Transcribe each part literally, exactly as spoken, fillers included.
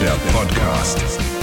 der Podcast.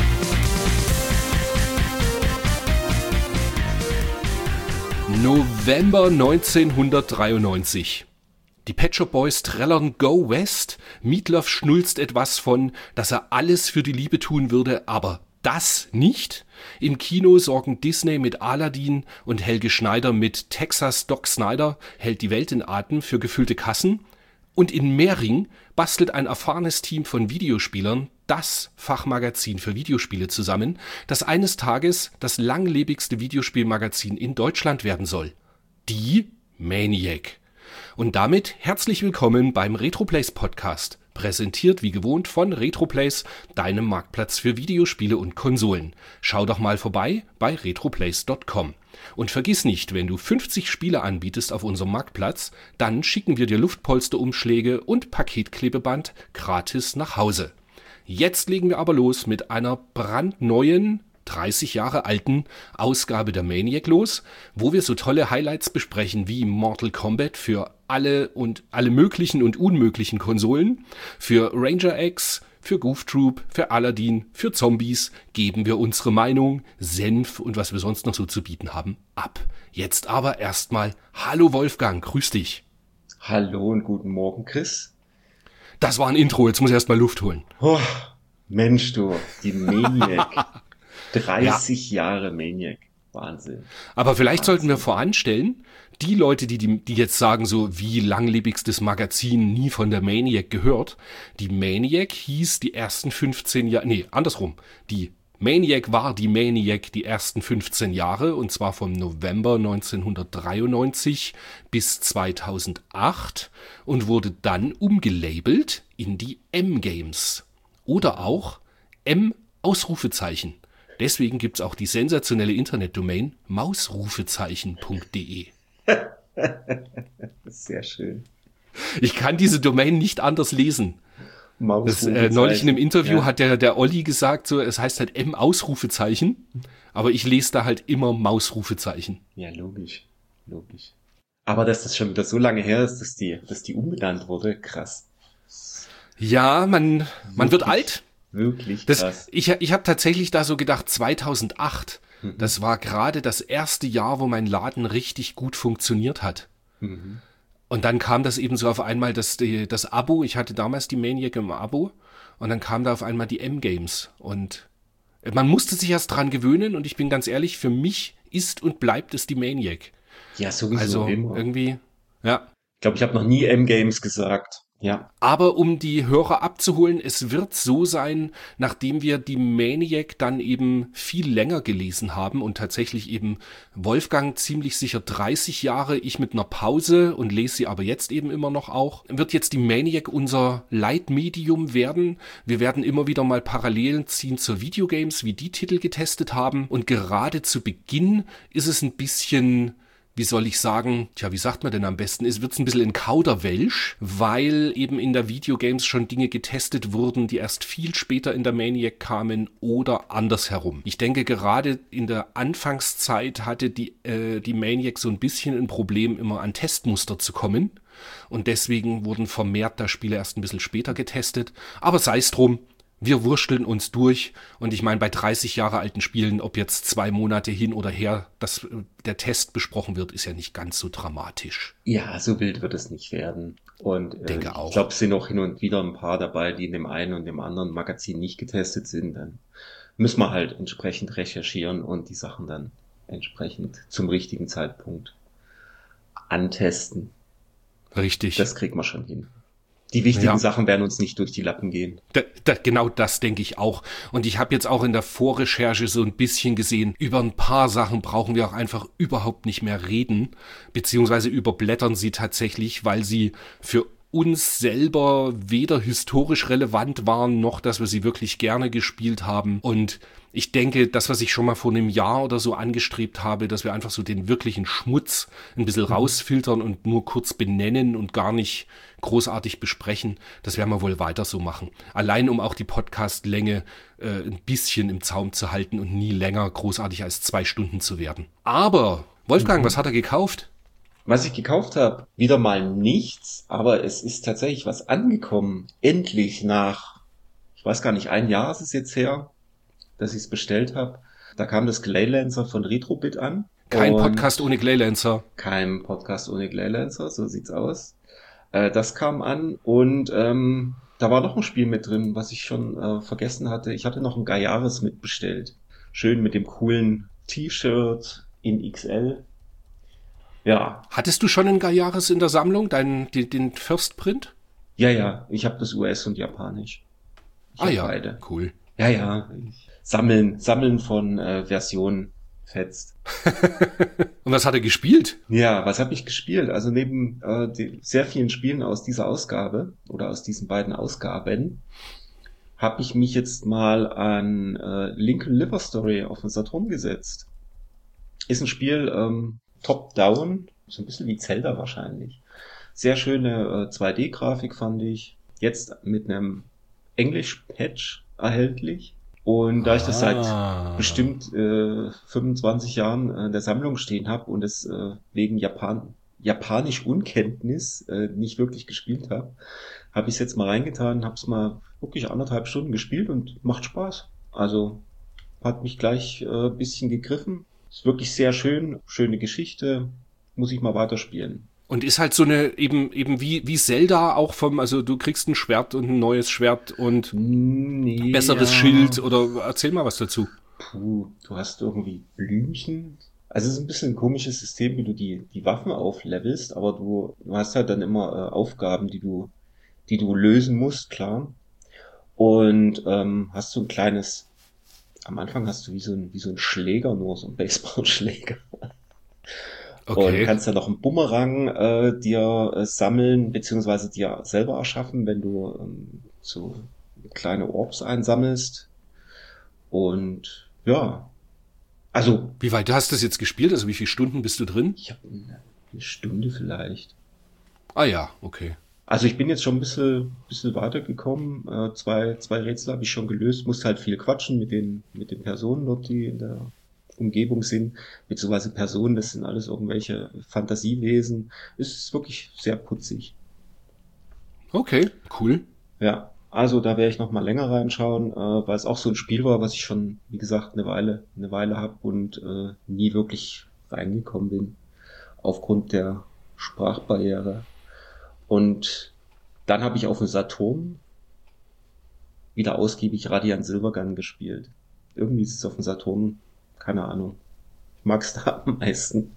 November neunzehnhundertdreiundneunzig. Die Pet Shop Boys trällern Go West. Meatloaf schnulzt etwas von, dass er alles für die Liebe tun würde, aber das nicht. Im Kino sorgen Disney mit Aladdin und Helge Schneider mit Texas Doc Snyder hält die Welt in Atem für gefüllte Kassen. Und in Mehring bastelt ein erfahrenes Team von Videospielern das Fachmagazin für Videospiele zusammen, das eines Tages das langlebigste Videospielmagazin in Deutschland werden soll. Die Maniac. Und damit herzlich willkommen beim Retroplays Podcast, präsentiert wie gewohnt von Retroplays, deinem Marktplatz für Videospiele und Konsolen. Schau doch mal vorbei bei retroplays punkt com. Und vergiss nicht, wenn du fünfzig Spiele anbietest auf unserem Marktplatz, dann schicken wir dir Luftpolsterumschläge und Paketklebeband gratis nach Hause. Jetzt legen wir aber los mit einer brandneuen, dreißig Jahre alten Ausgabe der Maniac los, wo wir so tolle Highlights besprechen wie Mortal Kombat für alle und alle möglichen und unmöglichen Konsolen, für Ranger X, für Goof Troop, für Aladdin, für Zombies geben wir unsere Meinung, Senf und was wir sonst noch so zu bieten haben, ab. Jetzt aber erstmal, hallo Wolfgang, grüß dich. Hallo und guten Morgen, Chris. Das war ein Intro, jetzt muss ich erstmal Luft holen. Oh, Mensch du, die Maniac. dreißig ja. Jahre Maniac. Wahnsinn. Aber vielleicht Wahnsinn. sollten wir voranstellen, die Leute, die, die, die jetzt sagen, so wie langlebigstes Magazin nie von der Maniac gehört, die Maniac hieß die ersten fünfzehn Jahre, nee, andersrum, die Maniac war die Maniac die ersten fünfzehn Jahre, und zwar vom November neunzehnhundertdreiundneunzig bis zweitausendacht und wurde dann umgelabelt in die M-Games oder auch M-Ausrufezeichen. Deswegen gibt's auch die sensationelle Internetdomain mausrufezeichen punkt de. Sehr schön. Ich kann diese Domain nicht anders lesen. Das, äh, neulich in einem Interview ja. hat der, der Olli gesagt, so, es heißt halt M-Ausrufezeichen, aber ich lese da halt immer Mausrufezeichen. Ja, logisch, logisch. Aber dass das schon wieder so lange her ist, dass die, dass die umbenannt wurde, krass. Ja, man, man wird alt. Wirklich das, krass. Ich, ich habe tatsächlich da so gedacht, zweitausendacht, mhm. das war gerade das erste Jahr, wo mein Laden richtig gut funktioniert hat. Mhm. Und dann kam das eben so auf einmal, das, das Abo, ich hatte damals die Maniac im Abo, und dann kam da auf einmal die M-Games. Und man musste sich erst dran gewöhnen, und ich bin ganz ehrlich, für mich ist und bleibt es die Maniac. Ja, sowieso also immer. irgendwie, ja. Ich glaube, ich habe noch nie M-Games gesagt. Ja. Aber um die Hörer abzuholen, es wird so sein, nachdem wir die Maniac dann eben viel länger gelesen haben und tatsächlich eben Wolfgang ziemlich sicher dreißig Jahre, ich mit einer Pause und lese sie aber jetzt eben immer noch auch, wird jetzt die Maniac unser Leitmedium werden. Wir werden immer wieder mal Parallelen ziehen zur Videogames, wie die Titel getestet haben, und gerade zu Beginn ist es ein bisschen... Wie soll ich sagen, tja, wie sagt man denn am besten, es wird ein bisschen in Kauderwelsch, weil eben in der Videogames schon Dinge getestet wurden, die erst viel später in der Maniac kamen oder andersherum. Ich denke, gerade in der Anfangszeit hatte die, äh, die Maniac so ein bisschen ein Problem, immer an Testmuster zu kommen, und deswegen wurden vermehrt da Spiele erst ein bisschen später getestet, aber sei es drum. Wir wursteln uns durch, und ich meine, bei dreißig Jahre alten Spielen, ob jetzt zwei Monate hin oder her, dass der Test besprochen wird, ist ja nicht ganz so dramatisch. Ja, so wild wird es nicht werden. Und äh, Denke auch. Ich glaube, es sind auch hin und wieder ein paar dabei, die in dem einen und dem anderen Magazin nicht getestet sind. Dann müssen wir halt entsprechend recherchieren und die Sachen dann entsprechend zum richtigen Zeitpunkt antesten. Richtig. Das kriegt man schon hin. Die wichtigen ja. Sachen werden uns nicht durch die Lappen gehen. Da, da, genau das denke ich auch. Und ich habe jetzt auch in der Vorrecherche so ein bisschen gesehen, über ein paar Sachen brauchen wir auch einfach überhaupt nicht mehr reden, beziehungsweise überblättern sie tatsächlich, weil sie für uns selber weder historisch relevant waren, noch dass wir sie wirklich gerne gespielt haben. Und ich denke, das, was ich schon mal vor einem Jahr oder so angestrebt habe, dass wir einfach so den wirklichen Schmutz ein bisschen mhm. rausfiltern und nur kurz benennen und gar nicht großartig besprechen, das werden wir wohl weiter so machen. Allein, um auch die Podcast-Länge äh, ein bisschen im Zaum zu halten und nie länger großartig als zwei Stunden zu werden. Aber, Wolfgang, mhm. was hat er gekauft? Was ich gekauft habe, wieder mal nichts, aber es ist tatsächlich was angekommen. Endlich nach, ich weiß gar nicht, ein Jahr ist es jetzt her, dass ich es bestellt habe. Da kam das Glaylancer von Retrobit an. Kein Podcast ohne Glaylancer. Kein Podcast ohne Glaylancer, so sieht's aus. Äh, das kam an und ähm, da war noch ein Spiel mit drin, was ich schon äh, vergessen hatte. Ich hatte noch ein Gayaris mitbestellt. Schön mit dem coolen T-Shirt in X L. Ja. Hattest du schon ein Gayaris in der Sammlung, deinen, den, den First Print? Ja, ja, ich habe das U S und Japanisch. Ich ah ja, beide. Cool. Ja, ja. Sammeln, Sammeln von äh, Versionen fetzt. Und was hat er gespielt? Ja, was habe ich gespielt? Also neben äh, die, sehr vielen Spielen aus dieser Ausgabe oder aus diesen beiden Ausgaben habe ich mich jetzt mal an äh, Lincoln Liver Story auf den Saturn gesetzt. Ist ein Spiel ähm, Top-Down, so ein bisschen wie Zelda wahrscheinlich. Sehr schöne äh, zwei D-Grafik fand ich. Jetzt mit einem Englisch-Patch erhältlich. Und da ich das seit Ah. bestimmt äh, fünfundzwanzig Jahren äh, in der Sammlung stehen habe und es äh, wegen Japan Japanisch Unkenntnis äh, nicht wirklich gespielt habe, habe ich es jetzt mal reingetan, habe es mal wirklich anderthalb Stunden gespielt und macht Spaß. Also hat mich gleich ein äh, bisschen gegriffen. Ist wirklich sehr schön, schöne Geschichte. Muss ich mal weiterspielen. Und ist halt so eine, eben, eben wie, wie Zelda auch vom, also du kriegst ein Schwert und ein neues Schwert und nee, besseres ja. Schild oder erzähl mal was dazu. Puh, du hast irgendwie Blümchen. Also es ist ein bisschen ein komisches System, wie du die, die Waffen auflevelst, aber du, du hast halt dann immer äh, Aufgaben, die du, die du lösen musst, klar. Und ähm, hast so ein kleines, am Anfang hast du wie so ein, wie so ein Schläger, nur so ein Baseballschläger. Okay. Und kannst dann noch einen Bumerang äh, dir äh, sammeln, beziehungsweise dir selber erschaffen, wenn du ähm, so kleine Orbs einsammelst. Und ja, also... Wie weit hast du das jetzt gespielt? Also wie viele Stunden bist du drin? Ich habe eine, eine Stunde vielleicht. Ah ja, okay. Also ich bin jetzt schon ein bisschen, bisschen weitergekommen. Äh, zwei, zwei Rätsel habe ich schon gelöst. Musste halt viel quatschen mit den, mit den Personen dort, die in der Umgebung sind, beziehungsweise Personen, das sind alles irgendwelche Fantasiewesen. Es ist wirklich sehr putzig. Okay, cool. Ja, also da werde ich noch mal länger reinschauen, äh, weil es auch so ein Spiel war, was ich schon, wie gesagt, eine Weile, eine Weile habe und äh, nie wirklich reingekommen bin, aufgrund der Sprachbarriere. Und dann habe ich auf dem Saturn wieder ausgiebig Radiant Silvergun gespielt. Irgendwie ist es auf dem Saturn, keine Ahnung. Ich mag es da am meisten.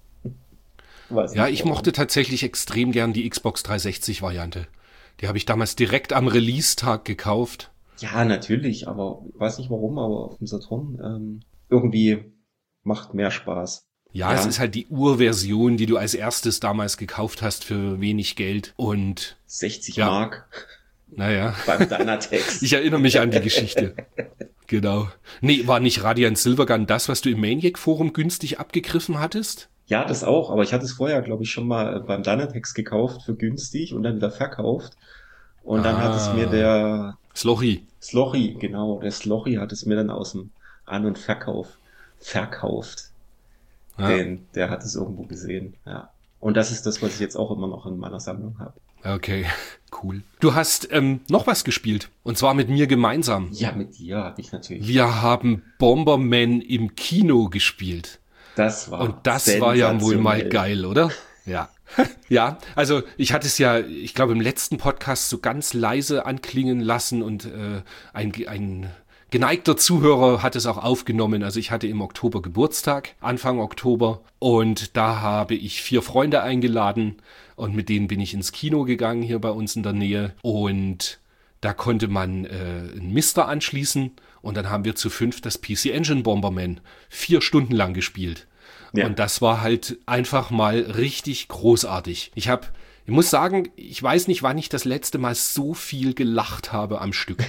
Weiß Ja, nicht, ich warum. mochte tatsächlich extrem gern die Xbox dreihundertsechzig Variante. Die habe ich damals direkt am Release-Tag gekauft. Ja, natürlich, aber weiß nicht warum, aber auf dem Saturn ähm, irgendwie macht mehr Spaß. Ja, ja, es ist halt die Urversion, die du als erstes damals gekauft hast für wenig Geld und sechzig ja. Mark naja, beim Dynatex. ich erinnere mich an die Geschichte. Genau. Nee, war nicht Radiant Silvergun das, was du im Maniac-Forum günstig abgegriffen hattest? Ja, das auch, aber ich hatte es vorher, glaube ich, schon mal beim Dynatex gekauft für günstig und dann wieder verkauft. Und dann Ah. hat es mir der Slochy. Slochy, genau, der Slochy hat es mir dann aus dem An- und Verkauf verkauft. Ja. Den, der hat es irgendwo gesehen, ja. Und das ist das, was ich jetzt auch immer noch in meiner Sammlung habe. Okay, cool. Du hast ähm, noch was gespielt, und zwar mit mir gemeinsam. Ja, mit dir habe ich natürlich. Wir haben Bomberman im Kino gespielt. Das war Und das war ja wohl mal sensationell. geil, oder? Ja. Ja, also ich hatte es ja, ich glaube, im letzten Podcast so ganz leise anklingen lassen und äh, ein, ein geneigter Zuhörer hat es auch aufgenommen. Also ich hatte im Oktober Geburtstag, Anfang Oktober, und da habe ich vier Freunde eingeladen und mit denen bin ich ins Kino gegangen hier bei uns in der Nähe und da konnte man äh, einen Mister anschließen und dann haben wir zu fünf das P C Engine Bomberman vier Stunden lang gespielt. Ja. Und das war halt einfach mal richtig großartig. Ich habe, ich muss sagen, ich weiß nicht, wann ich das letzte Mal so viel gelacht habe am Stück.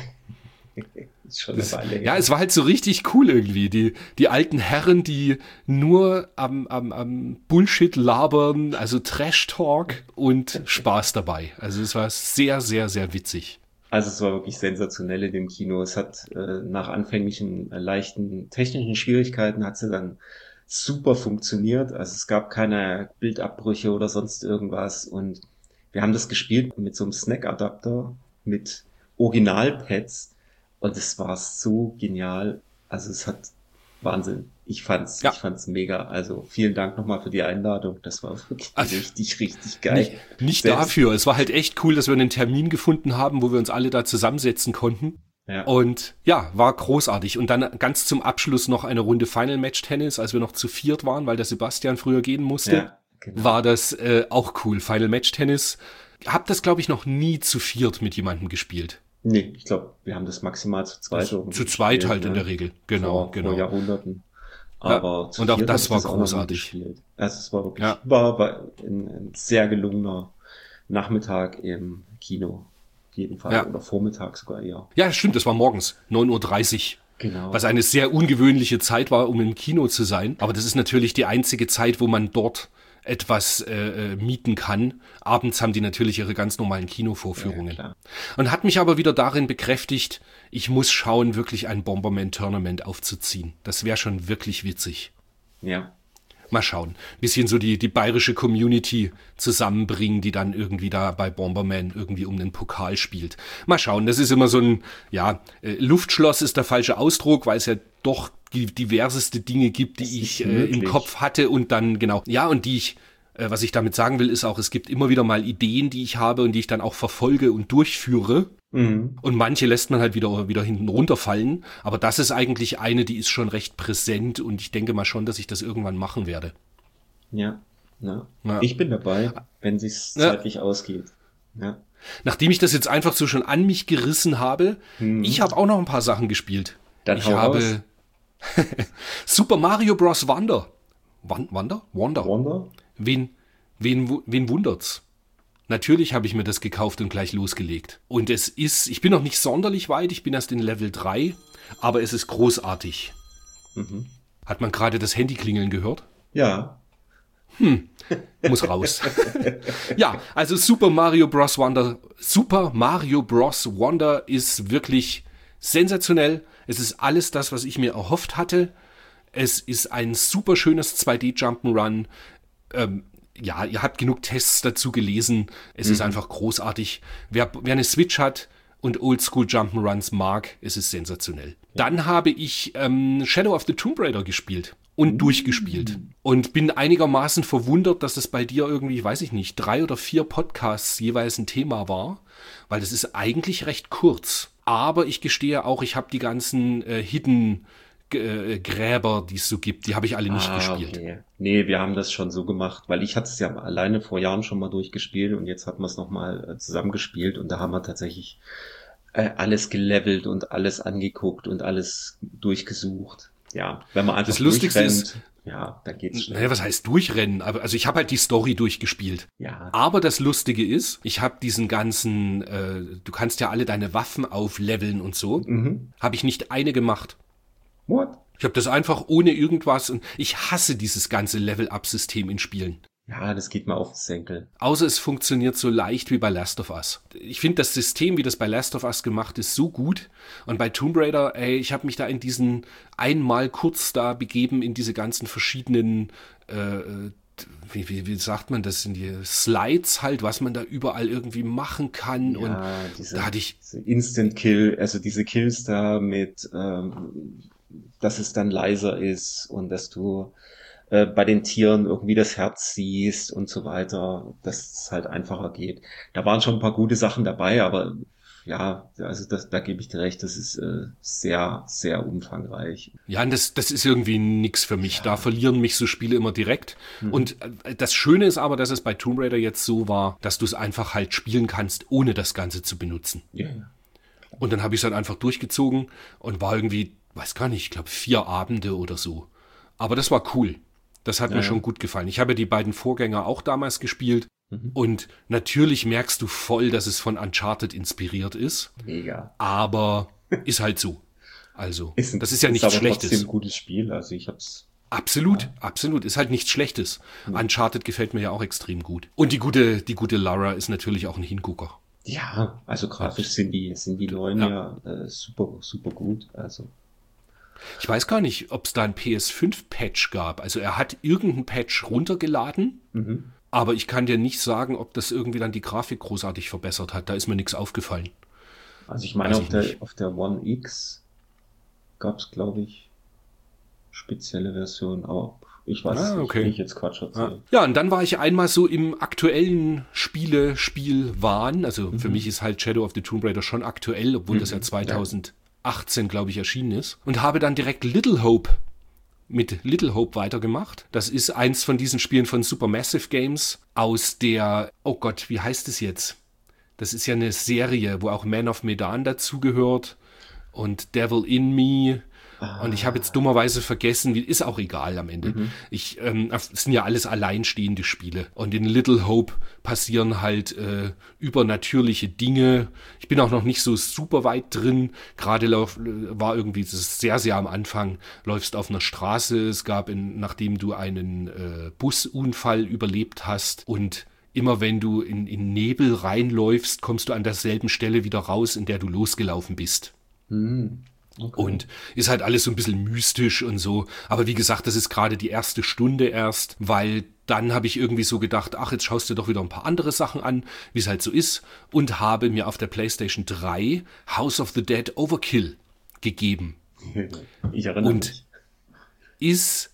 Ist schon eine Weile her. Ja, es war halt so richtig cool irgendwie. Die, die alten Herren, die nur am, am, am Bullshit labern, also Trash-Talk und Spaß dabei. Also es war sehr, sehr, sehr witzig. Also es war wirklich sensationell in dem Kino. Es hat äh, nach anfänglichen äh, leichten technischen Schwierigkeiten hat sie dann super funktioniert. Also es gab keine Bildabbrüche oder sonst irgendwas. Und wir haben das gespielt mit so einem Snack-Adapter mit Originalpads. Und es war so genial. Also es hat Wahnsinn. Ich fand's, Ja. ich fand's mega. Also vielen Dank nochmal für die Einladung. Das war wirklich Also, richtig, richtig geil. Nicht, nicht Selbst- dafür. Es war halt echt cool, dass wir einen Termin gefunden haben, wo wir uns alle da zusammensetzen konnten. Ja. Und ja, war großartig. Und dann ganz zum Abschluss noch eine Runde Final Match Tennis, als wir noch zu viert waren, weil der Sebastian früher gehen musste. Ja, genau. War das äh, auch cool. Final Match Tennis. Hab das, glaube ich, noch nie zu viert mit jemandem gespielt. Nee, ich glaube, wir haben das maximal zu zweit Zu, irgendwie zu zweit gespielt, halt ne? in der Regel. Genau, vor, genau. vor Jahrhunderten. Ja, Aber zu und auch viert das hab ich war auch noch nie großartig. gespielt. Also es war wirklich, Ja. war, war ein, ein sehr gelungener Nachmittag im Kino. Auf jeden Fall. Ja. Oder Vormittag sogar eher. Ja, stimmt, das war morgens, neun Uhr dreißig. Genau. Was eine sehr ungewöhnliche Zeit war, um im Kino zu sein. Aber das ist natürlich die einzige Zeit, wo man dort etwas äh, mieten kann. Abends haben die natürlich ihre ganz normalen Kinovorführungen. Ja, klar. Und hat mich aber wieder darin bekräftigt, ich muss schauen, wirklich ein Bomberman-Tournament aufzuziehen. Das wäre schon wirklich witzig. Ja. Mal schauen. Bisschen so die, die bayerische Community zusammenbringen, die dann irgendwie da bei Bomberman irgendwie um den Pokal spielt. Mal schauen. Das ist immer so ein, ja, äh, Luftschloss ist der falsche Ausdruck, weil es ja doch die diverseste Dinge gibt, die Es ich ist äh, im möglich. Kopf hatte und dann, genau, ja, und die ich, äh, was ich damit sagen will, ist auch, es gibt immer wieder mal Ideen, die ich habe und die ich dann auch verfolge und durchführe. Mhm. Und manche lässt man halt wieder, wieder hinten runterfallen. Aber das ist eigentlich eine, die ist schon recht präsent und ich denke mal schon, dass ich das irgendwann machen werde. Ja. Ja. Ja. Ich bin dabei, wenn sich's Ja. zeitlich ausgeht. Ja. Nachdem ich das jetzt einfach so schon an mich gerissen habe, ich habe auch noch ein paar Sachen gespielt. Dann ich hau habe raus. Super Mario Bros. Wonder. Wan- Wonder? Wonder. Wonder? Wen, wen, wu- wen wundert's? Natürlich habe ich mir das gekauft und gleich losgelegt. Und es ist, ich bin noch nicht sonderlich weit, ich bin erst in Level drei, aber es ist großartig. Mhm. Hat man gerade das Handy klingeln gehört? Ja. Muss raus. Ja, also Super Mario Bros. Wonder, Super Mario Bros. Wonder ist wirklich sensationell. Es ist alles das, was ich mir erhofft hatte. Es ist ein super schönes zwei D Jump'n'Run. Ähm, ja, ihr habt genug Tests dazu gelesen. Es ist einfach großartig. Wer, wer eine Switch hat und Oldschool Jump'n'Runs mag, es ist sensationell. Dann habe ich ähm, Shadow of the Tomb Raider gespielt und durchgespielt. Und bin einigermaßen verwundert, dass es bei dir irgendwie, weiß ich nicht, drei oder vier Podcasts jeweils ein Thema war, weil das ist eigentlich recht kurz. Aber ich gestehe auch, ich habe die ganzen äh, Hidden äh, Gräber, die es so gibt, die habe ich alle nicht Ah, gespielt. okay. Nee, wir haben das schon so gemacht, weil ich hatte es ja alleine vor Jahren schon mal durchgespielt und jetzt hat man es nochmal äh, zusammengespielt und da haben wir tatsächlich äh, alles gelevelt und alles angeguckt und alles durchgesucht. Ja, wenn man einfach Das Lustigste durchrennt, ist- ja, dann geht's schnell. Naja, was heißt durchrennen? Aber also ich habe halt die Story durchgespielt. Ja, Aber das Lustige ist, ich habe diesen ganzen, äh, du kannst ja alle deine Waffen aufleveln und so, mhm. habe ich nicht eine gemacht. What? Ich habe das einfach ohne irgendwas und ich hasse dieses ganze Level-Up-System in Spielen. Ja, das geht mir auf den Senkel. Außer es funktioniert so leicht wie bei Last of Us. Ich finde das System, wie das bei Last of Us gemacht ist, so gut. Und bei Tomb Raider, ey, ich habe mich da in diesen einmal kurz da begeben, in diese ganzen verschiedenen, äh, wie, wie, wie sagt man das, in die Slides halt, was man da überall irgendwie machen kann. Und Ja, diese, da hatte ich, diese Instant Kill, also diese Kills da mit, ähm, dass es dann leiser ist und dass du äh, bei den Tieren irgendwie das Herz siehst und so weiter, dass es halt einfacher geht. Da waren schon ein paar gute Sachen dabei, aber ja, also das, da gebe ich dir recht, das ist äh, sehr, sehr umfangreich. ja, und das, das ist irgendwie nix für mich. Da verlieren mich so Spiele immer direkt. Und äh, das Schöne ist aber, dass es bei Tomb Raider jetzt so war, dass du es einfach halt spielen kannst, ohne das Ganze zu benutzen. Ja, ja. Und dann habe ich es halt einfach durchgezogen und war irgendwie, weiß gar nicht, ich glaube vier Abende oder so. Aber das war cool. Das hat Ja, mir ja. schon gut gefallen. Ich habe ja die beiden Vorgänger auch damals gespielt. Und natürlich merkst du voll, dass es von Uncharted inspiriert ist. Mega. Aber ist halt so. Also, Ist ein, das ist ja nichts aber Schlechtes. trotzdem ein gutes Spiel, also ich hab's. Absolut, absolut. Ist halt nichts Schlechtes. Uncharted gefällt mir ja auch extrem gut. Und die gute, die gute Lara ist natürlich auch ein Hingucker. Ja, also grafisch sind die, sind die neuen ja, ja äh, super, super gut. Also. Ich weiß gar nicht, ob es da ein P S fünf Patch gab. Also er hat irgendeinen Patch runtergeladen, Mhm. aber ich kann dir nicht sagen, ob das irgendwie dann die Grafik großartig verbessert hat. Da ist mir nichts aufgefallen. Also ich meine, Weiß auf ich der, nicht. auf der One X gab es, glaube ich, spezielle Versionen, aber ich weiß es Ah, nicht, will okay. ich jetzt Quatsch Ja. erzählen. ja, und dann war ich einmal so im aktuellen Spiele-Spiel-Wahn. Also für mich Mhm. ist halt Shadow of the Tomb Raider schon aktuell, obwohl das ja Mhm. Ja. zweitausendachtzehn, glaube ich, erschienen ist. Und habe dann direkt Little Hope mit Little Hope weitergemacht. Das ist eins von diesen Spielen von Supermassive Games aus der, oh Gott, wie heißt es jetzt? Das ist ja eine Serie, wo auch Man of Medan dazugehört und Devil in Me. Und ich habe jetzt Ah. dummerweise vergessen, wie, ist auch egal am Ende. Mhm. Ich, ähm, es sind ja alles alleinstehende Spiele. Und in Little Hope passieren halt äh, übernatürliche Dinge. Ich bin auch noch nicht so super weit drin. Gerade lauf, war irgendwie, das ist sehr, sehr am Anfang, läufst auf einer Straße. Es gab, in, nachdem du einen äh, Busunfall überlebt hast und immer wenn du in, in Nebel reinläufst, kommst du an derselben Stelle wieder raus, in der du losgelaufen bist. Mhm. Okay. Und ist halt alles so ein bisschen mystisch und so. Aber wie gesagt, das ist gerade die erste Stunde erst, weil dann habe ich irgendwie so gedacht, ach, jetzt schaust du doch wieder ein paar andere Sachen an, wie es halt so ist. Und habe mir auf der PlayStation drei House of the Dead Overkill gegeben. Ich erinnere Und mich. ist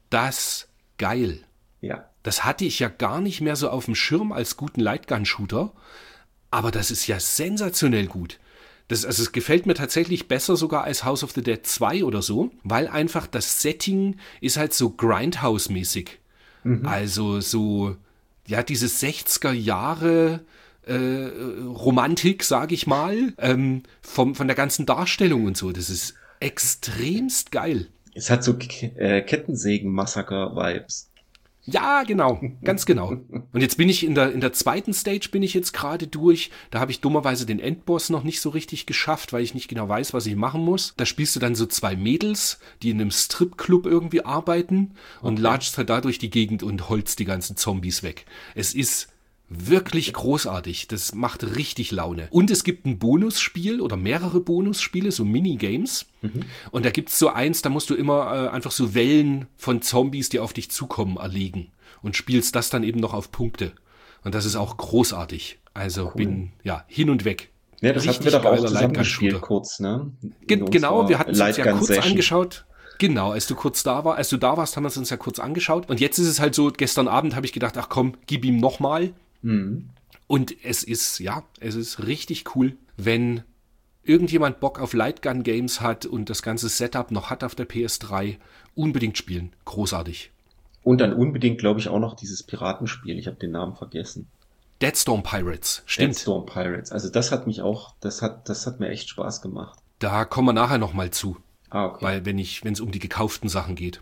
das geil. Ja. Das hatte ich ja gar nicht mehr so auf dem Schirm als guten Lightgun-Shooter. Aber das ist ja sensationell gut. Das, also es gefällt mir tatsächlich besser sogar als House of the Dead zwei oder so, weil einfach das Setting ist halt so Grindhouse-mäßig. Mhm. Also so, ja, diese sechziger Jahre äh, Romantik, sag ich mal, ähm, vom, von der ganzen Darstellung und so. Das ist extremst geil. Es hat so K äh, Kettensägen-Massaker-Vibes. Ja, genau, ganz genau. Und jetzt bin ich in der, in der zweiten Stage bin ich jetzt gerade durch. Da habe ich dummerweise den Endboss noch nicht so richtig geschafft, weil ich nicht genau weiß, was ich machen muss. Da spielst du dann so zwei Mädels, die in einem Stripclub irgendwie arbeiten und Okay. latschst halt da durch die Gegend und holst die ganzen Zombies weg. Es ist wirklich großartig. Das macht richtig Laune. Und es gibt ein Bonusspiel oder mehrere Bonusspiele, so Minigames. Mhm. Und da gibt's so eins, da musst du immer äh, einfach so Wellen von Zombies, die auf dich zukommen, erlegen. Und spielst das dann eben noch auf Punkte. Und das ist auch großartig. Also Cool. bin, ja, hin und weg. Ja, das hatten wir Richtig doch auch geiler zusammen gespielt, Lightgun-Shooter. kurz, ne? In Gen genau, wir unserer hatten es uns ja kurz Lightgun-Session. angeschaut. Genau, als du kurz da war, als du da warst, haben wir es uns ja kurz angeschaut. Und jetzt ist es halt so, gestern Abend habe ich gedacht, ach komm, gib ihm nochmal. Mhm. Und es ist, ja, es ist richtig cool, wenn irgendjemand Bock auf Lightgun-Games hat und das ganze Setup noch hat auf der P S drei, unbedingt spielen. Großartig. Und dann unbedingt, glaube ich, auch noch dieses Piratenspiel. Ich habe den Namen vergessen. Deadstorm Pirates, stimmt. Deadstorm Pirates. Also das hat mich auch, das hat, das hat mir echt Spaß gemacht. Da kommen wir nachher nochmal zu, Ah, okay. weil wenn ich, wenn es um die gekauften Sachen geht.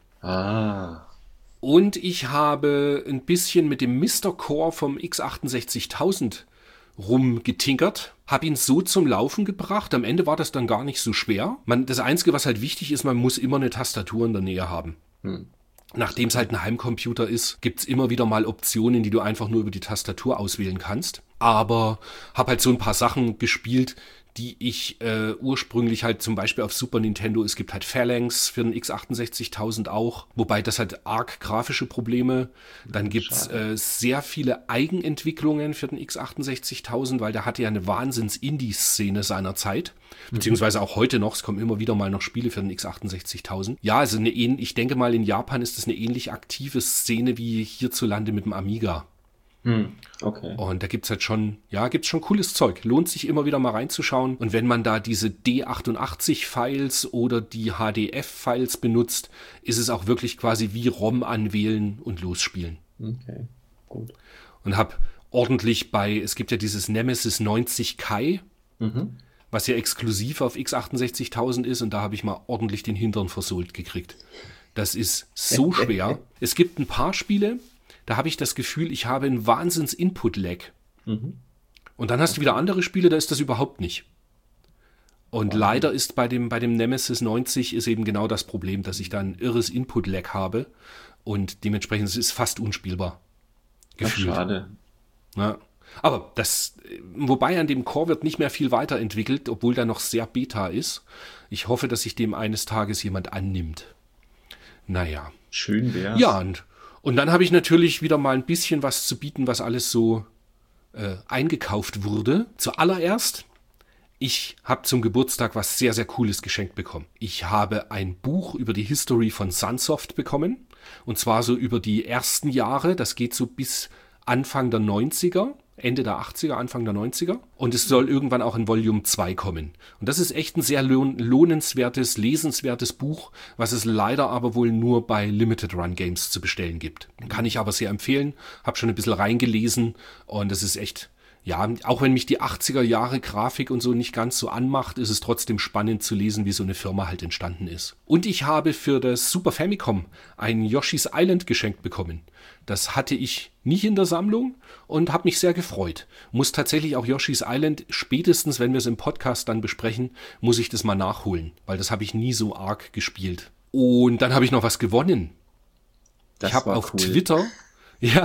Ah. Und ich habe ein bisschen mit dem Mister Core vom X achtundsechzigtausend rumgetinkert, habe ihn so zum Laufen gebracht. Am Ende war das dann gar nicht so schwer. Man, das Einzige, was halt wichtig ist, man muss immer eine Tastatur in der Nähe haben. Hm. Nachdem es halt ein Heimcomputer ist, gibt's immer wieder mal Optionen, die du einfach nur über die Tastatur auswählen kannst. Aber habe halt so ein paar Sachen gespielt, die ich äh, ursprünglich halt zum Beispiel auf Super Nintendo, es gibt halt Phalanx für den X achtundsechzigtausend auch, wobei das halt arg grafische Probleme. Dann gibt's äh, sehr viele Eigenentwicklungen für den X achtundsechzigtausend, weil der hatte ja eine Wahnsinns-Indie-Szene seiner Zeit, beziehungsweise auch heute noch, es kommen immer wieder mal noch Spiele für den X achtundsechzigtausend. Ja, also eine, ähn- ich denke mal, in Japan ist das eine ähnlich aktive Szene wie hierzulande mit dem Amiga. Hm. Okay. Und da gibt's halt schon, ja, gibt's schon cooles Zeug. Lohnt sich immer wieder mal reinzuschauen. Und wenn man da diese D achtundachtzig-Files oder die H D F-Files benutzt, ist es auch wirklich quasi wie ROM anwählen und losspielen. Okay. Gut. Und hab ordentlich bei, es gibt ja dieses Nemesis neunzig Kai, Mhm. was ja exklusiv auf X achtundsechzigtausend ist. Und da habe ich mal ordentlich den Hintern versohlt gekriegt. Das ist so schwer. Es gibt ein paar Spiele, da habe ich das Gefühl, ich habe einen Wahnsinns-Input-Lag. Mhm. Und dann hast du wieder andere Spiele, da ist das überhaupt nicht. Und leider ist bei dem, bei dem Nemesis neunzig ist eben genau das Problem, dass ich da ein irres Input-Lag habe und dementsprechend es ist fast unspielbar. Ach, Gefühlt. schade. Ja. Aber das, wobei an dem Core wird nicht mehr viel weiterentwickelt, obwohl der noch sehr Beta ist. Ich hoffe, dass sich dem eines Tages jemand annimmt. Naja. Schön wär's. Ja, und, und dann habe ich natürlich wieder mal ein bisschen was zu bieten, was alles so äh, eingekauft wurde. Zuallererst Ich habe zum Geburtstag was sehr, sehr Cooles geschenkt bekommen. Ich habe ein Buch über die History von Sunsoft bekommen. Und zwar so über die ersten Jahre. Das geht so bis Anfang der neunziger. Ende der achtziger, Anfang der neunziger. Und es soll irgendwann auch in Volume zwei kommen. Und das ist echt ein sehr lohn- lohnenswertes, lesenswertes Buch, was es leider aber wohl nur bei Limited Run Games zu bestellen gibt. Kann ich aber sehr empfehlen. Hab schon ein bisschen reingelesen und das ist echt, ja, auch wenn mich die achtziger Jahre Grafik und so nicht ganz so anmacht, ist es trotzdem spannend zu lesen, wie so eine Firma halt entstanden ist. Und ich habe für das Super Famicom ein Yoshi's Island geschenkt bekommen. Das hatte ich nicht in der Sammlung und habe mich sehr gefreut. Muss tatsächlich auch Yoshi's Island, spätestens wenn wir es im Podcast dann besprechen, muss ich das mal nachholen, weil das habe ich nie so arg gespielt. Und dann habe ich noch was gewonnen. Das ich habe auf cool. Twitter, ja,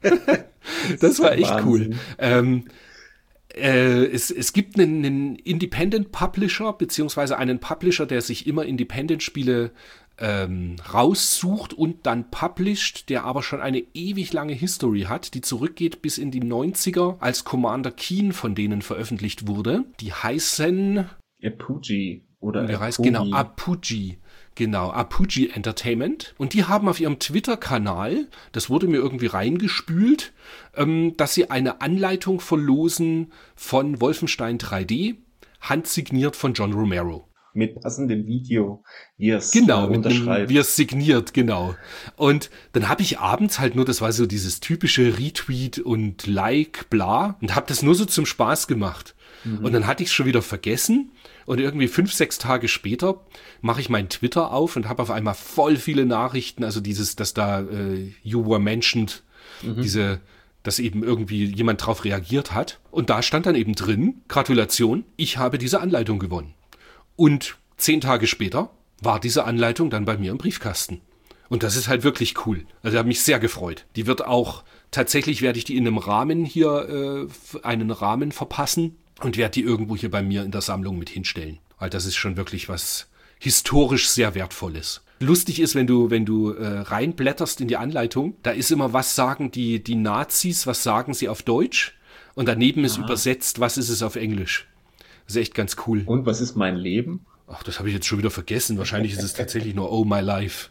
das war echt Wahnsinn. Cool. Ähm, äh, es, es gibt einen, einen Independent Publisher, beziehungsweise einen Publisher, der sich immer Independent-Spiele ähm, raussucht und dann published, der aber schon eine ewig lange History hat, die zurückgeht bis in die neunziger, als Commander Keen von denen veröffentlicht wurde. Die heißen Apogee oder wie heißt, genau, Apogee. Genau, Apogee Entertainment. Und die haben auf ihrem Twitter-Kanal, das wurde mir irgendwie reingespült, ähm, dass sie eine Anleitung verlosen von Wolfenstein drei D, handsigniert von John Romero. Mit passendem Video, wie er es genau, äh, unterschreibt. Einem, wie er es signiert, genau. Und dann habe ich abends halt nur, das war so dieses typische Retweet und Like, bla, und habe das nur so zum Spaß gemacht. Mhm. Und dann hatte ich es schon wieder vergessen. Und irgendwie fünf, sechs Tage später mache ich meinen Twitter auf und habe auf einmal voll viele Nachrichten, also dieses, dass da äh, you were mentioned, mhm. diese, dass eben irgendwie jemand drauf reagiert hat. Und da stand dann eben drin, Gratulation, ich habe diese Anleitung gewonnen. Und zehn Tage später war diese Anleitung dann bei mir im Briefkasten. Und das ist halt wirklich cool. Also, ich habe mich sehr gefreut. Die wird auch, tatsächlich werde ich die in einem Rahmen hier, äh, einen Rahmen verpassen und werde die irgendwo hier bei mir in der Sammlung mit hinstellen. Weil das ist schon wirklich was historisch sehr Wertvolles. Lustig ist, wenn du, wenn du äh, reinblätterst in die Anleitung, da ist immer, was sagen die, die Nazis, was sagen sie auf Deutsch? Und daneben ist Aha. übersetzt, was ist es auf Englisch? Das ist echt ganz cool. Und was ist mein Leben? Ach, das habe ich jetzt schon wieder vergessen. Wahrscheinlich ist es tatsächlich nur Oh My Life.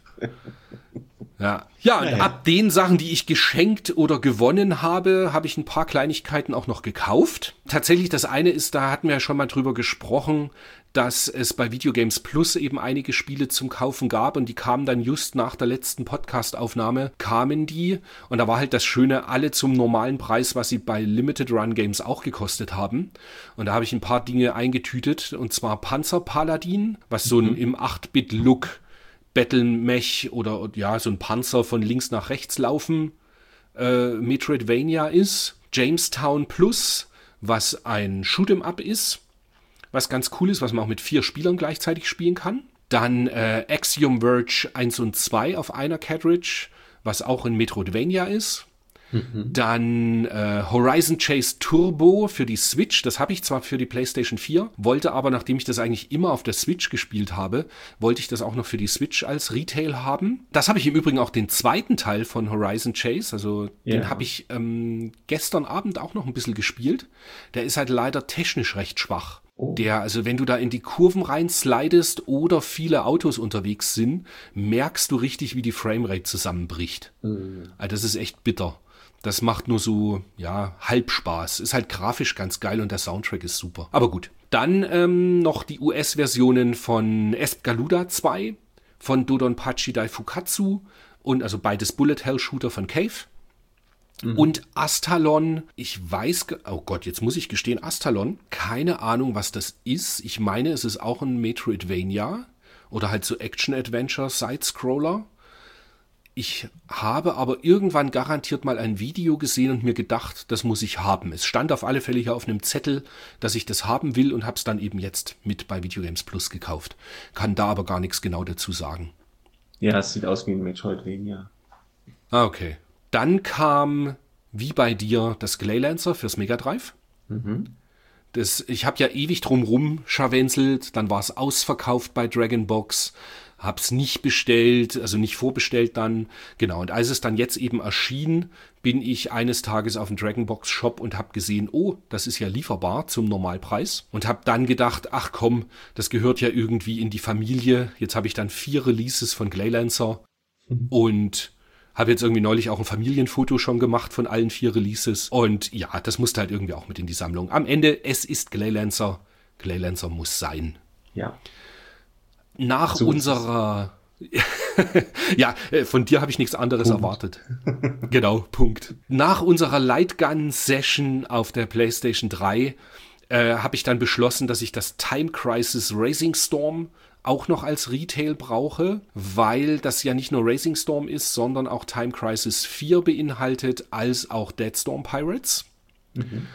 Ja, ja, und naja. Ab den Sachen, die ich geschenkt oder gewonnen habe, habe ich ein paar Kleinigkeiten auch noch gekauft. Tatsächlich, das eine ist, da hatten wir ja schon mal drüber gesprochen, dass es bei Videogames Plus eben einige Spiele zum Kaufen gab und die kamen dann just nach der letzten Podcast-Aufnahme, kamen die und da war halt das Schöne, alle zum normalen Preis, was sie bei Limited Run Games auch gekostet haben. Und da habe ich ein paar Dinge eingetütet und zwar Panzer Paladin, was so ein mhm. im acht Bit Look Battle-Mech oder ja, so ein Panzer von links nach rechts laufen äh, Metroidvania ist. Jamestown Plus, was ein Shoot'em-up ist, was ganz cool ist, was man auch mit vier Spielern gleichzeitig spielen kann. Dann äh, Axiom Verge eins und zwei auf einer Cartridge, was auch ein Metroidvania ist. Mhm. Dann äh, Horizon Chase Turbo für die Switch, das habe ich zwar für die PlayStation vier, wollte aber, nachdem ich das eigentlich immer auf der Switch gespielt habe, wollte ich das auch noch für die Switch als Retail haben. Das habe ich im Übrigen auch den zweiten Teil von Horizon Chase, also ja. den habe ich ähm, gestern Abend auch noch ein bisschen gespielt. Der ist halt leider technisch recht schwach. Oh. Der, also wenn du da in die Kurven rein slidest oder viele Autos unterwegs sind, merkst du richtig, wie die Framerate zusammenbricht. Mhm. Also das ist echt bitter. Das macht nur so, ja, Halbspaß. Ist halt grafisch ganz geil und der Soundtrack ist super. Aber gut. Dann ähm, noch die U S-Versionen von Esp-Galuda zwei, von Dodonpachi Daifukatsu und also beides Bullet-Hell-Shooter von Cave. Mhm. Und Astalon, ich weiß, oh Gott, jetzt muss ich gestehen, Astalon, keine Ahnung, was das ist. Ich meine, es ist auch ein Metroidvania oder halt so Action-Adventure, Side-Scroller. Ich habe aber irgendwann garantiert mal ein Video gesehen und mir gedacht, das muss ich haben. Es stand auf alle Fälle hier auf einem Zettel, dass ich das haben will und habe es dann eben jetzt mit bei Videogames Plus gekauft. Kann da aber gar nichts genau dazu sagen. Ja, es sieht aus wie ein Metroidvania. Ah, okay. Dann kam, wie bei dir, das Glaylancer fürs Mega Drive. Mhm. Das, ich habe ja ewig drum rum scharwenzelt, dann war es ausverkauft bei Dragon Box. hab's nicht bestellt, also nicht vorbestellt dann. Genau, und als es dann jetzt eben erschien, bin ich eines Tages auf dem Dragonbox Shop und habe gesehen, oh, das ist ja lieferbar zum Normalpreis. Und habe dann gedacht, ach komm, das gehört ja irgendwie in die Familie. Jetzt habe ich dann vier Releases von Glaylancer mhm. und habe jetzt irgendwie neulich auch ein Familienfoto schon gemacht von allen vier Releases. Und ja, das musste halt irgendwie auch mit in die Sammlung. Am Ende, es ist Glaylancer. Glaylancer muss sein. Ja. Nach so unserer... ja, von dir habe ich nichts anderes Punkt. erwartet. Genau, Punkt. Nach unserer Lightgun-Session auf der PlayStation drei äh, habe ich dann beschlossen, dass ich das Time Crisis Racing Storm auch noch als Retail brauche, weil das ja nicht nur Racing Storm ist, sondern auch Time Crisis vier beinhaltet, als auch Dead Storm Pirates. Mhm.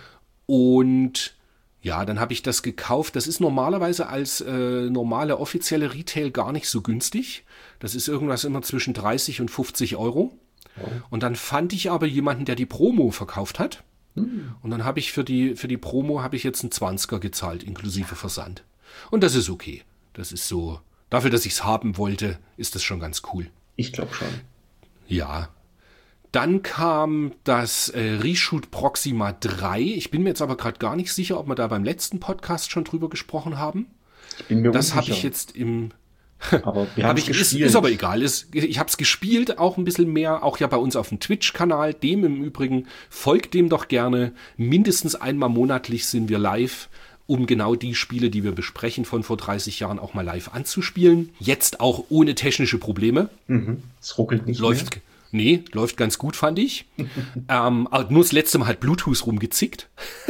Und ja, dann habe ich das gekauft. Das ist normalerweise als äh, normale offizielle Retail gar nicht so günstig. Das ist irgendwas immer zwischen dreißig und fünfzig Euro. Oh. Und dann fand ich aber jemanden, der die Promo verkauft hat. Mhm. Und dann habe ich für die, für die Promo habe ich jetzt einen zwanziger gezahlt, inklusive Versand. Und das ist okay. Das ist so, dafür, dass ich es haben wollte, ist das schon ganz cool. Ich glaube schon. Ja. Dann kam das äh, Reshoot Proxima drei. Ich bin mir jetzt aber gerade gar nicht sicher, ob wir da beim letzten Podcast schon drüber gesprochen haben. Ich bin mir Das habe ich jetzt im... Aber wir haben hab es gespielt. Ist, ist aber egal. Ist, ich habe es gespielt, auch ein bisschen mehr. Auch ja bei uns auf dem Twitch-Kanal. Dem im Übrigen, folgt dem doch gerne. Mindestens einmal monatlich sind wir live, um genau die Spiele, die wir besprechen von vor dreißig Jahren, auch mal live anzuspielen. Jetzt auch ohne technische Probleme. Mhm. Es ruckelt nicht Läuft, mehr. Nee, läuft ganz gut, fand ich. ähm, nur das letzte Mal hat Bluetooth rumgezickt.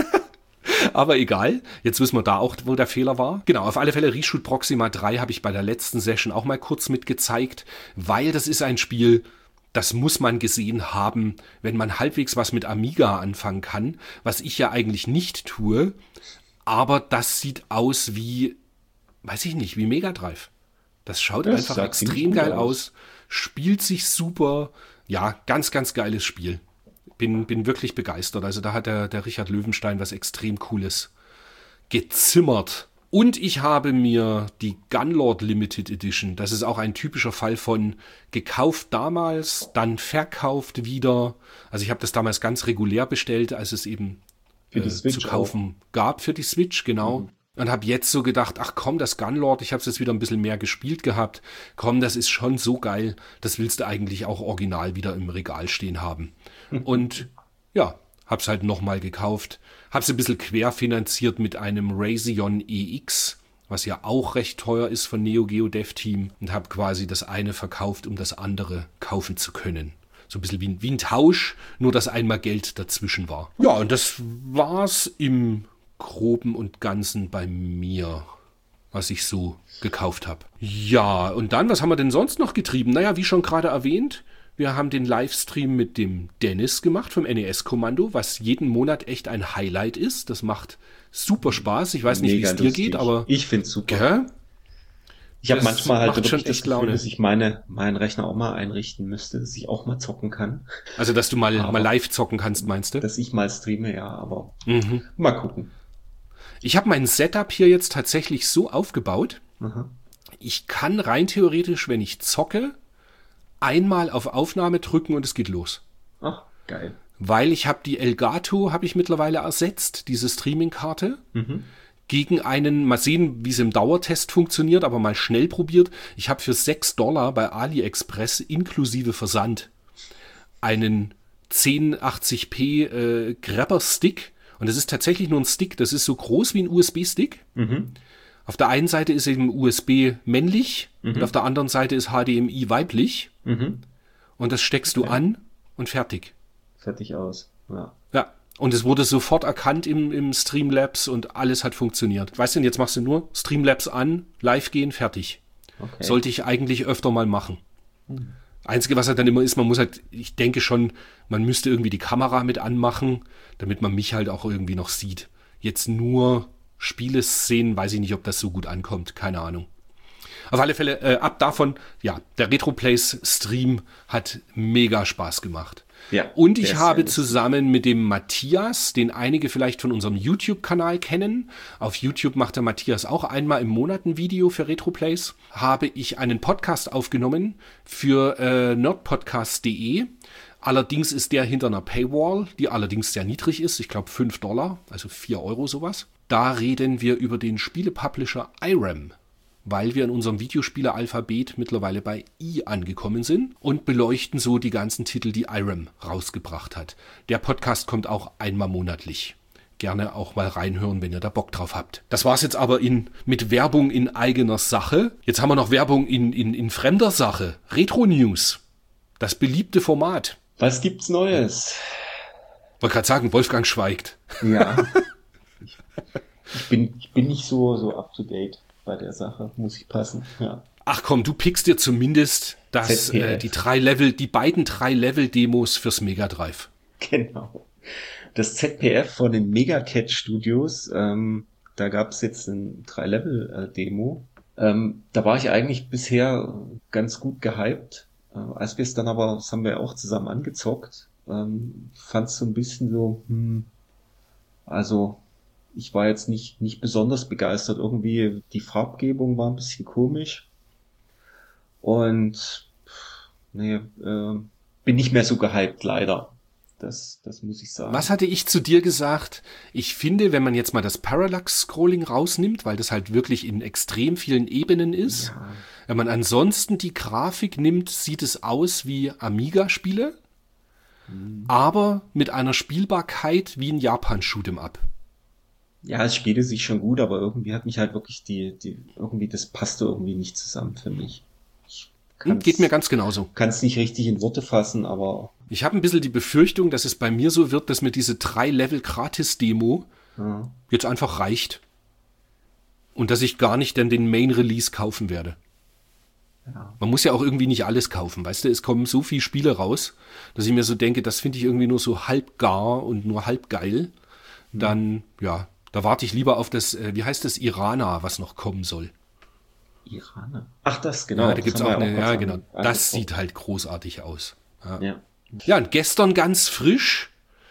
Aber egal, jetzt wissen wir da auch, wo der Fehler war. Genau, auf alle Fälle Reshoot Proxima drei habe ich bei der letzten Session auch mal kurz mitgezeigt, weil das ist ein Spiel, das muss man gesehen haben, wenn man halbwegs was mit Amiga anfangen kann, was ich ja eigentlich nicht tue. Aber das sieht aus wie, weiß ich nicht, wie Mega Drive. Das schaut das einfach extrem geil aus. aus, spielt sich super. Ja, ganz, ganz geiles Spiel. Bin, bin wirklich begeistert. Also da hat der, der Richard Löwenstein was extrem Cooles gezimmert. Und ich habe mir die Gunlord Limited Edition, das ist auch ein typischer Fall von gekauft damals, dann verkauft wieder. Also ich habe das damals ganz regulär bestellt, als es eben äh, zu kaufen auch gab für die Switch, genau. Mhm. Und habe jetzt so gedacht, ach komm, das Gunlord, ich habe es jetzt wieder ein bisschen mehr gespielt gehabt. Komm, das ist schon so geil, das willst du eigentlich auch original wieder im Regal stehen haben. Und ja, hab's halt nochmal gekauft. Hab's ein bisschen querfinanziert mit einem Radeon E X, was ja auch recht teuer ist von Neo Geo Dev Team. Und habe quasi das eine verkauft, um das andere kaufen zu können. So ein bisschen wie ein, wie ein Tausch, nur dass einmal Geld dazwischen war. Ja, und das war's im Groben und Ganzen bei mir, was ich so gekauft habe. Ja, und dann, was haben wir denn sonst noch getrieben? Naja, wie schon gerade erwähnt, wir haben den Livestream mit dem Dennis gemacht vom N E S-Kommando, was jeden Monat echt ein Highlight ist. Das macht super Spaß. Ich weiß nicht, wie es dir geht, aber... Ich finde es super. Gell? Ich habe manchmal halt wirklich schon das Gefühl, dass ich meine, meinen Rechner auch mal einrichten müsste, dass ich auch mal zocken kann. Also, dass du mal, mal live zocken kannst, meinst du? Dass ich mal streame, ja, aber mhm. mal gucken. Ich habe mein Setup hier jetzt tatsächlich so aufgebaut. Aha. Ich kann rein theoretisch, wenn ich zocke, einmal auf Aufnahme drücken und es geht los. Ach, geil. Weil ich habe die Elgato, habe ich mittlerweile ersetzt, diese Streaming-Karte, mhm. gegen einen, mal sehen, wie es im Dauertest funktioniert, aber mal schnell probiert. Ich habe für sechs Dollar bei AliExpress inklusive Versand einen zehn achtzig p äh, Grabber-Stick. Und das ist tatsächlich nur ein Stick, das ist so groß wie ein U S B-Stick. Mhm. Auf der einen Seite ist eben U S B männlich mhm. und auf der anderen Seite ist H D M I weiblich. Mhm. Und das steckst du okay. an und fertig. Fertig aus, ja. Ja, und es wurde sofort erkannt im, im Streamlabs und alles hat funktioniert. Weißt du, jetzt machst du nur Streamlabs an, live gehen, fertig. Okay. Sollte ich eigentlich öfter mal machen. Mhm. Einzige, was halt dann immer ist, man muss halt, ich denke schon, man müsste irgendwie die Kamera mit anmachen, damit man mich halt auch irgendwie noch sieht. Jetzt nur Spieleszenen, weiß ich nicht, ob das so gut ankommt, keine Ahnung. Auf alle Fälle, äh, ab davon, ja, der Retroplays Stream hat mega Spaß gemacht. Ja, und ich habe zusammen mit dem Matthias, den einige vielleicht von unserem YouTube-Kanal kennen, auf YouTube macht der Matthias auch einmal im Monat ein Video für Retroplays, habe ich einen Podcast aufgenommen für äh, nerdpodcast punkt de. Allerdings ist der hinter einer Paywall, die allerdings sehr niedrig ist, ich glaube fünf Dollar, also vier Euro sowas. Da reden wir über den Spielepublisher I R A M, weil wir in unserem Videospieler-Alphabet mittlerweile bei I angekommen sind und beleuchten so die ganzen Titel, die I R A M rausgebracht hat. Der Podcast kommt auch einmal monatlich. Gerne auch mal reinhören, wenn ihr da Bock drauf habt. Das war's jetzt aber in, mit Werbung in eigener Sache. Jetzt haben wir noch Werbung in, in, in fremder Sache. Retro News. Das beliebte Format. Was gibt's Neues? Wollte gerade sagen, Wolfgang schweigt. Ja. ich, ich, bin, ich bin nicht so, so up to date bei der Sache, muss ich passen. Ja. Ach komm, du pickst dir zumindest das, äh, die drei Level, die beiden drei Level Demos fürs Mega Drive. Genau. Das Z P F von den Megacat Studios, ähm, da gab es jetzt ein drei Level äh, Demo. Ähm, da war ich eigentlich bisher ganz gut gehypt. Äh, als wir es dann aber, das haben wir auch zusammen angezockt, ähm, fand es so ein bisschen so, hm, also ich war jetzt nicht, nicht besonders begeistert. Irgendwie die Farbgebung war ein bisschen komisch. Und nee, äh, bin nicht mehr so gehypt, leider. Das, das muss ich sagen. Was hatte ich zu dir gesagt? Ich finde, wenn man jetzt mal das Parallax-Scrolling rausnimmt, weil das halt wirklich in extrem vielen Ebenen ist, ja. Wenn man ansonsten die Grafik nimmt, sieht es aus wie Amiga-Spiele, mhm. aber mit einer Spielbarkeit wie ein Japan-Shoot'em-up. Ja, es spielte sich schon gut, aber irgendwie hat mich halt wirklich die, die, irgendwie, das passte irgendwie nicht zusammen für mich. Geht mir ganz genauso. Kann es nicht richtig in Worte fassen, aber... Ich habe ein bisschen die Befürchtung, dass es bei mir so wird, dass mir diese drei Level Gratis-Demo ja. jetzt einfach reicht. Und dass ich gar nicht dann den Main-Release kaufen werde. Ja. Man muss ja auch irgendwie nicht alles kaufen, weißt du? Es kommen so viele Spiele raus, dass ich mir so denke, das finde ich irgendwie nur so halb gar und nur halb geil. Mhm. Dann, ja, da warte ich lieber auf das, wie heißt das, Irana, was noch kommen soll. Iraner. Ach, das, genau. Ja, da das gibt's auch eine, ja, genau. Das sieht halt großartig aus. Ja. Ja, ja und gestern ganz frisch.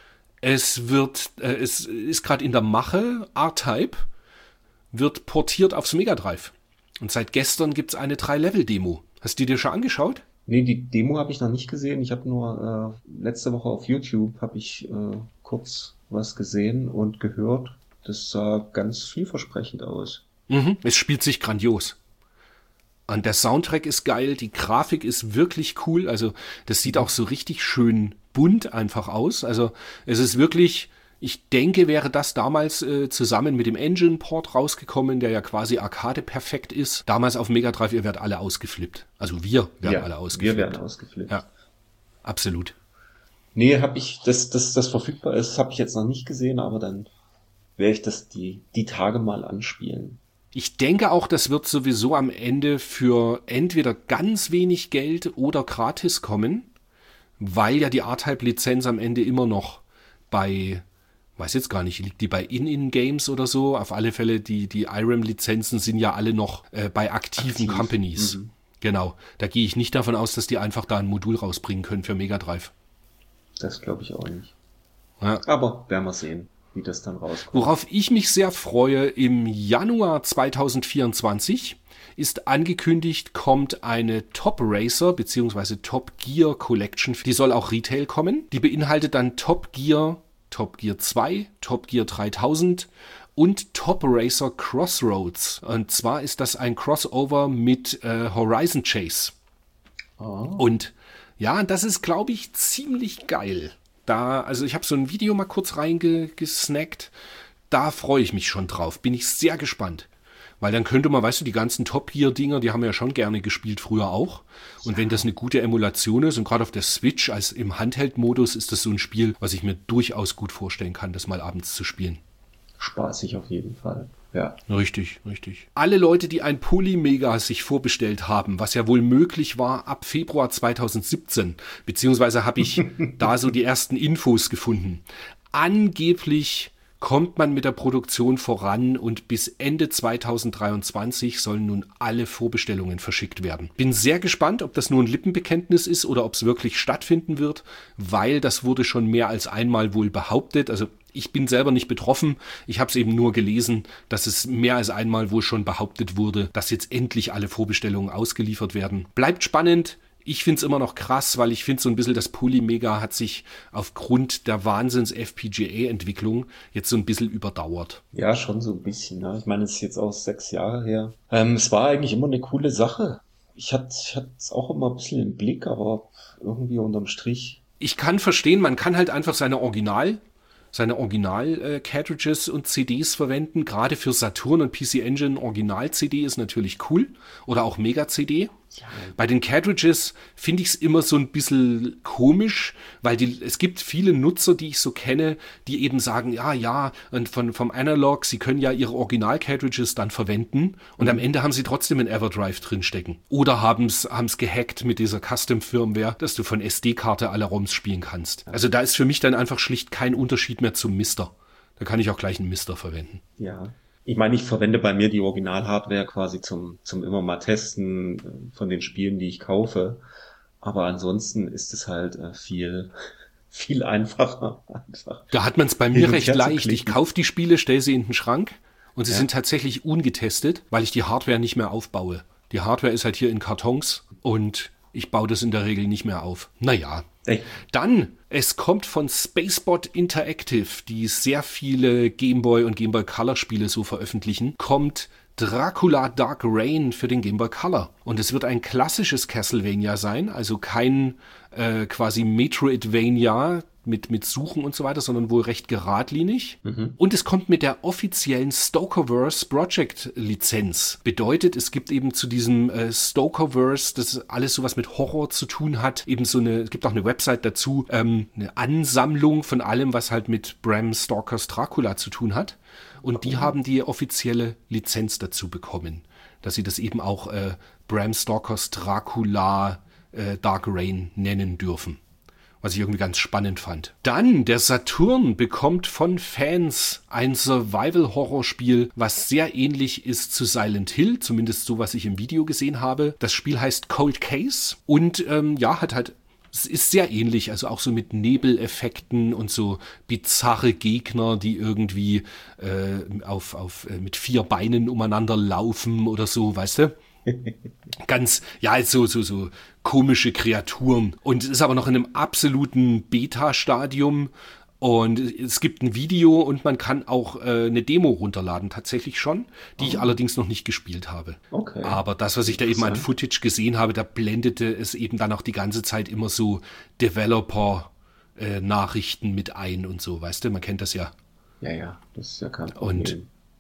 Es wird, äh, es ist gerade in der Mache. R-Type wird portiert aufs Mega Drive. Und seit gestern gibt's eine drei Level Demo. Hast du dir schon angeschaut? Nee, die Demo habe ich noch nicht gesehen. Ich habe nur äh, letzte Woche auf YouTube habe ich äh, kurz was gesehen und gehört. Das sah ganz vielversprechend aus. Mhm, es spielt sich grandios. Und der Soundtrack ist geil, die Grafik ist wirklich cool, also das sieht auch so richtig schön bunt einfach aus. Also es ist wirklich, ich denke, wäre das damals äh, zusammen mit dem Engine-Port rausgekommen, der ja quasi Arcade-perfekt ist. Damals auf Mega Drive, ihr werdet alle ausgeflippt. Also wir werden ja, alle ausgeflippt. Wir werden ausgeflippt. Ja, absolut. Nee, habe ich, das, das, das verfügbar ist, habe ich jetzt noch nicht gesehen, aber dann werde ich das die, die Tage mal anspielen. Ich denke auch, das wird sowieso am Ende für entweder ganz wenig Geld oder gratis kommen, weil ja die R-Type-Lizenz am Ende immer noch bei, weiß jetzt gar nicht, liegt die bei In-In-Games oder so? Auf alle Fälle, die, die I R A M-Lizenzen sind ja alle noch äh, bei aktiven Aktiv. Companies. Mhm. Genau, da gehe ich nicht davon aus, dass die einfach da ein Modul rausbringen können für Mega Drive. Das glaube ich auch nicht. Ja. Aber werden wir sehen, wie das dann rauskommt. Worauf ich mich sehr freue, im Januar zwanzig vierundzwanzig ist angekündigt, kommt eine Top Racer bzw. Top Gear Collection. Die soll auch Retail kommen. Die beinhaltet dann Top Gear, Top Gear zwei, Top Gear dreitausend und Top Racer Crossroads. Und zwar ist das ein Crossover mit äh, Horizon Chase. Oh. Und ja, das ist, glaube ich, ziemlich geil. Da, also ich habe so ein Video mal kurz reingesnackt. Da freue ich mich schon drauf. Bin ich sehr gespannt. Weil dann könnte man, weißt du, die ganzen Top-Gear-Dinger, die haben wir ja schon gerne gespielt, früher auch. Und ja. wenn das eine gute Emulation ist und gerade auf der Switch als im Handheld-Modus ist das so ein Spiel, was ich mir durchaus gut vorstellen kann, das mal abends zu spielen. Spaßig auf jeden Fall. Ja. Richtig, richtig. Alle Leute, die ein Polymega sich vorbestellt haben, was ja wohl möglich war ab Februar zwanzig siebzehn, beziehungsweise habe ich da so die ersten Infos gefunden. Angeblich kommt man mit der Produktion voran und bis Ende zweitausenddreiundzwanzig sollen nun alle Vorbestellungen verschickt werden. Bin sehr gespannt, ob das nur ein Lippenbekenntnis ist oder ob es wirklich stattfinden wird, weil das wurde schon mehr als einmal wohl behauptet. Also ich bin selber nicht betroffen. Ich habe es eben nur gelesen, dass es mehr als einmal wohl schon behauptet wurde, dass jetzt endlich alle Vorbestellungen ausgeliefert werden. Bleibt spannend. Ich finde es immer noch krass, weil ich finde so ein bisschen, das Polymega hat sich aufgrund der Wahnsinns-F P G A-Entwicklung jetzt so ein bisschen überdauert. Ja, schon so ein bisschen. Ne? Ich meine, es ist jetzt auch sechs Jahre her. Ähm, es war eigentlich immer eine coole Sache. Ich hatte ich hatte es auch immer ein bisschen im Blick, aber irgendwie unterm Strich. Ich kann verstehen, man kann halt einfach seine Original, seine Original-Cartridges und C Ds verwenden. Gerade für Saturn und P C Engine Original-C D ist natürlich cool. Oder auch Mega-C D. Ja. Bei den Cartridges finde ich es immer so ein bisschen komisch, weil die, es gibt viele Nutzer, die ich so kenne, die eben sagen, ja, ja, und von, vom Analog, sie können ja ihre Original-Cartridges dann verwenden und mhm. am Ende haben sie trotzdem ein Everdrive drinstecken. Oder haben es gehackt mit dieser Custom-Firmware, dass du von S D-Karte alle ROMs spielen kannst. Also da ist für mich dann einfach schlicht kein Unterschied mehr zum Mister. Da kann ich auch gleich einen Mister verwenden. Ja. Ich meine, ich verwende bei mir die Original-Hardware quasi zum, zum immer mal testen von den Spielen, die ich kaufe. Aber ansonsten ist es halt äh, viel, viel einfacher. Einfach da hat man es bei mir recht leicht. Ich kaufe die Spiele, stelle sie in den Schrank und sie ja. sind tatsächlich ungetestet, weil ich die Hardware nicht mehr aufbaue. Die Hardware ist halt hier in Kartons und ich baue das in der Regel nicht mehr auf. Naja. Echt? Dann, es kommt von Spacebot Interactive, die sehr viele Gameboy und Gameboy Color Spiele so veröffentlichen, kommt Dracula Dark Reign für den Gameboy Color. Und es wird ein klassisches Castlevania sein, also kein äh, quasi Metroidvania mit, mit Suchen und so weiter, sondern wohl recht geradlinig. Mhm. Und es kommt mit der offiziellen Stokerverse Project Lizenz. Bedeutet, es gibt eben zu diesem äh, Stokerverse, das alles sowas mit Horror zu tun hat, eben so eine, es gibt auch eine Website dazu, ähm, eine Ansammlung von allem, was halt mit Bram Stokers Dracula zu tun hat. Und die haben die offizielle Lizenz dazu bekommen, dass sie das eben auch äh, Bram Stokers Dracula äh, Dark Reign nennen dürfen. Was ich irgendwie ganz spannend fand. Dann, der Saturn bekommt von Fans ein Survival-Horror-Spiel, was sehr ähnlich ist zu Silent Hill, zumindest so, was ich im Video gesehen habe. Das Spiel heißt Cold Case und ähm, ja, hat halt, es ist sehr ähnlich, also auch so mit Nebeleffekten und so bizarre Gegner, die irgendwie äh, auf, auf, äh, mit vier Beinen umeinander laufen oder so, weißt du? Ganz, ja, so, so, so komische Kreaturen. Und es ist aber noch in einem absoluten Beta-Stadium. Und es gibt ein Video und man kann auch äh, eine Demo runterladen, tatsächlich schon, die oh. ich allerdings noch nicht gespielt habe. Okay. Aber das, was ich da eben an Footage gesehen habe, da blendete es eben dann auch die ganze Zeit immer so Developer-Nachrichten äh, mit ein und so, weißt du, man kennt das ja. Ja, ja, das ist ja kein Problem. Und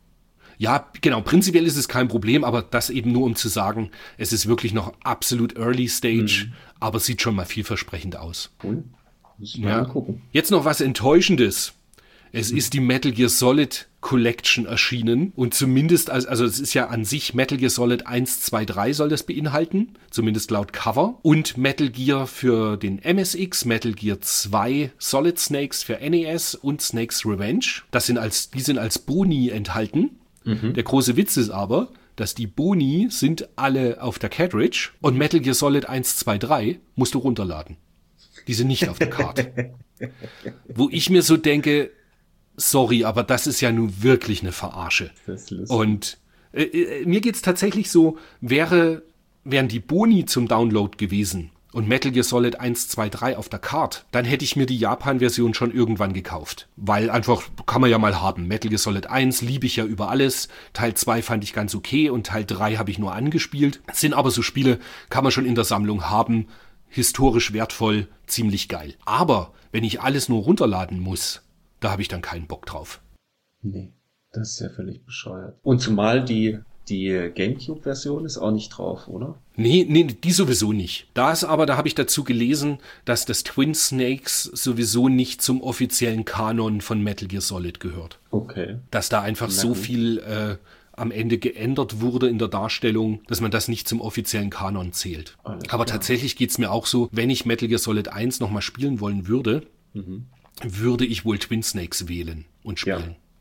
ja, genau, prinzipiell ist es kein Problem, aber das eben nur, um zu sagen, es ist wirklich noch absolut Early Stage, mhm. aber sieht schon mal vielversprechend aus. Cool. Muss ich mal ja. gucken. Jetzt noch was Enttäuschendes. Es mhm. ist die Metal Gear Solid Collection erschienen und zumindest, als, also es ist ja an sich Metal Gear Solid eins, zwei, drei soll das beinhalten, zumindest laut Cover. Und Metal Gear für den M S X, Metal Gear zwei Solid Snakes für N E S und Snakes Revenge. Das sind als, die sind als Boni enthalten. Mhm. Der große Witz ist aber, dass die Boni sind alle auf der Cartridge und Metal Gear Solid eins, zwei, drei musst du runterladen. Die sind nicht auf der Karte. Wo ich mir so denke, sorry, aber das ist ja nun wirklich eine Verarsche. Das ist lustig. Und äh, äh, mir geht's tatsächlich so, wäre, wären die Boni zum Download gewesen und Metal Gear Solid eins, zwei, drei auf der Card, dann hätte ich mir die Japan-Version schon irgendwann gekauft. Weil einfach, kann man ja mal haben. Metal Gear Solid eins liebe ich ja über alles. Teil zwei fand ich ganz okay und Teil drei habe ich nur angespielt. Sind aber so Spiele, kann man schon in der Sammlung haben. Historisch wertvoll, ziemlich geil. Aber wenn ich alles nur runterladen muss, da habe ich dann keinen Bock drauf. Nee, das ist ja völlig bescheuert. Und zumal die... Die GameCube-Version ist auch nicht drauf, oder? Nee, nee, die sowieso nicht. Da ist aber, da habe ich dazu gelesen, dass das Twin Snakes sowieso nicht zum offiziellen Kanon von Metal Gear Solid gehört. Okay. Dass da einfach Na, so viel äh, am Ende geändert wurde in der Darstellung, dass man das nicht zum offiziellen Kanon zählt. Alles aber klar. Tatsächlich geht's mir auch so, wenn ich Metal Gear Solid eins nochmal spielen wollen würde, mhm. würde ich wohl Twin Snakes wählen und spielen. Ja.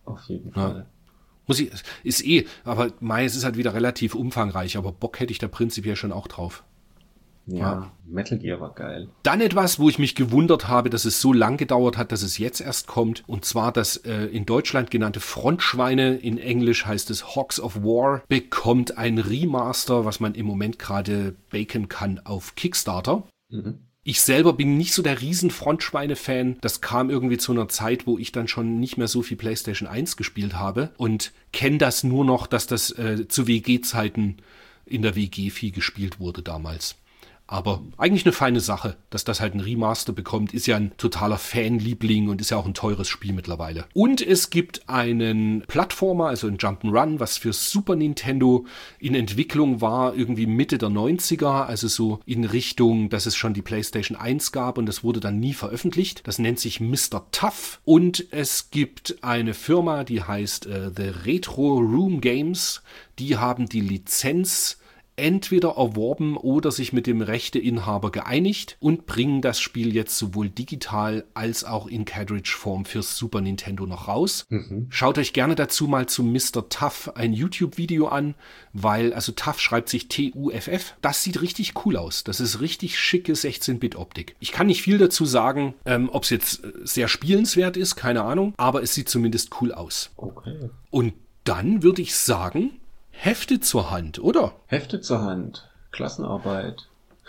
Auf jeden Ja. Fall. Muss ich, ist eh, aber mei, es ist halt wieder relativ umfangreich, aber Bock hätte ich da prinzipiell schon auch drauf. Ja, Ja. Metal Gear war geil. Dann etwas, wo ich mich gewundert habe, dass es so lang gedauert hat, dass es jetzt erst kommt. Und zwar das äh, in Deutschland genannte Frontschweine, in Englisch heißt es Hogs of War, bekommt ein Remaster, was man im Moment gerade baken kann auf Kickstarter. Mhm. Ich selber bin nicht so der riesen Frontschweine-Fan. Das kam irgendwie zu einer Zeit, wo ich dann schon nicht mehr so viel PlayStation eins gespielt habe und kenne das nur noch, dass das äh, zu W G-Zeiten in der W G viel gespielt wurde damals. Aber eigentlich eine feine Sache, dass das halt ein Remaster bekommt. Ist ja ein totaler Fanliebling und ist ja auch ein teures Spiel mittlerweile. Und es gibt einen Plattformer, also ein Jump'n'Run, was für Super Nintendo in Entwicklung war, irgendwie Mitte der neunziger, also so in Richtung, dass es schon die PlayStation eins gab und das wurde dann nie veröffentlicht. Das nennt sich Mister Tough. Und es gibt eine Firma, die heißt äh, The Retro Room Games. Die haben die Lizenz entweder erworben oder sich mit dem Rechteinhaber geeinigt und bringen das Spiel jetzt sowohl digital als auch in Cartridge-Form fürs Super Nintendo noch raus. Mhm. Schaut euch gerne dazu mal zu Mister Tough ein YouTube-Video an, weil, also Tough schreibt sich T U F F. Das sieht richtig cool aus. Das ist richtig schicke sechzehn-Bit-Optik. Ich kann nicht viel dazu sagen, ähm, ob es jetzt sehr spielenswert ist, keine Ahnung, aber es sieht zumindest cool aus. Okay. Und dann würde ich sagen, Hefte zur Hand, oder? Hefte zur Hand. Klassenarbeit.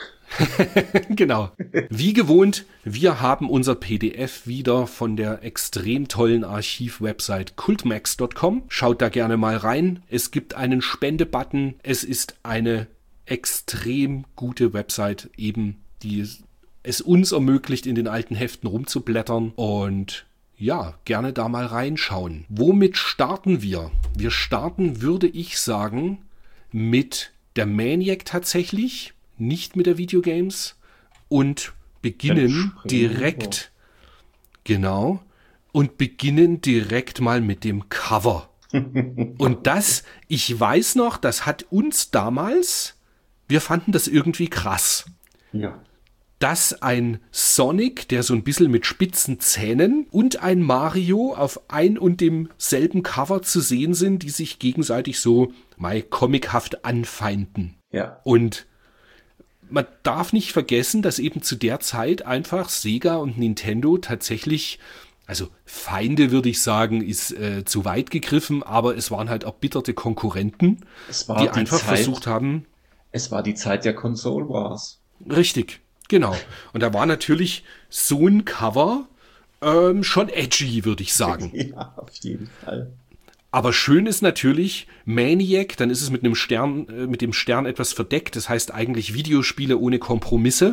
Genau. Wie gewohnt, wir haben unser P D F wieder von der extrem tollen Archiv-Website cultmax Punkt com. Schaut da gerne mal rein. Es gibt einen Spende-Button. Es ist eine extrem gute Website, eben die es uns ermöglicht, in den alten Heften rumzublättern und ja, gerne da mal reinschauen. Womit starten wir? Wir starten, würde ich sagen, mit der Maniac tatsächlich, nicht mit der Videogames und beginnen direkt, genau, und beginnen direkt mal mit dem Cover. Und das, ich weiß noch, das hat uns damals, wir fanden das irgendwie krass. Ja. Dass ein Sonic, der so ein bisschen mit spitzen Zähnen und ein Mario auf ein und demselben Cover zu sehen sind, die sich gegenseitig so mal comichaft anfeinden. Ja. Und man darf nicht vergessen, dass eben zu der Zeit einfach Sega und Nintendo tatsächlich, also Feinde würde ich sagen, ist äh, zu weit gegriffen, aber es waren halt erbitterte Konkurrenten, Es war die, die einfach Zeit, versucht haben. Es war die Zeit der Console Wars. Richtig. Genau. Und da war natürlich so ein Cover ähm, schon edgy, würde ich sagen. Ja, auf jeden Fall. Aber schön ist natürlich Maniac, dann ist es mit einem Stern, äh, mit dem Stern etwas verdeckt. Das heißt eigentlich Videospiele ohne Kompromisse.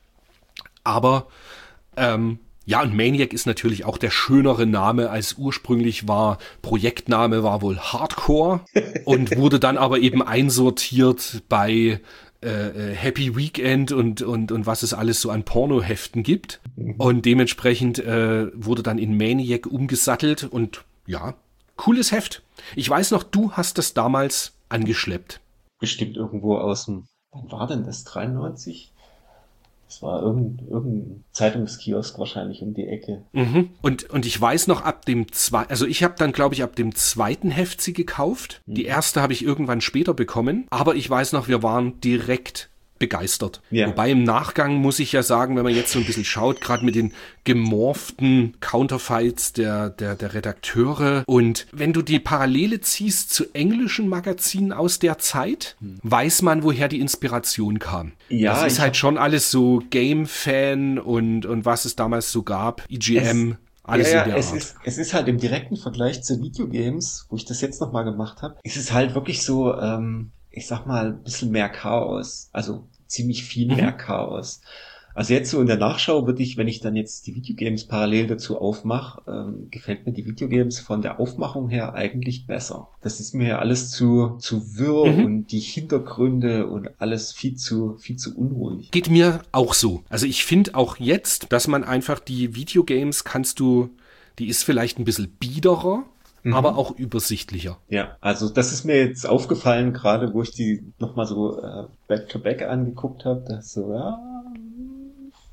Aber ähm, ja, und Maniac ist natürlich auch der schönere Name, als ursprünglich war. Projektname war wohl Hardcore und wurde dann aber eben einsortiert bei Äh, Happy Weekend und, und, und was es alles so an Pornoheften gibt. Mhm. Und dementsprechend äh, wurde dann in Maniac umgesattelt und ja, cooles Heft. Ich weiß noch, du hast das damals angeschleppt. Bestimmt irgendwo aus dem, wann war denn das, dreiundneunzig? Das war irgendein, irgendein Zeitungskiosk wahrscheinlich um die Ecke. Mhm. Und, und ich weiß noch, ab dem zweiten, also ich habe dann, glaube ich, ab dem zweiten Heft sie gekauft. Mhm. Die erste habe ich irgendwann später bekommen. Aber ich weiß noch, wir waren direkt begeistert. Ja. Wobei im Nachgang muss ich ja sagen, wenn man jetzt so ein bisschen schaut, gerade mit den gemorften Counterfights der, der, der Redakteure und wenn du die Parallele ziehst zu englischen Magazinen aus der Zeit, hm. weiß man, woher die Inspiration kam. Ja, das ist halt schon alles so Game-Fan und, und was es damals so gab, I G M, es, alles ja, in der es Art. Ist, es ist halt im direkten Vergleich zu Videogames, wo ich das jetzt nochmal gemacht habe, ist es halt wirklich so, ähm, ich sag mal, ein bisschen mehr Chaos. Also ziemlich viel mhm. mehr Chaos. Also jetzt so in der Nachschau würde ich, wenn ich dann jetzt die Videogames parallel dazu aufmache, ähm, gefällt mir die Videogames von der Aufmachung her eigentlich besser. Das ist mir ja alles zu zu wirr mhm. und die Hintergründe und alles viel zu viel zu unruhig. Geht mir auch so. Also ich finde auch jetzt, dass man einfach die Videogames kannst du, die ist vielleicht ein bisschen biederer, Mhm. aber auch übersichtlicher. Ja, also das ist mir jetzt aufgefallen, gerade wo ich die nochmal so äh, back-to-back angeguckt habe, dass so, ja,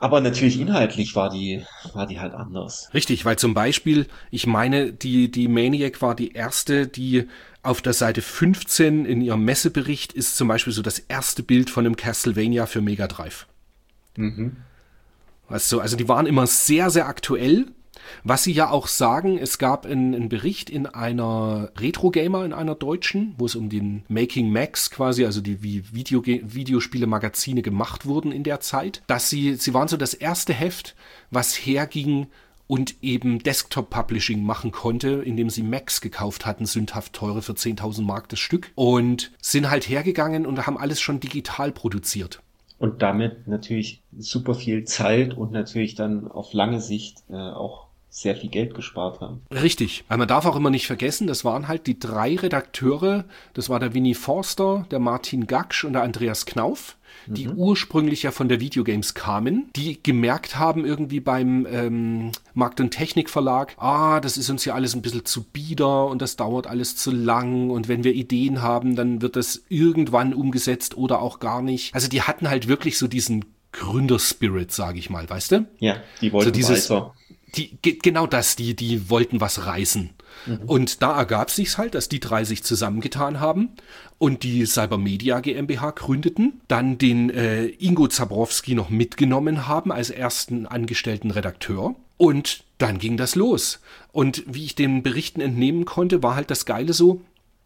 Aber natürlich inhaltlich war die, war die halt anders. Richtig, weil zum Beispiel, ich meine, die, die Maniac war die erste, die auf der Seite fünfzehn in ihrem Messebericht ist zum Beispiel so das erste Bild von einem Castlevania für Mega Drive. Mhm. Also, also die waren immer sehr, sehr aktuell. Was sie ja auch sagen, es gab einen, einen Bericht in einer Retro Gamer, in einer deutschen, wo es um den Making Max quasi, also die wie Video, Videospiele-Magazine gemacht wurden in der Zeit, dass sie, sie waren so das erste Heft, was herging und eben Desktop-Publishing machen konnte, indem sie Macs gekauft hatten, sündhaft teure für zehntausend Mark das Stück, und sind halt hergegangen und haben alles schon digital produziert. Und damit natürlich super viel Zeit und natürlich dann auf lange Sicht äh, auch sehr viel Geld gespart haben. Richtig, weil man darf auch immer nicht vergessen, das waren halt die drei Redakteure, das war der Winnie Forster, der Martin Gaksch und der Andreas Knauf, die mhm. ursprünglich ja von der Videogames kamen, die gemerkt haben irgendwie beim ähm, Markt- und Technik-Verlag, ah, das ist uns hier alles ein bisschen zu bieder und das dauert alles zu lang und wenn wir Ideen haben, dann wird das irgendwann umgesetzt oder auch gar nicht. Also die hatten halt wirklich so diesen Gründerspirit, sage ich mal, weißt du? Ja, die wollten so dieses, weiter. Die, genau das, die, die wollten was reißen. Mhm. Und da ergab sich's halt, dass die drei sich zusammengetan haben und die Cybermedia GmbH gründeten, dann den äh, Ingo Zabrowski noch mitgenommen haben als ersten angestellten Redakteur. Und dann ging das los. Und wie ich den Berichten entnehmen konnte, war halt das Geile so,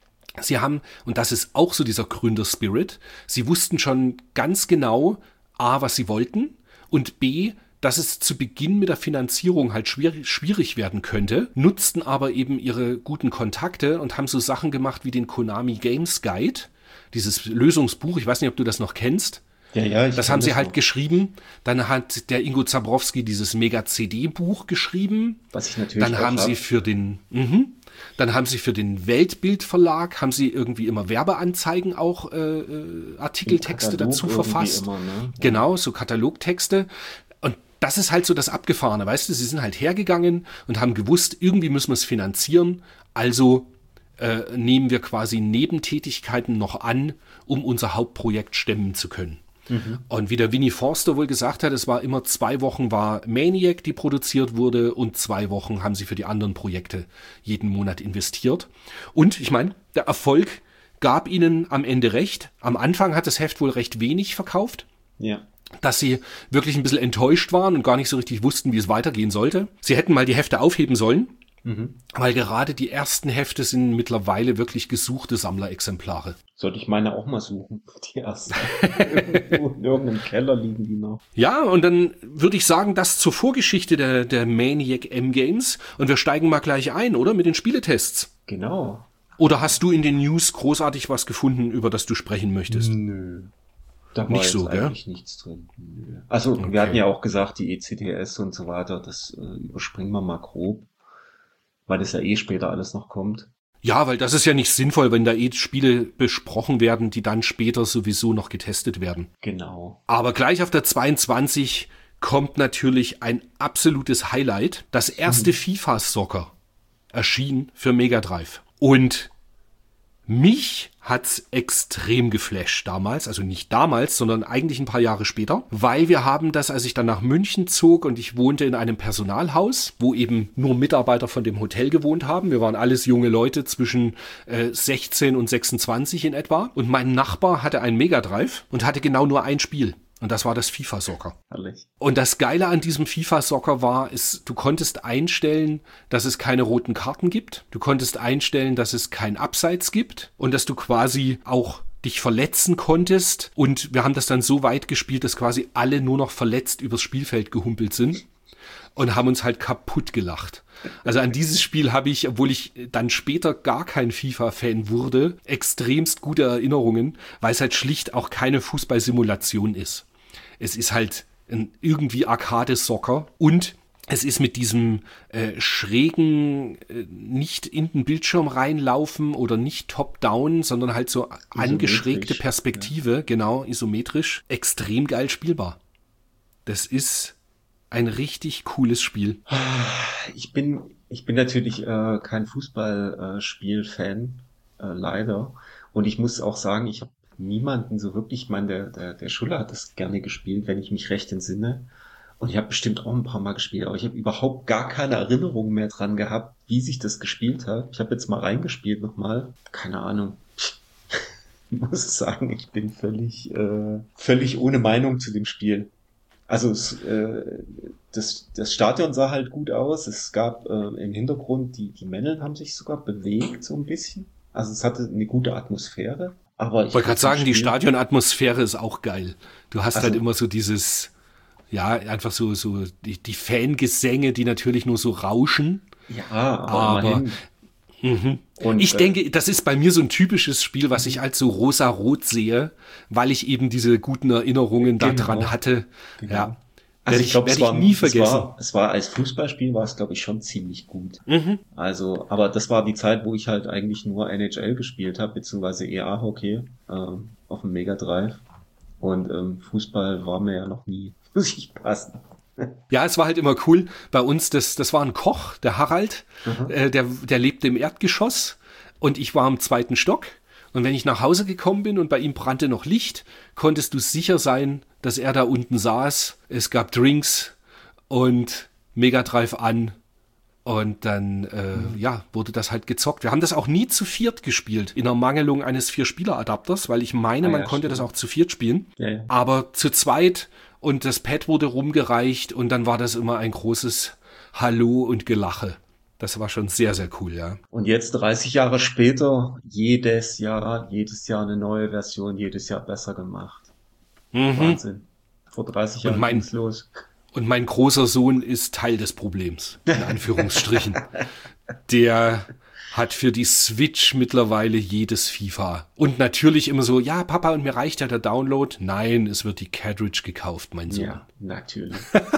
sie haben, und das ist auch so dieser Gründerspirit, sie wussten schon ganz genau, A, was sie wollten und B, dass es zu Beginn mit der Finanzierung halt schwierig, schwierig werden könnte, nutzten aber eben ihre guten Kontakte und haben so Sachen gemacht wie den Konami Games Guide, dieses Lösungsbuch, ich weiß nicht, ob du das noch kennst. Ja, ja, ich das haben sie das halt noch. geschrieben. Dann hat der Ingo Zabrowski dieses Mega-C D-Buch geschrieben. Was ich natürlich Dann haben hab. sie für den, mh, dann haben sie für den Weltbildverlag, haben sie irgendwie immer Werbeanzeigen auch, äh, Artikeltexte dazu verfasst. Immer, ne? Ja. Genau, so Katalogtexte. Das ist halt so das Abgefahrene, weißt du, sie sind halt hergegangen und haben gewusst, irgendwie müssen wir es finanzieren, also äh, nehmen wir quasi Nebentätigkeiten noch an, um unser Hauptprojekt stemmen zu können. Mhm. Und wie der Winnie Forster wohl gesagt hat, es war immer zwei Wochen war Maniac, die produziert wurde, und zwei Wochen haben sie für die anderen Projekte jeden Monat investiert. Und ich meine, der Erfolg gab ihnen am Ende recht. Am Anfang hat das Heft wohl recht wenig verkauft. Ja. Dass sie wirklich ein bisschen enttäuscht waren und gar nicht so richtig wussten, wie es weitergehen sollte. Sie hätten mal die Hefte aufheben sollen, mhm. weil gerade die ersten Hefte sind mittlerweile wirklich gesuchte Sammlerexemplare. Sollte ich meine auch mal suchen, die ersten. Irgendwo in irgendeinem Keller liegen die noch. Ja, und dann würde ich sagen, das zur Vorgeschichte der, der Maniac M-Games. Und wir steigen mal gleich ein, oder? Mit den Spieletests. Genau. Oder hast du in den News großartig was gefunden, über das du sprechen möchtest? Nö. Da war nicht jetzt so, eigentlich gell? nichts drin. Also okay. Wir hatten ja auch gesagt, die E C T S und so weiter, das äh, überspringen wir mal grob, weil das ja eh später alles noch kommt. Ja, weil das ist ja nicht sinnvoll, wenn da eh Spiele besprochen werden, die dann später sowieso noch getestet werden. Genau. Aber gleich auf der zweiundzwanzig kommt natürlich ein absolutes Highlight. Das erste hm. FIFA-Soccer erschien für Mega Drive. Und mich hat's extrem geflasht damals, also nicht damals, sondern eigentlich ein paar Jahre später, weil wir haben das, als ich dann nach München zog und ich wohnte in einem Personalhaus, wo eben nur Mitarbeiter von dem Hotel gewohnt haben. Wir waren alles junge Leute zwischen äh, sechzehn und sechsundzwanzig in etwa. Und mein Nachbar hatte einen Mega Drive und hatte genau nur ein Spiel. Und das war das FIFA-Soccer. Herrlich. Und das Geile an diesem FIFA-Soccer war, ist, du konntest einstellen, dass es keine roten Karten gibt. Du konntest einstellen, dass es kein Abseits gibt und dass du quasi auch dich verletzen konntest. Und wir haben das dann so weit gespielt, dass quasi alle nur noch verletzt übers Spielfeld gehumpelt sind und haben uns halt kaputt gelacht. Also an dieses Spiel habe ich, obwohl ich dann später gar kein FIFA-Fan wurde, extremst gute Erinnerungen, weil es halt schlicht auch keine Fußballsimulation ist. Es ist halt ein irgendwie Arcade-Soccer und es ist mit diesem äh, schrägen, äh, nicht in den Bildschirm reinlaufen oder nicht top-down, sondern halt so angeschrägte Perspektive, ja. Genau, isometrisch, extrem geil spielbar. Das ist ein richtig cooles Spiel. Ich bin, ich bin natürlich äh, kein Fußballspiel-Fan, äh, leider. Und ich muss auch sagen, ich habe niemanden so wirklich, ich meine, der, der, der Schuller hat das gerne gespielt, wenn ich mich recht entsinne. Und ich habe bestimmt auch ein paar Mal gespielt, aber ich habe überhaupt gar keine Erinnerung mehr dran gehabt, wie sich das gespielt hat. Ich habe jetzt mal reingespielt nochmal. Keine Ahnung. Ich muss sagen, ich bin völlig, äh, völlig ohne Meinung zu dem Spiel. Also es, äh, das, das Stadion sah halt gut aus. Es gab äh, im Hintergrund, die, die Männchen haben sich sogar bewegt so ein bisschen. Also es hatte eine gute Atmosphäre. Aber ich wollte gerade sagen, Spiel, die Stadionatmosphäre ist auch geil. Du hast Also- halt immer so dieses, ja, einfach so, so die, die Fangesänge, die natürlich nur so rauschen. ja, aber, Aber- immerhin. Mhm. Und, Ich äh, denke, das ist bei mir so ein typisches Spiel, was ich als so rosa-rot sehe, weil ich eben diese guten Erinnerungen Genau. daran hatte. Genau. Ja. Also Werde ich ich, glaube, werd es ich war nie es vergessen. war, es war als Fußballspiel war es, glaube ich, schon ziemlich gut. Mhm. Also, aber das war die Zeit, wo ich halt eigentlich nur N H L gespielt habe, beziehungsweise E A-Hockey ähm, auf dem Mega Drive. Und ähm, Fußball war mir ja noch nie richtig passen. Ja, es war halt immer cool. Bei uns, das, das war ein Koch, der Harald, Mhm. äh, der, der lebte im Erdgeschoss und ich war im zweiten Stock. Und wenn ich nach Hause gekommen bin und bei ihm brannte noch Licht, konntest du sicher sein, dass er da unten saß. Es gab Drinks und Mega Drive an. Und dann, äh, Mhm. ja, wurde das halt gezockt. Wir haben das auch nie zu viert gespielt, in Ermangelung eines Vier-Spieler-Adapters, weil ich meine, Ah, man ja, konnte stimmt. das auch zu viert spielen. Ja, ja. Aber zu zweit und das Pad wurde rumgereicht und dann war das immer ein großes Hallo und Gelache. Das war schon sehr, sehr cool, ja. Und jetzt dreißig Jahre später, jedes Jahr, jedes Jahr eine neue Version, jedes Jahr besser gemacht. Mhm. Wahnsinn. Vor dreißig Und Jahren mein- ging's los. Und mein großer Sohn ist Teil des Problems, in Anführungsstrichen. Der hat für die Switch mittlerweile jedes FIFA. Und natürlich immer so, ja, Papa, und mir reicht ja der Download. Nein, es wird die Cartridge gekauft, mein Sohn. Ja, natürlich.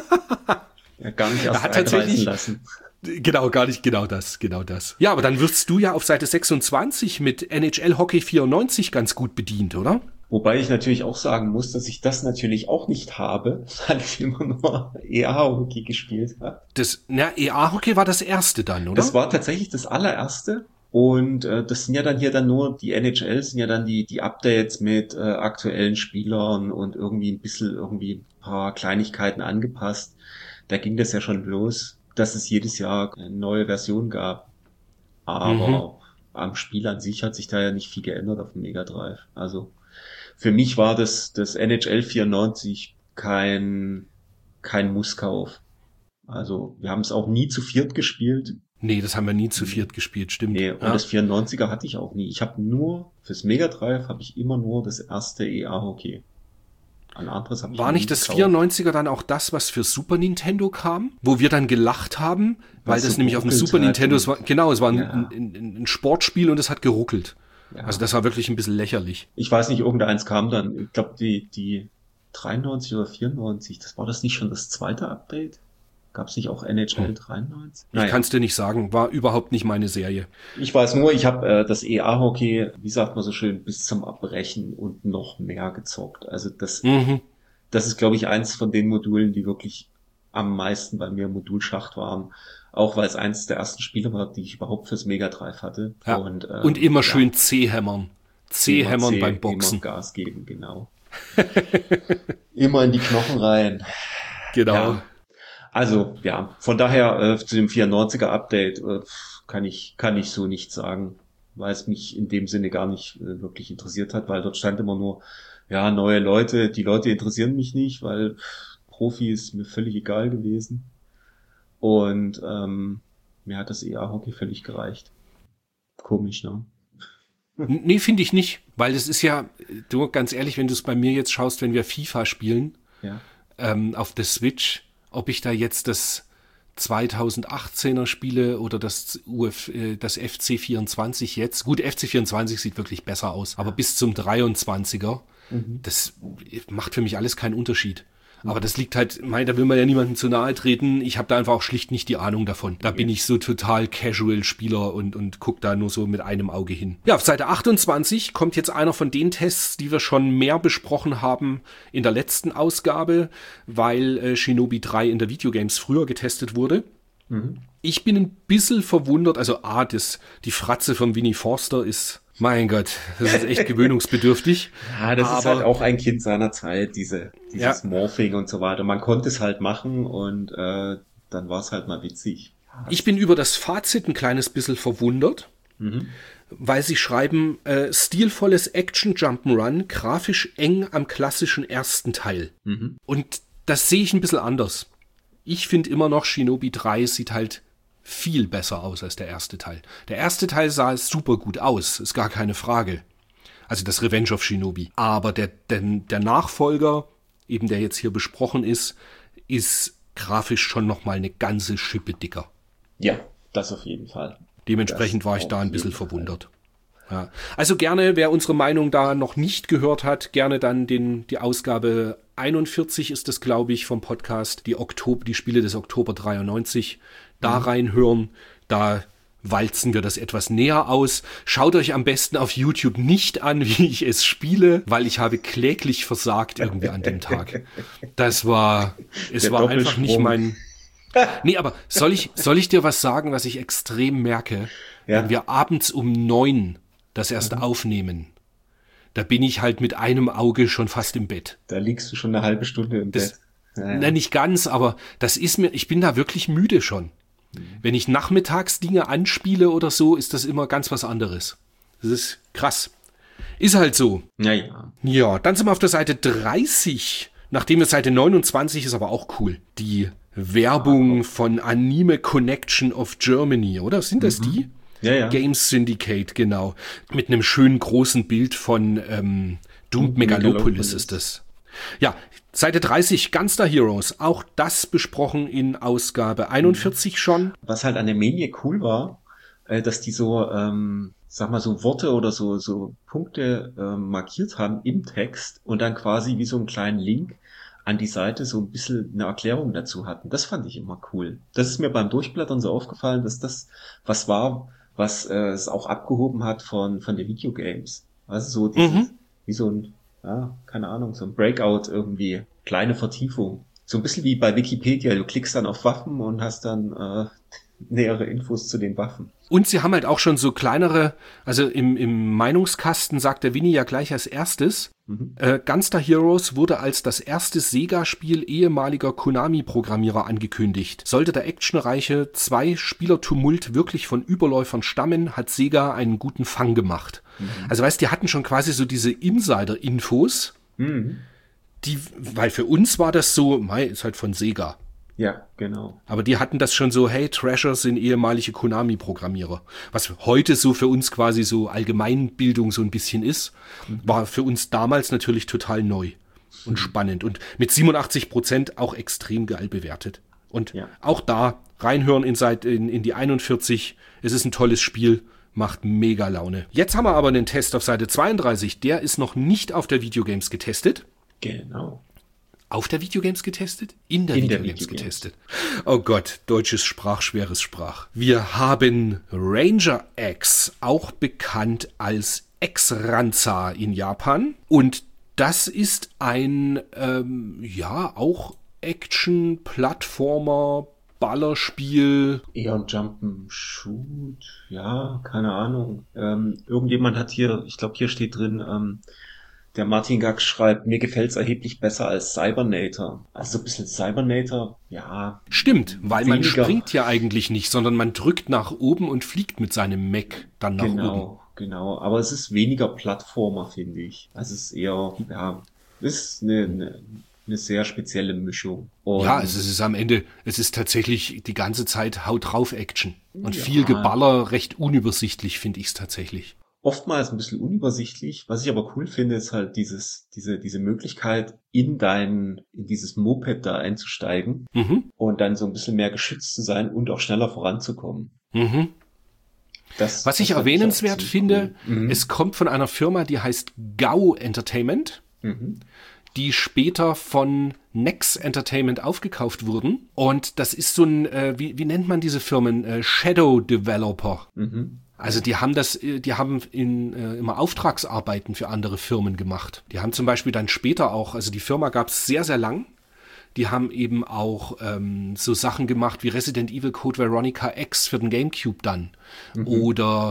Ja, gar nicht erst hat einreißen tatsächlich- lassen. Genau, gar nicht genau das, genau das. Ja, aber dann wirst du ja auf Seite sechsundzwanzig mit N H L Hockey vierundneunzig ganz gut bedient, oder? Wobei ich natürlich auch sagen muss, dass ich das natürlich auch nicht habe, weil ich immer nur E A-Hockey gespielt habe. Das, na, E A-Hockey war das erste dann, oder? Das war tatsächlich das allererste. Und äh, das sind ja dann hier dann nur, die N H L sind ja dann die die Updates mit äh, aktuellen Spielern und irgendwie ein bisschen irgendwie ein paar Kleinigkeiten angepasst. Da ging das ja schon los, dass es jedes Jahr eine neue Version gab. Aber Mhm. am Spiel an sich hat sich da ja nicht viel geändert auf dem Mega Drive. Also für mich war das das N H L vierundneunzig kein kein Musskauf. Also wir haben es auch nie zu viert gespielt. Nee, das haben wir nie zu viert gespielt, stimmt. Nee, und ja. das vierundneunziger hatte ich auch nie. Ich habe nur, fürs Mega Drive habe ich immer nur das erste E A-Hockey. Ein anderes habe ich War nie nicht das gekauft. vierundneunziger dann auch das, was für Super Nintendo kam? Wo wir dann gelacht haben, weil Was das so nämlich auf dem geruckelt Super hat Nintendo, es und- war, genau, es war ein, Ja. ein, ein, ein Sportspiel und es hat geruckelt. Ja. Also das war wirklich ein bisschen lächerlich. Ich weiß nicht, irgendeins kam dann, ich glaube die, die dreiundneunzig oder vierundneunzig, das war das nicht schon das zweite Update? Gab es nicht auch N H L Hm. dreiundneunzig? Ich kann es dir nicht sagen, war überhaupt nicht meine Serie. Ich weiß nur, ich habe äh, das E A-Hockey, wie sagt man so schön, bis zum Abbrechen und noch mehr gezockt. Also das, Mhm. das ist, glaube ich, eins von den Modulen, die wirklich am meisten bei mir im Modulschacht waren. Auch weil es eins der ersten Spiele war, die ich überhaupt fürs Mega Drive hatte. Ja. Und, ähm, Und immer ja, schön C-Hämmern. C-Hämmern immer beim C, Boxen. Immer Gas geben, genau. Immer in die Knochen rein. Genau. Ja. Also, ja, von daher äh, zu dem vierundneunziger Update äh, kann ich kann ich so nicht sagen, weil es mich in dem Sinne gar nicht äh, wirklich interessiert hat, weil dort stand immer nur, ja, neue Leute, die Leute interessieren mich nicht, weil pff, Profi ist mir völlig egal gewesen. Und ähm, mir hat das E A-Hockey völlig gereicht. Komisch, ne? N- Nee, finde ich nicht, weil das ist ja, du, ganz ehrlich, wenn du es bei mir jetzt schaust, wenn wir FIFA spielen, Ja. ähm, auf der Switch, ob ich da jetzt das zweitausendachtzehner spiele oder das U F, äh, das F C vierundzwanzig jetzt. Gut, F C vierundzwanzig sieht wirklich besser aus, aber bis zum dreiundzwanziger, Mhm. das macht für mich alles keinen Unterschied. Aber das liegt halt, mein, da will man ja niemandem zu nahe treten. Ich habe da einfach auch schlicht nicht die Ahnung davon. Da bin ich so total Casual-Spieler und, und guck da nur so mit einem Auge hin. Ja, auf Seite achtundzwanzig kommt jetzt einer von den Tests, die wir schon mehr besprochen haben in der letzten Ausgabe, weil äh, Shinobi drei in der Videogames früher getestet wurde. Mhm. Ich bin ein bisschen verwundert, also A, das, die Fratze von Winnie Forster ist Mein Gott, das ist echt gewöhnungsbedürftig. Ja, das aber, ist halt auch ein Kind seiner Zeit, diese, dieses ja. Morphing und so weiter. Man konnte es halt machen und äh, dann war es halt mal witzig. Ich bin über das Fazit ein kleines bisschen verwundert, mhm. weil sie schreiben, äh, stilvolles Action-Jump'n'Run, grafisch eng am klassischen ersten Teil. Mhm. Und das sehe ich ein bisschen anders. Ich finde immer noch, Shinobi drei sieht halt viel besser aus als der erste Teil. Der erste Teil sah super gut aus, ist gar keine Frage. Also das Revenge of Shinobi. Aber der, der, der Nachfolger, eben der jetzt hier besprochen ist, ist grafisch schon nochmal eine ganze Schippe dicker. Ja, das auf jeden Fall. Dementsprechend das war ich da ein bisschen verwundert. Ja. Also gerne, wer unsere Meinung da noch nicht gehört hat, gerne dann den, die Ausgabe einundvierzig ist das, glaube ich, vom Podcast, die Oktober, die Spiele des Oktober dreiundneunzig, da mhm. reinhören. Da walzen wir das etwas näher aus. Schaut euch am besten auf YouTube nicht an, wie ich es spiele, weil ich habe kläglich versagt irgendwie an dem Tag. Das war, es Der war einfach nicht mein... Nee, aber soll ich, soll ich dir was sagen, was ich extrem merke? Ja. Wenn wir abends um neun das erst mhm. aufnehmen, da bin ich halt mit einem Auge schon fast im Bett. Da liegst du schon eine halbe Stunde im das, Bett. Ja, ja. Na, nicht ganz, aber das ist mir, ich bin da wirklich müde schon. Mhm. Wenn ich nachmittags Dinge anspiele oder so, ist das immer ganz was anderes. Das ist krass. Ist halt so. Ja, ja. Ja, dann sind wir auf der Seite dreißig. Nachdem es Seite neunundzwanzig ist, aber auch cool. Die Werbung von Anime Connection of Germany, oder? Sind das die? Ja, ja. Games Syndicate, genau. Mit einem schönen großen Bild von ähm, Doomed Megalopolis, Megalopolis ist das. Ja, Seite dreißig, Gunstar Heroes. Auch das besprochen in Ausgabe einundvierzig schon. Was halt an der Maniac cool war, äh, dass die so, ähm, sag mal, so Worte oder so, so Punkte äh, markiert haben im Text und dann quasi wie so einen kleinen Link an die Seite so ein bisschen eine Erklärung dazu hatten. Das fand ich immer cool. Das ist mir beim Durchblättern so aufgefallen, dass das was war, was äh, es auch abgehoben hat von von den Videogames. Also so dieses, mhm. wie so ein, ja, keine Ahnung, so ein Breakout irgendwie, kleine Vertiefung. So ein bisschen wie bei Wikipedia. Du klickst dann auf Waffen und hast dann äh, nähere Infos zu den Waffen. Und sie haben halt auch schon so kleinere, also im, im Meinungskasten sagt der Winnie ja gleich als erstes, mhm. äh, Gunstar Heroes wurde als das erste Sega-Spiel ehemaliger Konami-Programmierer angekündigt. Sollte der actionreiche Zwei-Spieler-Tumult wirklich von Überläufern stammen, hat Sega einen guten Fang gemacht. Mhm. Also weißt, die hatten schon quasi so diese Insider-Infos, mhm. die, weil für uns war das so, mei, ist halt von Sega. Ja, genau. Aber die hatten das schon so, hey, Trasher sind ehemalige Konami-Programmierer. Was heute so für uns quasi so Allgemeinbildung so ein bisschen ist, mhm. war für uns damals natürlich total neu und mhm. spannend. Und mit siebenundachtzig Prozent auch extrem geil bewertet. Und ja. auch da reinhören in, in, in die einundvierzig. Es ist ein tolles Spiel, macht mega Laune. Jetzt haben wir aber einen Test auf Seite zweiunddreißig. Der ist noch nicht auf der Videogames getestet. Genau. Auf der Videogames getestet? In der In Videogames der Videogames. getestet. Oh Gott, deutsches Sprach, schweres Sprach. Wir haben Ranger X, auch bekannt als X-Ranza in Japan. Und das ist ein, ähm, ja, auch Action-Plattformer, Ballerspiel. Eher ein Jump'n'Shoot, ja, keine Ahnung. Ähm, irgendjemand hat hier, ich glaube hier steht drin, ähm, der Martin Gack schreibt, mir gefällt's erheblich besser als Cybernator. Also so ein bisschen Cybernator, ja. Stimmt, weil weniger. Man springt ja eigentlich nicht, sondern man drückt nach oben und fliegt mit seinem Mech dann nach genau, oben. Genau, genau. Aber es ist weniger Plattformer, finde ich. Also es ist eher, ja, ist eine, eine, eine sehr spezielle Mischung. Und ja, also es ist am Ende, es ist tatsächlich die ganze Zeit Haut drauf Action. Und ja. viel Geballer, recht unübersichtlich finde ich es tatsächlich. Oftmals ein bisschen unübersichtlich. Was ich aber cool finde, ist halt dieses, diese, diese Möglichkeit, in dein, in dieses Moped da einzusteigen mhm. und dann so ein bisschen mehr geschützt zu sein und auch schneller voranzukommen. Mhm. Das, Was das ich erwähnenswert finde, cool. mhm. es kommt von einer Firma, die heißt Gau Entertainment, mhm. die später von Nex Entertainment aufgekauft wurden. Und das ist so ein, äh, wie, wie nennt man diese Firmen? Äh, Shadow Developer. Mhm. Also die haben das, die haben in, äh, immer Auftragsarbeiten für andere Firmen gemacht. Die haben zum Beispiel dann später auch, also die Firma gab es sehr, sehr lang. Die haben eben auch ähm, so Sachen gemacht wie Resident Evil Code Veronica X für den GameCube dann. Mhm. Oder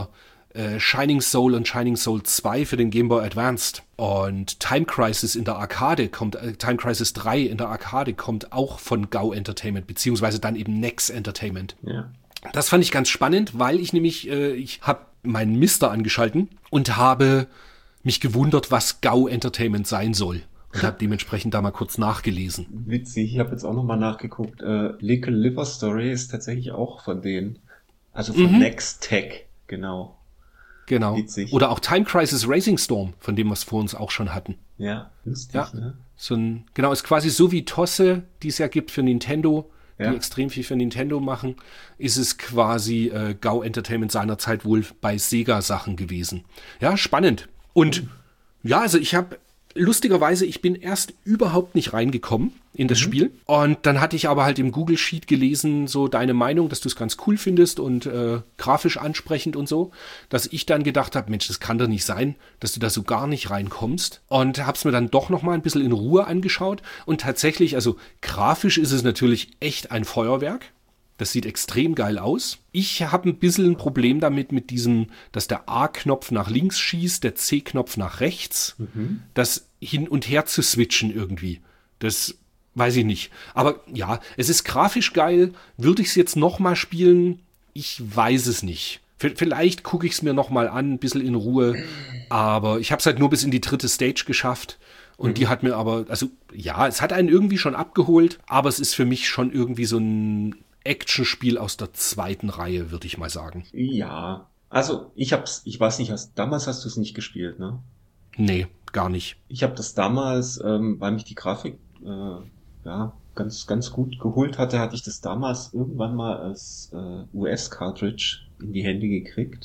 äh, Shining Soul und Shining Soul zwei für den Game Boy Advanced. Und Time Crisis in der Arcade kommt, äh, Time Crisis drei in der Arcade kommt auch von G A U Entertainment, beziehungsweise dann eben Nex Entertainment. Ja. Das fand ich ganz spannend, weil ich nämlich, äh, ich habe meinen Mister angeschalten und habe mich gewundert, was G A U Entertainment sein soll. Und habe dementsprechend da mal kurz nachgelesen. Witzig, ich habe jetzt auch nochmal nachgeguckt. Äh, Little Liver Story ist tatsächlich auch von denen. Also von Mhm. Nextech, genau. Genau. Witzig. Oder auch Time Crisis Racing Storm, von dem wir es vor uns auch schon hatten. Ja, lustig, Ja. ne? So ein, genau, ist quasi so wie Tosse, die es ja gibt für Nintendo, Ja. die extrem viel für Nintendo machen, ist es quasi äh, G A U Entertainment seinerzeit wohl bei Sega-Sachen gewesen. Ja, spannend. Und ja, also ich habe lustigerweise, ich bin erst überhaupt nicht reingekommen in das Spiel. Und dann hatte ich aber halt im Google Sheet gelesen, so deine Meinung, dass du es ganz cool findest und äh, grafisch ansprechend und so, dass ich dann gedacht habe, Mensch, das kann doch nicht sein, dass du da so gar nicht reinkommst. Und habe es mir dann doch noch mal ein bisschen in Ruhe angeschaut. Und tatsächlich, also grafisch ist es natürlich echt ein Feuerwerk. Das sieht extrem geil aus. Ich habe ein bisschen ein Problem damit, mit diesem, dass der A-Knopf nach links schießt, der C-Knopf nach rechts. Mhm. Das hin und her zu switchen irgendwie. Das weiß ich nicht. Aber ja, es ist grafisch geil. Würde ich es jetzt noch mal spielen? Ich weiß es nicht. V- Vielleicht gucke ich es mir noch mal an, ein bisschen in Ruhe. Aber ich habe es halt nur bis in die dritte Stage geschafft. Und die hat mir aber, also ja, es hat einen irgendwie schon abgeholt. Aber es ist für mich schon irgendwie so ein Actionspiel aus der zweiten Reihe, würde ich mal sagen. Ja, also ich hab's, ich weiß nicht, hast, damals hast du es nicht gespielt, ne? Nee, gar nicht. Ich habe das damals, ähm, weil mich die Grafik äh, ja ganz ganz gut geholt hatte, hatte ich das damals irgendwann mal als äh, U S-Cartridge in die Hände gekriegt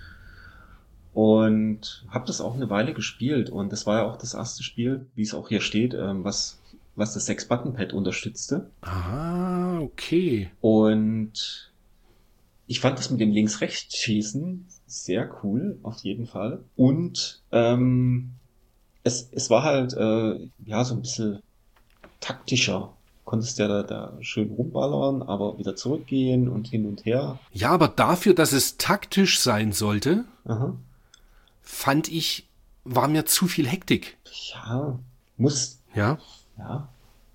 und habe das auch eine Weile gespielt. Und das war ja auch das erste Spiel, wie es auch hier steht, ähm, was was das Sechs-Button-Pad unterstützte. Ah, okay. Und ich fand das mit dem Links-Rechts-Schießen sehr cool, auf jeden Fall. Und ähm, es, es war halt äh, ja so ein bisschen taktischer. Konntest ja da, da schön rumballern, aber wieder zurückgehen und hin und her. Ja, aber dafür, dass es taktisch sein sollte, Aha. fand ich, war mir zu viel Hektik. Ja, muss, Ja. ja.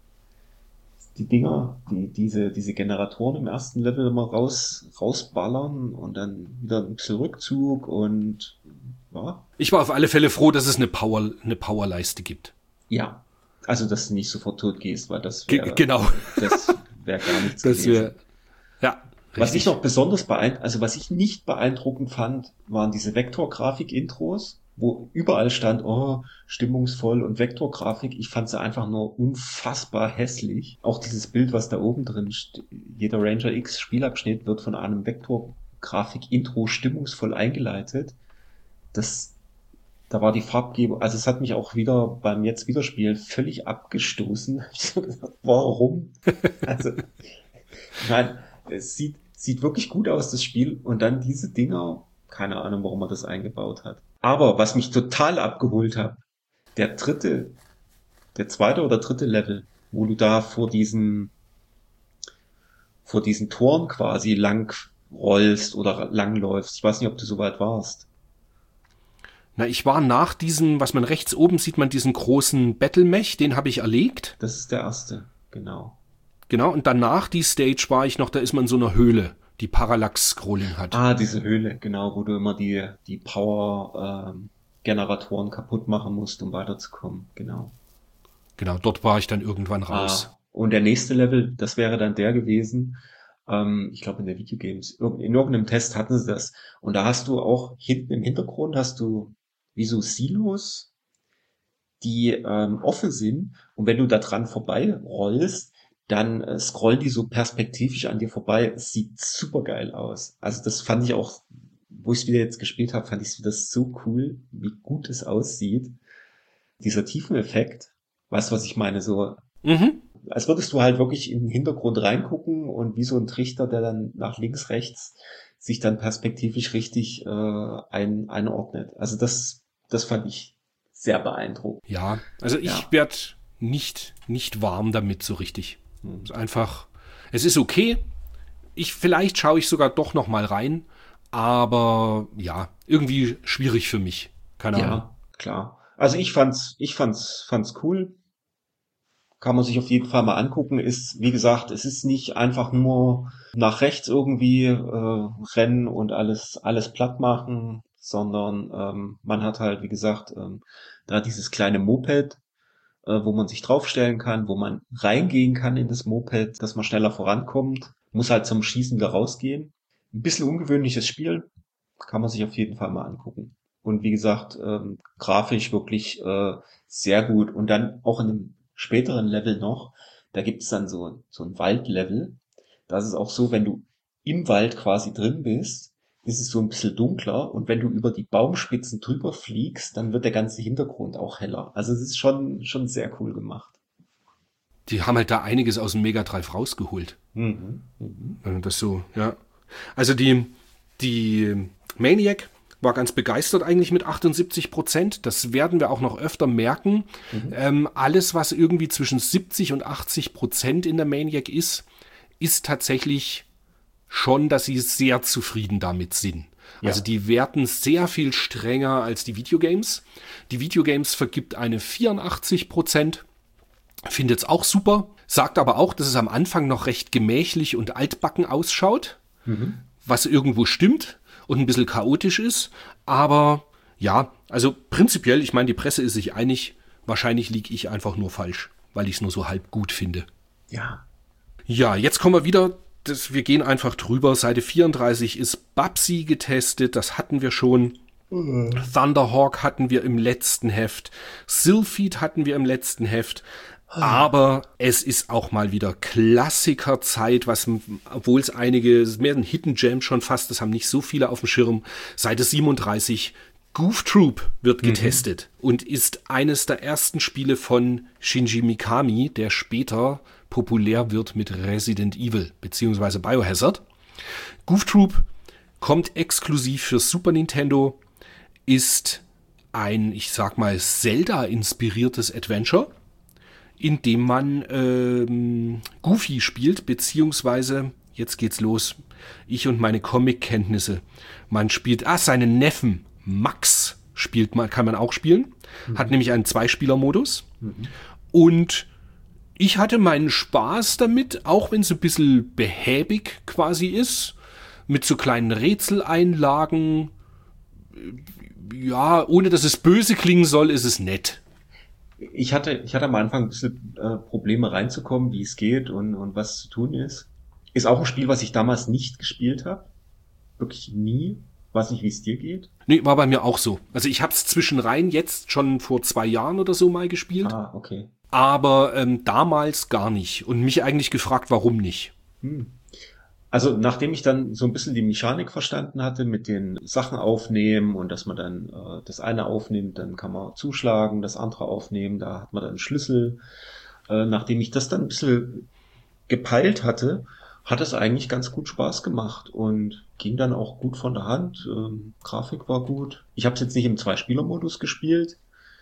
Die Dinger, die, diese, diese Generatoren im ersten Level immer raus, rausballern und dann wieder ein bisschen Rückzug und ja. Ich war auf alle Fälle froh, dass es eine Power, eine Powerleiste gibt. Ja. Also, dass du nicht sofort tot gehst, weil das Ge- wäre, genau. das wäre gar nichts Das gewesen. wär, ja. Was ich richtig. noch besonders beeindruckend, also was ich nicht beeindruckend fand, waren diese Vektorgrafik-Intros, wo überall stand, oh, stimmungsvoll und Vektorgrafik. Ich fand sie einfach nur unfassbar hässlich. Auch dieses Bild, was da oben drin steht, jeder Ranger X Spielabschnitt wird von einem Vektorgrafik-Intro stimmungsvoll eingeleitet. Das, da war die Farbgebung, also es hat mich auch wieder beim jetzt Wiederspielen völlig abgestoßen. Ich habe gesagt, warum? Also, nein, es sieht, sieht wirklich gut aus, das Spiel. Und dann diese Dinger, keine Ahnung, warum man das eingebaut hat. Aber was mich total abgeholt hat, der dritte, der zweite oder dritte Level, wo du da vor diesen, vor diesen Toren quasi lang rollst oder langläufst. Ich weiß nicht, ob du so weit warst. Na, ich war nach diesem, was man rechts oben sieht, man diesen großen Battle-Mech, den habe ich erlegt. Das ist der erste, genau. Genau, und danach die Stage war ich noch, da ist man in so einer Höhle, die Parallax-Scrolling hat. Ah, diese Höhle, genau, wo du immer die, die Power-Generatoren kaputt machen musst, um weiterzukommen, genau. Genau, dort war ich dann irgendwann raus. Ah, und der nächste Level, das wäre dann der gewesen, ähm, ich glaube in der Videogames, in irgendeinem Test hatten sie das. Und da hast du auch hinten im Hintergrund hast du wie so Silos, die ähm, offen sind. Und wenn du da dran vorbei rollst, dann äh, scrollen die so perspektivisch an dir vorbei. Es sieht super geil aus. Also das fand ich auch, wo ich es wieder jetzt gespielt habe, fand ich es wieder so cool, wie gut es aussieht. Dieser Tiefeneffekt, weißt du, was ich meine? So, Mhm. als würdest du halt wirklich in den Hintergrund reingucken und wie so ein Trichter, der dann nach links, rechts sich dann perspektivisch richtig äh, ein, einordnet. Also das, das fand ich sehr beeindruckend. Ja, also ich Ja. werde nicht, nicht warm damit so richtig. Hm. Es ist einfach, es ist okay. Ich, vielleicht schaue ich sogar doch noch mal rein, aber ja, irgendwie schwierig für mich. Keine Ahnung. Ja, klar. Also ich fand's, ich fand's, fand's cool. Kann man sich auf jeden Fall mal angucken. Ist, wie gesagt, es ist nicht einfach nur nach rechts irgendwie äh, rennen und alles, alles platt machen, sondern ähm, man hat halt, wie gesagt, ähm, da dieses kleine Moped, äh, wo man sich draufstellen kann, wo man reingehen kann in das Moped, dass man schneller vorankommt. Muss halt zum Schießen wieder rausgehen. Ein bisschen ungewöhnliches Spiel, kann man sich auf jeden Fall mal angucken. Und wie gesagt, ähm, grafisch wirklich äh, sehr gut. Und dann auch in einem späteren Level noch, da gibt es dann so, so ein Waldlevel. Das ist auch so, wenn du im Wald quasi drin bist, ist es so ein bisschen dunkler. Und wenn du über die Baumspitzen drüber fliegst, dann wird der ganze Hintergrund auch heller. Also es ist schon, schon sehr cool gemacht. Die haben halt da einiges aus dem Mega Drive rausgeholt. Mhm. Mhm. Das so, ja. Also die, die Maniac war ganz begeistert eigentlich mit achtundsiebzig Prozent. Das werden wir auch noch öfter merken. Mhm. Ähm, alles, was irgendwie zwischen siebzig und achtzig Prozent in der Maniac ist, ist tatsächlich schon, dass sie sehr zufrieden damit sind. Ja. Also die werten sehr viel strenger als die Videogames. Die Videogames vergibt eine vierundachtzig Prozent. Findet es auch super. Sagt aber auch, dass es am Anfang noch recht gemächlich und altbacken ausschaut. Mhm. Was irgendwo stimmt. Und ein bisschen chaotisch ist, aber ja, also prinzipiell, ich meine, die Presse ist sich einig, wahrscheinlich liege ich einfach nur falsch, weil ich es nur so halb gut finde. Ja. Ja, jetzt kommen wir wieder, das, wir gehen einfach drüber, Seite vierunddreißig ist Babsi getestet, das hatten wir schon. Mhm. Thunderhawk hatten wir im letzten Heft, Sylphid hatten wir im letzten Heft. Aber es ist auch mal wieder Klassikerzeit, was, obwohl es einige, mehr ein Hidden Gem schon fast, das haben nicht so viele auf dem Schirm. Seite siebenunddreißig, Goof Troop wird getestet mhm. und ist eines der ersten Spiele von Shinji Mikami, der später populär wird mit Resident Evil bzw. Biohazard. Goof Troop kommt exklusiv für Super Nintendo, ist ein, ich sag mal, Zelda-inspiriertes Adventure, in dem man ähm, Goofy spielt, beziehungsweise, jetzt geht's los, ich und meine Comic-Kenntnisse. Man spielt, ah, seinen Neffen, Max, spielt man, kann man auch spielen, mhm. hat nämlich einen Zweispieler-Modus. Mhm. Und ich hatte meinen Spaß damit, auch wenn es ein bisschen behäbig quasi ist, mit so kleinen Rätseleinlagen. Ja, ohne dass es böse klingen soll, ist es nett. Ich hatte, ich hatte am Anfang ein bisschen äh, Probleme reinzukommen, wie es geht und, und was zu tun ist. Ist auch ein Spiel, was ich damals nicht gespielt habe. Wirklich nie. Weiß nicht, wie es dir geht. Nee, war bei mir auch so. Also ich habe es zwischenrein jetzt schon vor zwei Jahren oder so mal gespielt. Ah, okay. Aber ähm, damals gar nicht. Und mich eigentlich gefragt, warum nicht. Hm. Also nachdem ich dann so ein bisschen die Mechanik verstanden hatte mit den Sachen aufnehmen und dass man dann äh, das eine aufnimmt, dann kann man zuschlagen, das andere aufnehmen, da hat man dann einen Schlüssel. Äh, nachdem ich das dann ein bisschen gepeilt hatte, hat es eigentlich ganz gut Spaß gemacht und ging dann auch gut von der Hand. Ähm, Grafik war gut. Ich habe es jetzt nicht im Zwei-Spieler-Modus gespielt.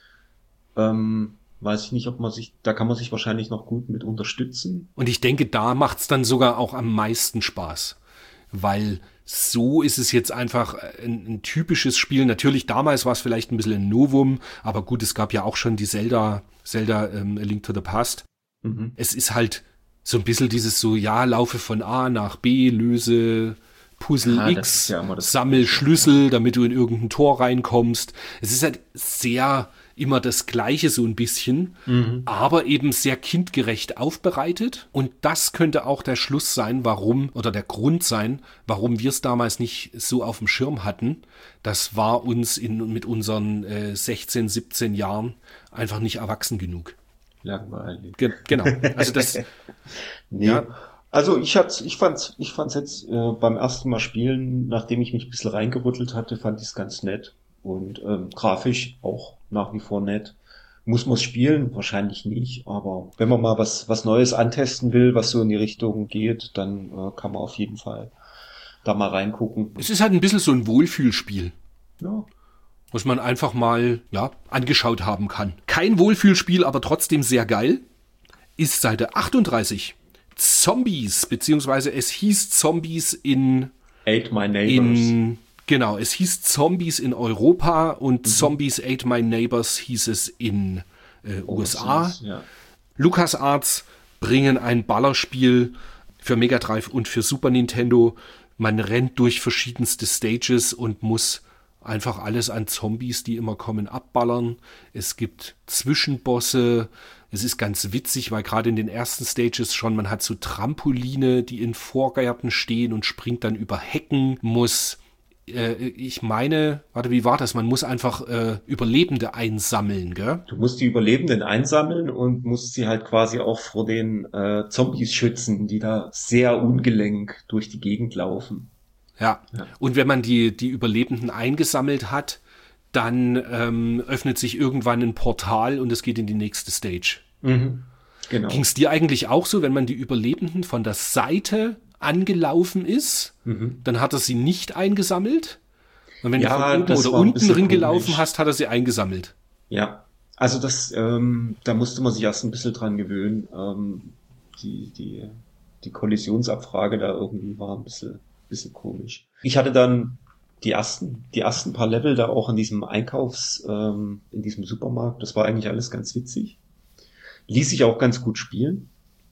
Ähm, Weiß ich nicht, ob man sich, da kann man sich wahrscheinlich noch gut mit unterstützen. Und ich denke, da macht's dann sogar auch am meisten Spaß. Weil so ist es jetzt einfach ein, ein typisches Spiel. Natürlich, damals war es vielleicht ein bisschen ein Novum, aber gut, es gab ja auch schon die Zelda, Zelda ähm, A Link to the Past. Mhm. Es ist halt so ein bisschen dieses so, ja, laufe von A nach B, löse Puzzle ja, X, ja sammel Schlüssel, damit du in irgendein Tor reinkommst. Es ist halt sehr immer das Gleiche so ein bisschen, mhm. aber eben sehr kindgerecht aufbereitet. Und das könnte auch der Schluss sein, warum, oder der Grund sein, warum wir es damals nicht so auf dem Schirm hatten. Das war uns in, mit unseren äh, sechzehn, siebzehn Jahren einfach nicht erwachsen genug. Langweilig. Ge- genau. Also das. nee. Ja. Also ich hat's, ich fand's, ich fand's jetzt äh, beim ersten Mal spielen, nachdem ich mich ein bisschen reingerüttelt hatte, fand ich es ganz nett. Und ähm, grafisch auch nach wie vor nett. Muss man es spielen? Wahrscheinlich nicht, aber wenn man mal was was Neues antesten will, was so in die Richtung geht, dann äh, kann man auf jeden Fall da mal reingucken. Es ist halt ein bisschen so ein Wohlfühlspiel. Ja. Was man einfach mal ja angeschaut haben kann. Kein Wohlfühlspiel, aber trotzdem sehr geil. Ist Seite achtunddreißig. Zombies, beziehungsweise es hieß Zombies in Ate My Neighbors. In, genau, es hieß Zombies in Europa und mhm. Zombies Ate My Neighbors hieß es in äh, U S A. Ja. LucasArts bringen ein Ballerspiel für Mega Drive und für Super Nintendo. Man rennt durch verschiedenste Stages und muss einfach alles an Zombies, die immer kommen, abballern. Es gibt Zwischenbosse. Es ist ganz witzig, weil gerade in den ersten Stages schon, man hat so Trampoline, die in Vorgärten stehen und springt dann über Hecken, muss, äh, ich meine, warte, wie war das? Man muss einfach äh, Überlebende einsammeln, gell? Du musst die Überlebenden einsammeln und musst sie halt quasi auch vor den äh, Zombies schützen, die da sehr ungelenk durch die Gegend laufen. Ja, ja. Und wenn man die, die Überlebenden eingesammelt hat, dann ähm, öffnet sich irgendwann ein Portal und es geht in die nächste Stage. Mhm. Genau. Ging es dir eigentlich auch so, wenn man die Überlebenden von der Seite angelaufen ist, mhm. dann hat er sie nicht eingesammelt? Und wenn ja, du von oben oder unten drin gelaufen hast, hat er sie eingesammelt? Ja, also das, ähm, da musste man sich erst ein bisschen dran gewöhnen. Ähm, die, die, die Kollisionsabfrage da irgendwie war ein bisschen bisschen komisch. Ich hatte dann die ersten, die ersten paar Level da auch in diesem Einkaufs, ähm, in diesem Supermarkt. Das war eigentlich alles ganz witzig. Ließ sich auch ganz gut spielen.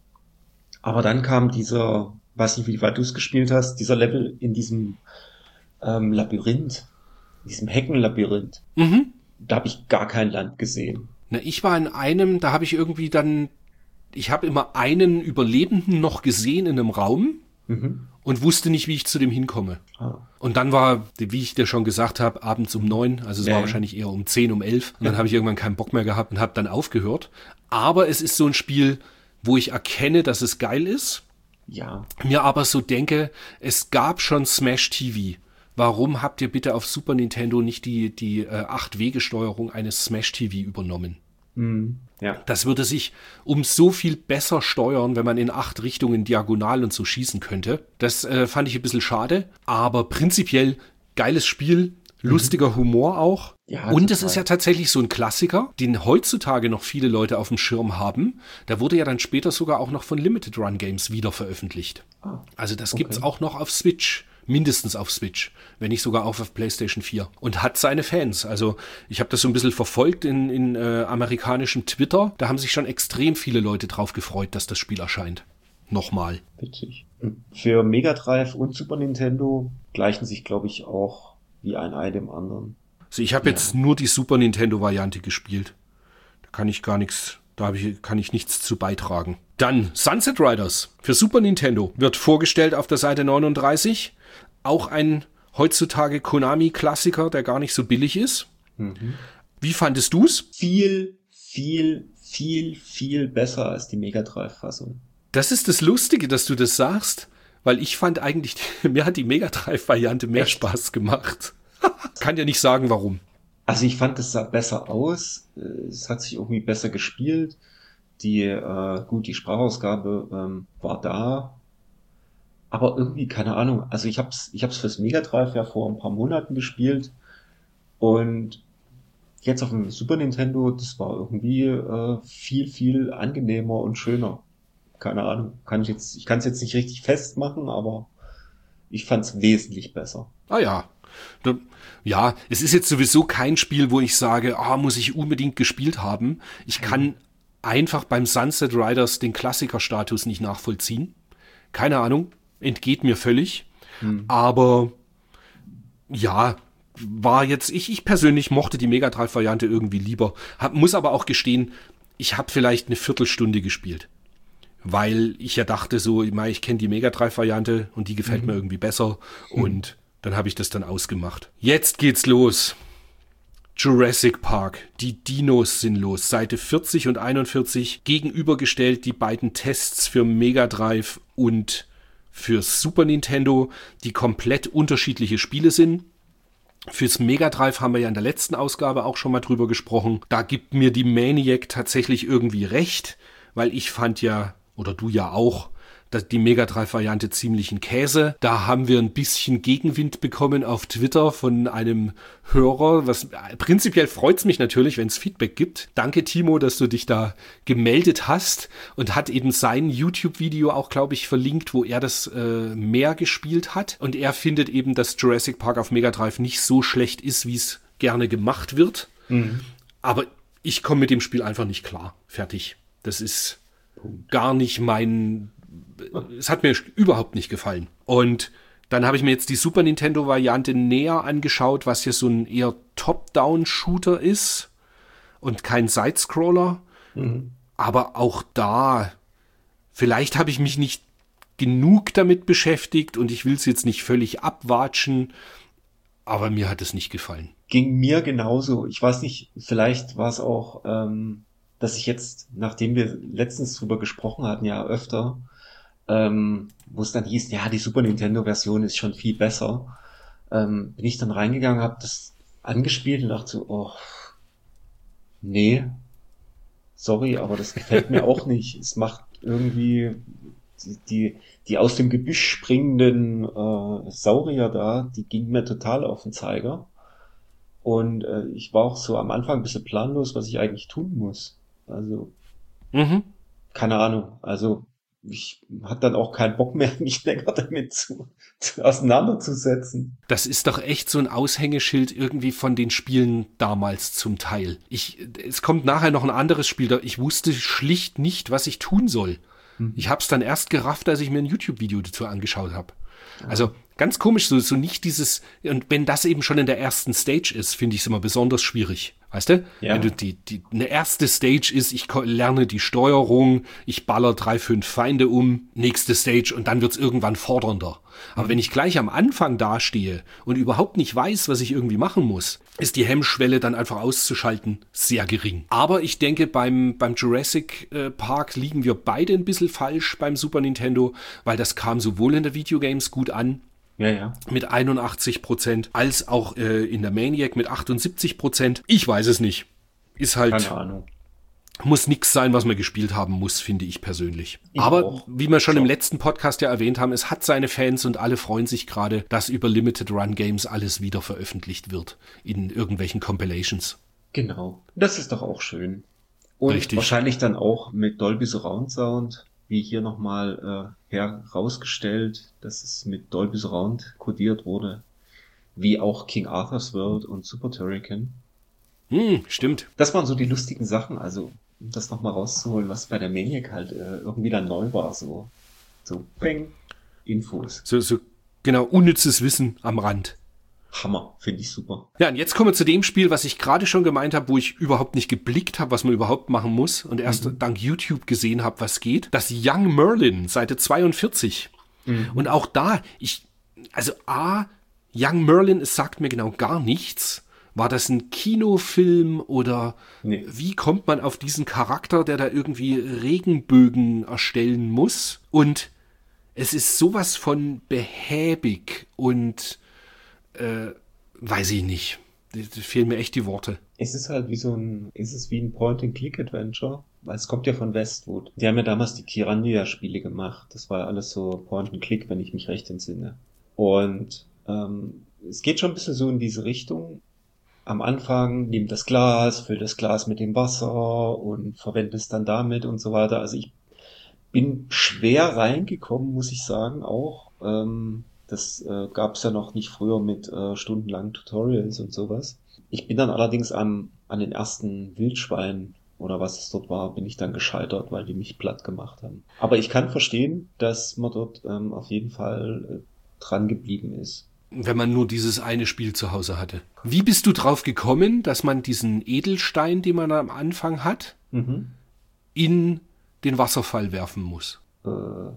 Aber dann kam dieser, weiß nicht, wie weit du es gespielt hast, dieser Level in diesem ähm, Labyrinth, in diesem Heckenlabyrinth. Mhm. Da habe ich gar kein Land gesehen. Na, ich war in einem, da habe ich irgendwie dann, ich habe immer einen Überlebenden noch gesehen in einem Raum. Mhm. Und wusste nicht, wie ich zu dem hinkomme. Ah. Und dann war, wie ich dir schon gesagt habe, abends um neun, also es ja. war wahrscheinlich eher um zehn, um elf. Und ja. dann habe ich irgendwann keinen Bock mehr gehabt und habe dann aufgehört. Aber es ist so ein Spiel, wo ich erkenne, dass es geil ist. Ja. Mir aber so denke, es gab schon Smash T V. Warum habt ihr bitte auf Super Nintendo nicht die, die äh, acht-Wege-Steuerung eines Smash T V übernommen? Mhm. Ja. Das würde sich um so viel besser steuern, wenn man in acht Richtungen diagonal und so schießen könnte. Das äh, fand ich ein bisschen schade, aber prinzipiell geiles Spiel, lustiger mhm. Humor auch. Ja, und es ist ja tatsächlich so ein Klassiker, den heutzutage noch viele Leute auf dem Schirm haben. Der wurde ja dann später sogar auch noch von Limited Run Games wieder veröffentlicht. Ah, also das okay. gibt's auch noch auf Switch. Mindestens auf Switch, wenn nicht sogar auch auf PlayStation vier. Und hat seine Fans. Also ich habe das so ein bisschen verfolgt in, in äh, amerikanischem Twitter. Da haben sich schon extrem viele Leute drauf gefreut, dass das Spiel erscheint. Nochmal. Witzig. Für Mega Drive und Super Nintendo gleichen sich, glaube ich, auch wie ein Ei dem anderen. Also ich habe ja. jetzt nur die Super Nintendo-Variante gespielt. Da kann ich gar nichts... Da hab ich, kann ich nichts zu beitragen. Dann Sunset Riders für Super Nintendo wird vorgestellt auf der Seite neununddreißig. Auch ein heutzutage Konami-Klassiker, der gar nicht so billig ist. Mhm. Wie fandest du's? Viel, viel, viel, viel besser als die Mega Drive-Fassung. Das ist das Lustige, dass du das sagst, weil ich fand eigentlich, mir hat die Mega Drive-Variante mehr Echt? Spaß gemacht. Kann dir nicht sagen, warum. Also ich fand, es sah besser aus, es hat sich irgendwie besser gespielt, die, äh, gut, die Sprachausgabe ähm, war da, aber irgendwie, keine Ahnung, also ich hab's, ich hab's fürs Mega Drive ja vor ein paar Monaten gespielt und jetzt auf dem Super Nintendo, das war irgendwie äh, viel, viel angenehmer und schöner. Keine Ahnung, kann ich jetzt, ich kann es jetzt nicht richtig festmachen, aber ich fand's wesentlich besser. Ah ja. Ja, es ist jetzt sowieso kein Spiel, wo ich sage, ah, muss ich unbedingt gespielt haben. Ich kann einfach beim Sunset Riders den Klassikerstatus nicht nachvollziehen. Keine Ahnung, entgeht mir völlig. Hm. Aber ja, war jetzt, ich, ich persönlich mochte die Mega Drive-Variante irgendwie lieber. Hab, muss aber auch gestehen, ich habe vielleicht eine Viertelstunde gespielt. Weil ich ja dachte so, ich kenne die Mega Drive-Variante und die gefällt mhm. mir irgendwie besser. Mhm. Und dann habe ich das dann ausgemacht. Jetzt geht's los. Jurassic Park. Die Dinos sind los. Seite vierzig und einundvierzig. Gegenübergestellt die beiden Tests für Mega Drive und für Super Nintendo, die komplett unterschiedliche Spiele sind. Fürs Mega Drive haben wir ja in der letzten Ausgabe auch schon mal drüber gesprochen. Da gibt mir die Maniac tatsächlich irgendwie recht, weil ich fand ja, oder du ja auch, die Mega Drive-Variante ziemlichen Käse. Da haben wir ein bisschen Gegenwind bekommen auf Twitter von einem Hörer. Was prinzipiell freut es mich natürlich, wenn es Feedback gibt. Danke, Timo, dass du dich da gemeldet hast und hat eben sein YouTube-Video auch, glaube ich, verlinkt, wo er das äh, mehr gespielt hat. Und er findet eben, dass Jurassic Park auf Mega Drive nicht so schlecht ist, wie es gerne gemacht wird. Mhm. Aber ich komme mit dem Spiel einfach nicht klar. Fertig. Das ist Punkt. Gar nicht mein... Es hat mir überhaupt nicht gefallen. Und dann habe ich mir jetzt die Super Nintendo-Variante näher angeschaut, was hier so ein eher Top-Down-Shooter ist und kein Sidescroller. Mhm. Aber auch da, vielleicht habe ich mich nicht genug damit beschäftigt und ich will es jetzt nicht völlig abwatschen, aber mir hat es nicht gefallen. Ging mir genauso. Ich weiß nicht, vielleicht war es auch, ähm, dass ich jetzt, nachdem wir letztens drüber gesprochen hatten, ja öfter, ähm, wo es dann hieß, ja, die Super Nintendo-Version ist schon viel besser, ähm, bin ich dann reingegangen, habe das angespielt und dachte so, oh, nee, sorry, aber das gefällt mir auch nicht. Es macht irgendwie die, die, die aus dem Gebüsch springenden äh, Saurier da, die ging mir total auf den Zeiger. Und äh, ich war auch so am Anfang ein bisschen planlos, was ich eigentlich tun muss. Also, mhm. keine Ahnung, also ich hatte dann auch keinen Bock mehr, mich länger damit zu, zu auseinanderzusetzen. Das ist doch echt so ein Aushängeschild irgendwie von den Spielen damals zum Teil. Ich, es kommt nachher noch ein anderes Spiel, da ich wusste schlicht nicht, was ich tun soll. Mhm. Ich habe es dann erst gerafft, als ich mir ein YouTube-Video dazu angeschaut habe. Ja. Also ganz komisch, so, so nicht dieses, und wenn das eben schon in der ersten Stage ist, finde ich es immer besonders schwierig. Weißt du? Ja. Wenn du die, die, eine erste Stage ist, ich lerne die Steuerung, ich baller drei, fünf Feinde um, nächste Stage und dann wird's irgendwann fordernder. Aber mhm. wenn ich gleich am Anfang dastehe und überhaupt nicht weiß, was ich irgendwie machen muss, ist die Hemmschwelle dann einfach auszuschalten sehr gering. Aber ich denke, beim, beim Jurassic äh, Park liegen wir beide ein bisschen falsch beim Super Nintendo, weil das kam sowohl in der Videogames gut an, Ja, ja. mit einundachtzig Prozent, als auch äh, in der Maniac mit achtundsiebzig Prozent. Ich weiß es nicht. Ist halt, keine Ahnung. Muss nix sein, was man gespielt haben muss, finde ich persönlich. Ich Aber auch. wie wir schon so. im letzten Podcast ja erwähnt haben, es hat seine Fans und alle freuen sich gerade, dass über Limited Run Games alles wieder veröffentlicht wird in irgendwelchen Compilations. Genau. Das ist doch auch schön. Und Richtig. Wahrscheinlich dann auch mit Dolby Surround Sound, wie hier nochmal äh, herausgestellt, dass es mit Dolby Surround kodiert wurde, wie auch King Arthur's World und Super Turrican. Hm, stimmt. Das waren so die lustigen Sachen, also um das nochmal rauszuholen, was bei der Maniac halt äh, irgendwie dann neu war, so so bang, Infos. So, so genau, unnützes Wissen am Rand. Hammer, finde ich super. Ja, und jetzt kommen wir zu dem Spiel, was ich gerade schon gemeint habe, wo ich überhaupt nicht geblickt habe, was man überhaupt machen muss und erst mhm. dank YouTube gesehen habe, was geht. Das Young Merlin, Seite zweiundvierzig. Mhm. Und auch da, ich, also A, Young Merlin, es sagt mir genau gar nichts. War das ein Kinofilm oder nee. Wie kommt man auf diesen Charakter, der da irgendwie Regenbögen erstellen muss? Und es ist sowas von behäbig und Äh, weiß ich nicht. Da fehlen mir echt die Worte. Es ist halt wie so ein, ist es wie ein Point-and-Click-Adventure, weil es kommt ja von Westwood. Die haben ja damals die Kirandia-Spiele gemacht. Das war ja alles so Point-and-Click, wenn ich mich recht entsinne. Und ähm, es geht schon ein bisschen so in diese Richtung. Am Anfang nimm das Glas, füll das Glas mit dem Wasser und verwende es dann damit und so weiter. Also ich bin schwer reingekommen, muss ich sagen, auch. Ähm, Das äh, gab es ja noch nicht früher mit äh, stundenlangen Tutorials und sowas. Ich bin dann allerdings am, an den ersten Wildschweinen oder was es dort war, bin ich dann gescheitert, weil die mich platt gemacht haben. Aber ich kann verstehen, dass man dort ähm, auf jeden Fall äh, dran geblieben ist. Wenn man nur dieses eine Spiel zu Hause hatte. Wie bist du drauf gekommen, dass man diesen Edelstein, den man am Anfang hat, mhm. in den Wasserfall werfen muss? Äh...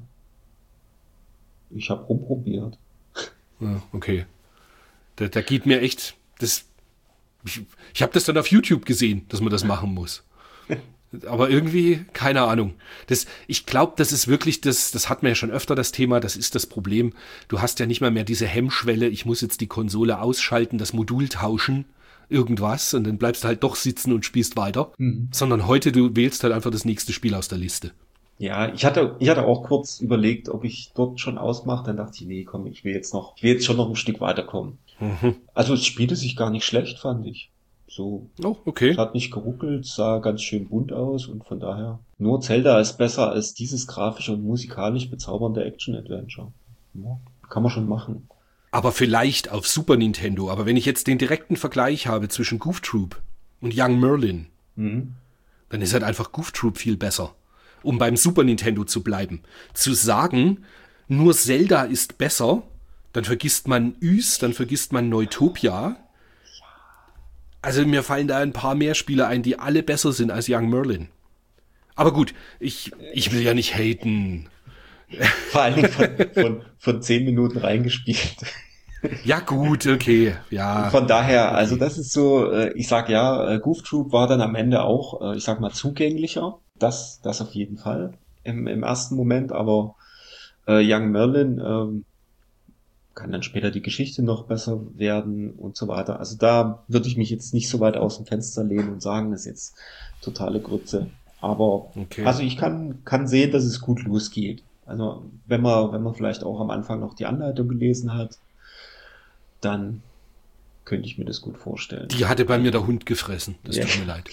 Ich habe rumprobiert. Ja, okay. Da, da geht mir echt, das, ich, ich habe das dann auf YouTube gesehen, dass man das machen muss. Aber irgendwie, keine Ahnung. Das, ich glaube, das ist wirklich, das, das hat man ja schon öfter das Thema, das ist das Problem. Du hast ja nicht mal mehr diese Hemmschwelle, ich muss jetzt die Konsole ausschalten, das Modul tauschen, irgendwas, und dann bleibst du halt doch sitzen und spielst weiter. Mhm. Sondern heute, du wählst halt einfach das nächste Spiel aus der Liste. Ja, ich hatte, ich hatte auch kurz überlegt, ob ich dort schon ausmache. Dann dachte ich, nee, komm, ich will jetzt noch, ich will jetzt schon noch ein Stück weiterkommen. Mhm. Also es spielte sich gar nicht schlecht, fand ich. So, Oh, es okay. hat nicht geruckelt, sah ganz schön bunt aus und von daher nur Zelda ist besser als dieses grafisch und musikalisch bezaubernde Action-Adventure. Ja, kann man schon machen. Aber vielleicht auf Super Nintendo. Aber wenn ich jetzt den direkten Vergleich habe zwischen Goof Troop und Young Merlin, Mhm. dann ist halt einfach Goof Troop viel besser. Um beim Super Nintendo zu bleiben. Zu sagen, nur Zelda ist besser, dann vergisst man Ys, dann vergisst man Neutopia. Also mir fallen da ein paar mehr Spiele ein, die alle besser sind als Young Merlin. Aber gut, ich, ich will ja nicht haten. Vor allen Dingen von, von, von zehn Minuten reingespielt. Ja gut, okay, ja. Von daher, also Okay. das ist so, äh, ich sag ja, äh, Goof Troop war dann am Ende auch, äh, ich sag mal, zugänglicher. Das, das auf jeden Fall im, im ersten Moment, aber äh, Young Merlin ähm, kann dann später die Geschichte noch besser werden und so weiter. Also da würde ich mich jetzt nicht so weit aus dem Fenster lehnen und sagen, das ist jetzt totale Grütze. Aber Okay. also ich kann, kann sehen, dass es gut losgeht. Also wenn man, wenn man vielleicht auch am Anfang noch die Anleitung gelesen hat, dann könnte ich mir das gut vorstellen. Die hatte bei mir der Hund gefressen. Das Ja. tut mir leid.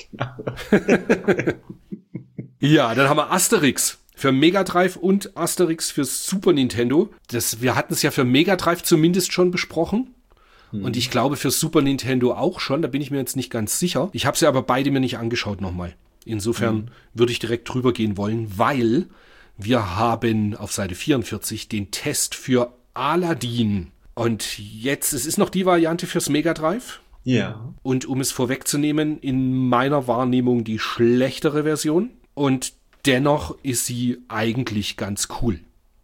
Ja, dann haben wir Asterix für Mega Drive und Asterix für Super Nintendo. Das, wir hatten es ja für Mega Drive zumindest schon besprochen. Und ich glaube für Super Nintendo auch schon. Da bin ich mir jetzt nicht ganz sicher. Ich habe sie aber beide mir nicht angeschaut nochmal. Insofern Mhm. würde ich direkt drüber gehen wollen, weil wir haben auf Seite vierundvierzig den Test für Aladdin. Und jetzt, es ist noch die Variante fürs Mega Drive. Ja. Und um es vorwegzunehmen, in meiner Wahrnehmung die schlechtere Version. Und dennoch ist sie eigentlich ganz cool.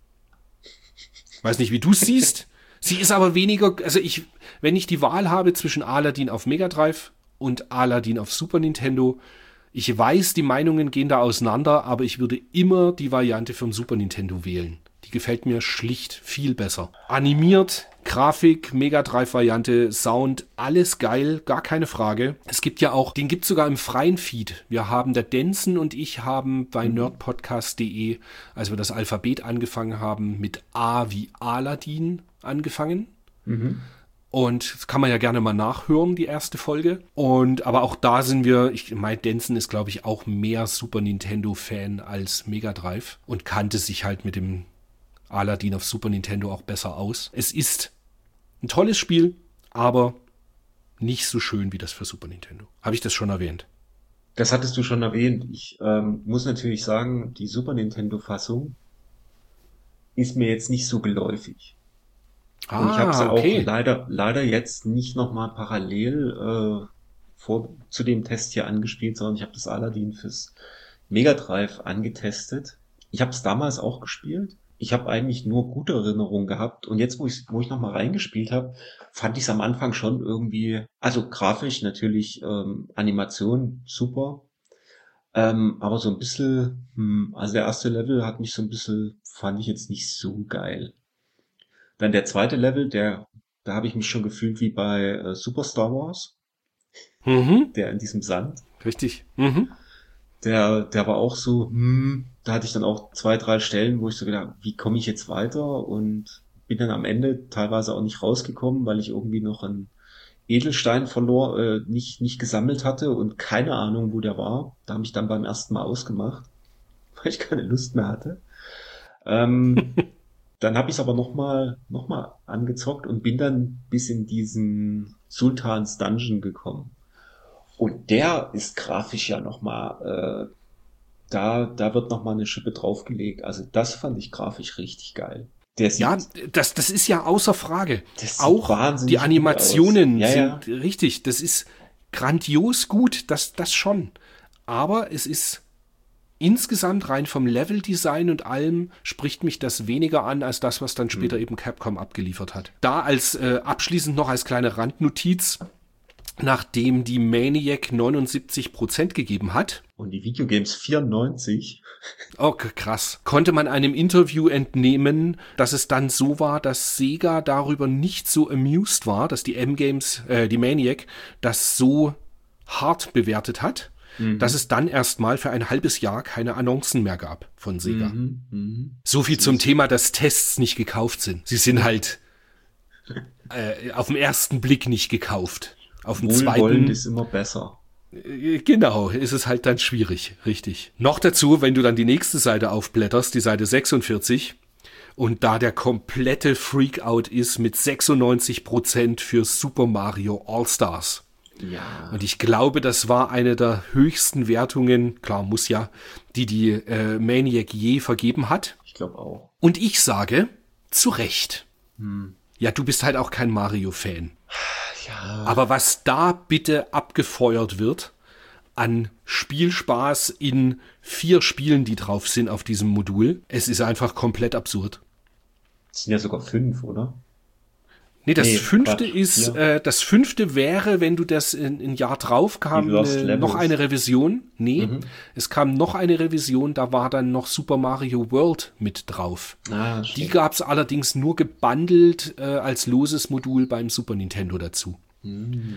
Weiß nicht, wie du es siehst. Sie ist aber weniger, also ich, wenn ich die Wahl habe zwischen Aladdin auf Mega Drive und Aladdin auf Super Nintendo, ich weiß, die Meinungen gehen da auseinander, aber ich würde immer die Variante vom Super Nintendo wählen. Die gefällt mir schlicht viel besser. Animiert, Grafik, Mega Drive Variante, Sound, alles geil, gar keine Frage. Es gibt ja auch, den gibt es sogar im freien Feed. Wir haben, der Denson und ich haben bei Mhm. nerdpodcast punkt de, als wir das Alphabet angefangen haben, mit A wie Aladdin angefangen. Mhm. Und das kann man ja gerne mal nachhören, die erste Folge. Und aber auch da sind wir, ich meine, Denson ist, glaube ich, auch mehr Super Nintendo-Fan als Mega Drive und kannte sich halt mit dem Aladdin auf Super Nintendo auch besser aus. Es ist ein tolles Spiel, aber nicht so schön wie das für Super Nintendo. Habe ich das schon erwähnt? Das hattest du schon erwähnt. Ich ähm, muss natürlich sagen, die Super Nintendo-Fassung ist mir jetzt nicht so geläufig. Und ich habe Ah, sie auch okay. leider, leider jetzt nicht nochmal parallel äh, vor, zu dem Test hier angespielt, sondern ich habe das Aladdin fürs Mega Drive angetestet. Ich habe es damals auch gespielt. Ich habe eigentlich nur gute Erinnerungen gehabt. Und jetzt, wo ich, wo ich nochmal reingespielt habe, fand ich es am Anfang schon irgendwie, also grafisch natürlich, ähm, Animation super. Ähm, aber so ein bisschen, hm, also der erste Level hat mich so ein bisschen, fand ich jetzt nicht so geil. Dann der zweite Level, der, da habe ich mich schon gefühlt wie bei äh, Super Star Wars, Mhm, der in diesem Sand. richtig. Mhm. Der, der war auch so, hm, da hatte ich dann auch zwei, drei Stellen, wo ich so gedacht, wie komme ich jetzt weiter? Und bin dann am Ende teilweise auch nicht rausgekommen, weil ich irgendwie noch einen Edelstein verlor, äh, nicht, nicht gesammelt hatte und keine Ahnung, wo der war. Da habe ich dann beim ersten Mal ausgemacht, weil ich keine Lust mehr hatte. Ähm, Dann habe ich es aber nochmal noch mal angezockt und bin dann bis in diesen Sultans Dungeon gekommen. Und der ist grafisch ja nochmal, äh, da, da wird nochmal eine Schippe draufgelegt. Also das fand ich grafisch richtig geil. Der Ja, sieht, das, das ist ja außer Frage. das sieht Auch die wahnsinnig gut aus. Animationen Ja, ja. sind richtig. Das ist grandios gut, das, das schon. Aber es ist insgesamt rein vom Leveldesign und allem spricht mich das weniger an als das, was dann später Hm. eben Capcom abgeliefert hat. Da als äh, abschließend noch als kleine Randnotiz, nachdem die Maniac neunundsiebzig Prozent gegeben hat, Und die Videogames vierundneunzig. oh krass, konnte man einem Interview entnehmen, dass es dann so war, dass Sega darüber nicht so amused war, dass die M-Games, äh, die Maniac, das so hart bewertet hat. mhm. dass es dann erstmal für ein halbes Jahr keine Annoncen mehr gab von Sega. Mhm. Mhm. So viel zum Thema, dass Tests nicht gekauft sind. Sie sind halt äh, auf den ersten Blick nicht gekauft. Auf den Wohlwollend zweiten ist immer besser. Genau, ist es halt dann schwierig, richtig. Noch dazu, wenn du dann die nächste Seite aufblätterst, die Seite sechsundvierzig, und da der komplette Freakout ist mit sechsundneunzig Prozent für Super Mario All-Stars. Ja. Und ich glaube, das war eine der höchsten Wertungen, klar, muss ja, die die äh, Maniac je vergeben hat. Ich glaube auch. Und ich sage, zu Recht. Hm. Ja, du bist halt auch kein Mario-Fan. Ja. Aber was da bitte abgefeuert wird an Spielspaß in vier Spielen, die drauf sind auf diesem Modul, es ist einfach komplett absurd. Es sind ja sogar fünf, oder? Nee, das Nee, fünfte Quatsch, ist, ja. äh, das fünfte wäre, wenn du das in ein Jahr drauf kam, Die Lost äh, Levels. noch eine Revision. Nee, Mhm. es kam noch eine Revision, da war dann noch Super Mario World mit drauf. Ah, Die stimmt. gab's allerdings nur gebundelt äh, als loses Modul beim Super Nintendo dazu. Hm.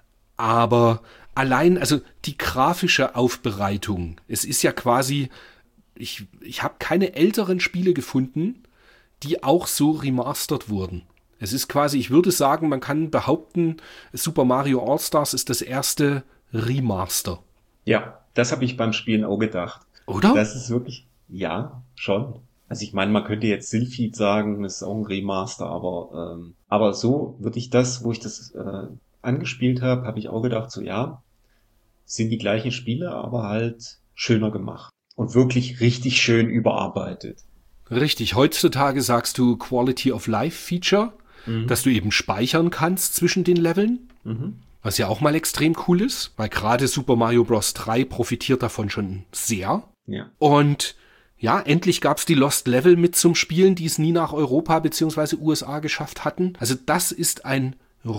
Aber allein, also die grafische Aufbereitung, es ist ja quasi, ich, ich habe keine älteren Spiele gefunden, die auch so remastert wurden. Es ist quasi, ich würde sagen, man kann behaupten, Super Mario All-Stars ist das erste Remaster. Ja, das habe ich beim Spielen auch gedacht. Oder? Das ist wirklich, ja, schon. Also ich meine, man könnte jetzt Sylphid sagen, das ist auch ein Remaster, aber ähm, aber so würde ich das, wo ich das äh, angespielt habe, habe ich auch gedacht, so ja, sind die gleichen Spiele, aber halt schöner gemacht und wirklich richtig schön überarbeitet. Richtig, heutzutage sagst du Quality of Life Feature, Mhm. dass du eben speichern kannst zwischen den Leveln. Mhm. Was ja auch mal extrem cool ist, weil gerade Super Mario Bros. drei profitiert davon schon sehr. Ja. Und ja, endlich gab's die Lost Level mit zum Spielen, die es nie nach Europa bzw. U S A geschafft hatten. Also das ist ein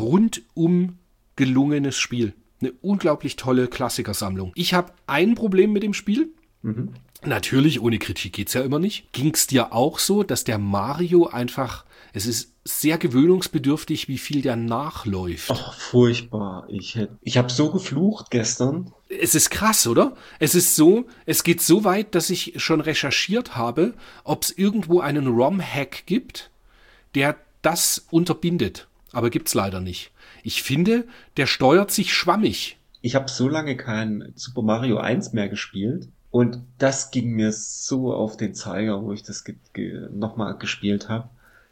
rundum gelungenes Spiel. Eine unglaublich tolle Klassikersammlung. Ich habe ein Problem mit dem Spiel. Mhm. Natürlich, ohne Kritik geht's ja immer nicht. Ging's dir auch so, dass der Mario einfach, es ist sehr gewöhnungsbedürftig, wie viel der nachläuft. Oh, furchtbar. Ich hätte, ich habe so geflucht gestern. Es ist krass, oder? Es ist so, es geht so weit, dass ich schon recherchiert habe, ob es irgendwo einen ROM-Hack gibt, der das unterbindet. Aber gibt's leider nicht. Ich finde, der steuert sich schwammig. Ich habe so lange kein Super Mario eins mehr gespielt und das ging mir so auf den Zeiger, wo ich das ge ge nochmal gespielt habe.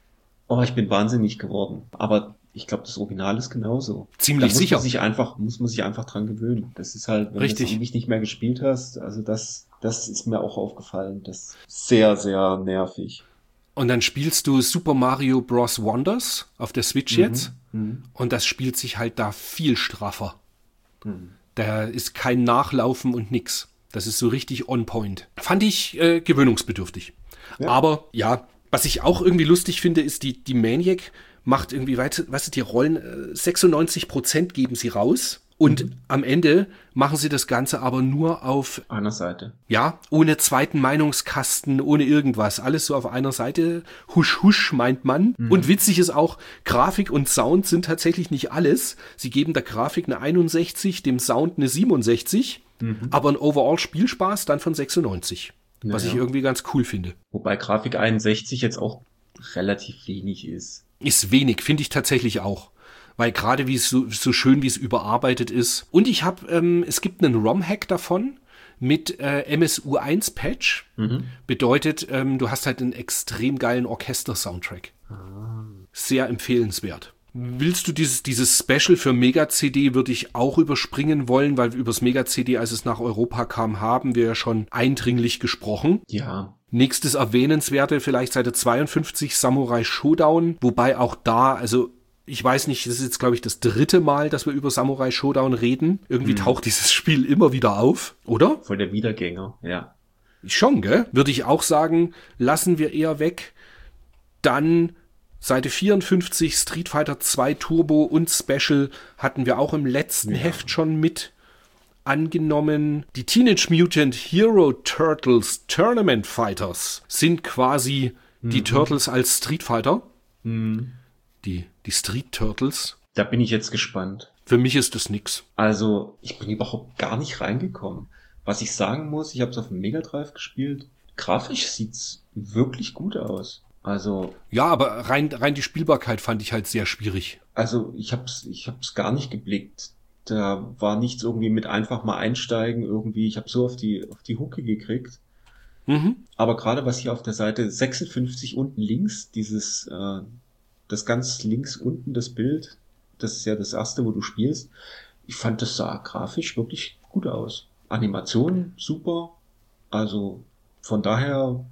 Oh, ich bin wahnsinnig geworden. Aber ich glaube, das Original ist genauso. Ziemlich da muss sicher. Man sich einfach, muss man sich einfach dran gewöhnen. Das ist halt, wenn Richtig. du das ewig nicht mehr gespielt hast, also das, das ist mir auch aufgefallen. Das ist sehr, sehr nervig. Und dann spielst du Super Mario Bros. Wonders auf der Switch jetzt. Mhm. Und das spielt sich halt da viel straffer. Mhm. Da ist kein Nachlaufen und nix. Das ist so richtig on point. Fand ich äh, gewöhnungsbedürftig. Ja. Aber ja, was ich auch irgendwie lustig finde, ist, die, die Maniac macht irgendwie, weißt, weißt du, die Rollen, äh, sechsundneunzig Prozent geben sie raus. Und Mhm. am Ende machen sie das Ganze aber nur auf, Einer Seite. ja, ohne zweiten Meinungskasten, ohne irgendwas. Alles so auf einer Seite. Husch, husch, meint man. Mhm. Und witzig ist auch, Grafik und Sound sind tatsächlich nicht alles. Sie geben der Grafik eine einundsechzig, dem Sound eine siebenundsechzig, Mhm. aber ein Overall-Spielspaß dann von sechsundneunzig. Was Naja. ich irgendwie ganz cool finde. Wobei Grafik einundsechzig jetzt auch relativ wenig ist. Ist wenig, finde ich tatsächlich auch. Weil gerade wie es so, so schön, wie es überarbeitet ist. Und ich habe, ähm, es gibt einen ROM-Hack davon mit äh, M S U eins Patch. Mhm. Bedeutet, ähm, du hast halt einen extrem geilen Orchester-Soundtrack. Sehr empfehlenswert. Willst du dieses, dieses Special für Mega-C D, würde ich auch überspringen wollen, weil übers Mega-C D, als es nach Europa kam, haben wir ja schon eindringlich gesprochen. Ja. Nächstes Erwähnenswerte, vielleicht Seite zweiundfünfzig, Samurai Showdown, wobei auch da, also ich weiß nicht, das ist jetzt, glaube ich, das dritte Mal, dass wir über Samurai Showdown reden. Irgendwie Hm. taucht dieses Spiel immer wieder auf, oder? Voll der Wiedergänger, ja. Schon, gell? Würde ich auch sagen, lassen wir eher weg. Dann Seite vierundfünfzig, Street Fighter zwei Turbo und Special hatten wir auch im letzten Ja. Heft schon mit angenommen. Die Teenage Mutant Hero Turtles Tournament Fighters sind quasi die Turtles als Street Fighter. Hm. Die, die Street Turtles. Da bin ich jetzt gespannt. Für mich ist das nix. Also, ich bin überhaupt gar nicht reingekommen. Was ich sagen muss, ich habe es auf dem Mega Drive gespielt. Grafisch sieht's wirklich gut aus. Also, Ja, aber rein, rein die Spielbarkeit fand ich halt sehr schwierig. also ich hab's, ich hab's gar nicht geblickt. Da war nichts irgendwie mit einfach mal einsteigen irgendwie. Ich habe so auf die, auf die Hucke gekriegt. Mhm. Aber gerade was hier auf der Seite sechsundfünfzig unten links, dieses, äh, das ganz links unten das Bild, das ist ja das erste, wo du spielst. Ich fand, das sah grafisch wirklich gut aus. Animation super. Also von daher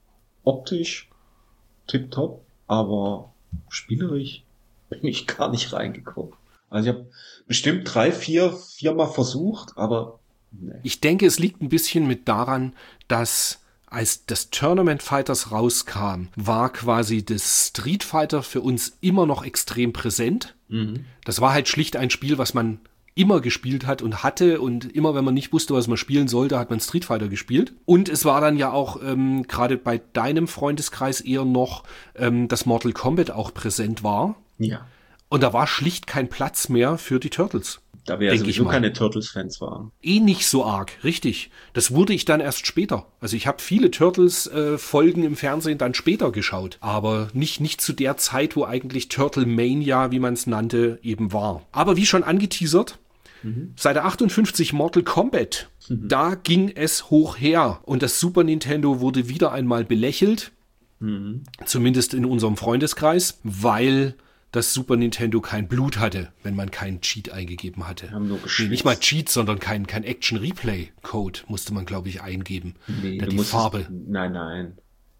optisch tipptopp, aber spielerisch bin ich gar nicht reingekommen. Also ich habe bestimmt drei, vier, viermal versucht, aber nee. Ich denke, es liegt ein bisschen mit daran, dass als das Tournament Fighters rauskam, war quasi das Street Fighter für uns immer noch extrem präsent. Mhm. Das war halt schlicht ein Spiel, was man immer gespielt hat und hatte, und immer wenn man nicht wusste, was man spielen sollte, hat man Street Fighter gespielt. Und es war dann ja auch ähm, gerade bei deinem Freundeskreis eher noch, ähm, dass Mortal Kombat auch präsent war. Ja. Und da war schlicht kein Platz mehr für die Turtles. Da wir ja Denk ich sowieso mal. keine Turtles-Fans waren. Eh nicht so arg, richtig. Das wurde ich dann erst später. Also ich habe viele Turtles-Folgen im Fernsehen dann später geschaut. Aber nicht, nicht zu der Zeit, wo eigentlich Turtle Mania, wie man es nannte, eben war. Aber wie schon angeteasert, mhm. Seite achtundfünfzig Mortal Kombat, mhm. da ging es hoch her. Und das Super Nintendo wurde wieder einmal belächelt. Mhm. Zumindest in unserem Freundeskreis, weil das Super Nintendo kein Blut hatte, wenn man keinen Cheat eingegeben hatte. Haben nur nee, nicht mal Cheat, sondern kein, kein Action-Replay-Code musste man, glaube ich, eingeben. Nee, da du die musstest, Farbe. Nein, nein.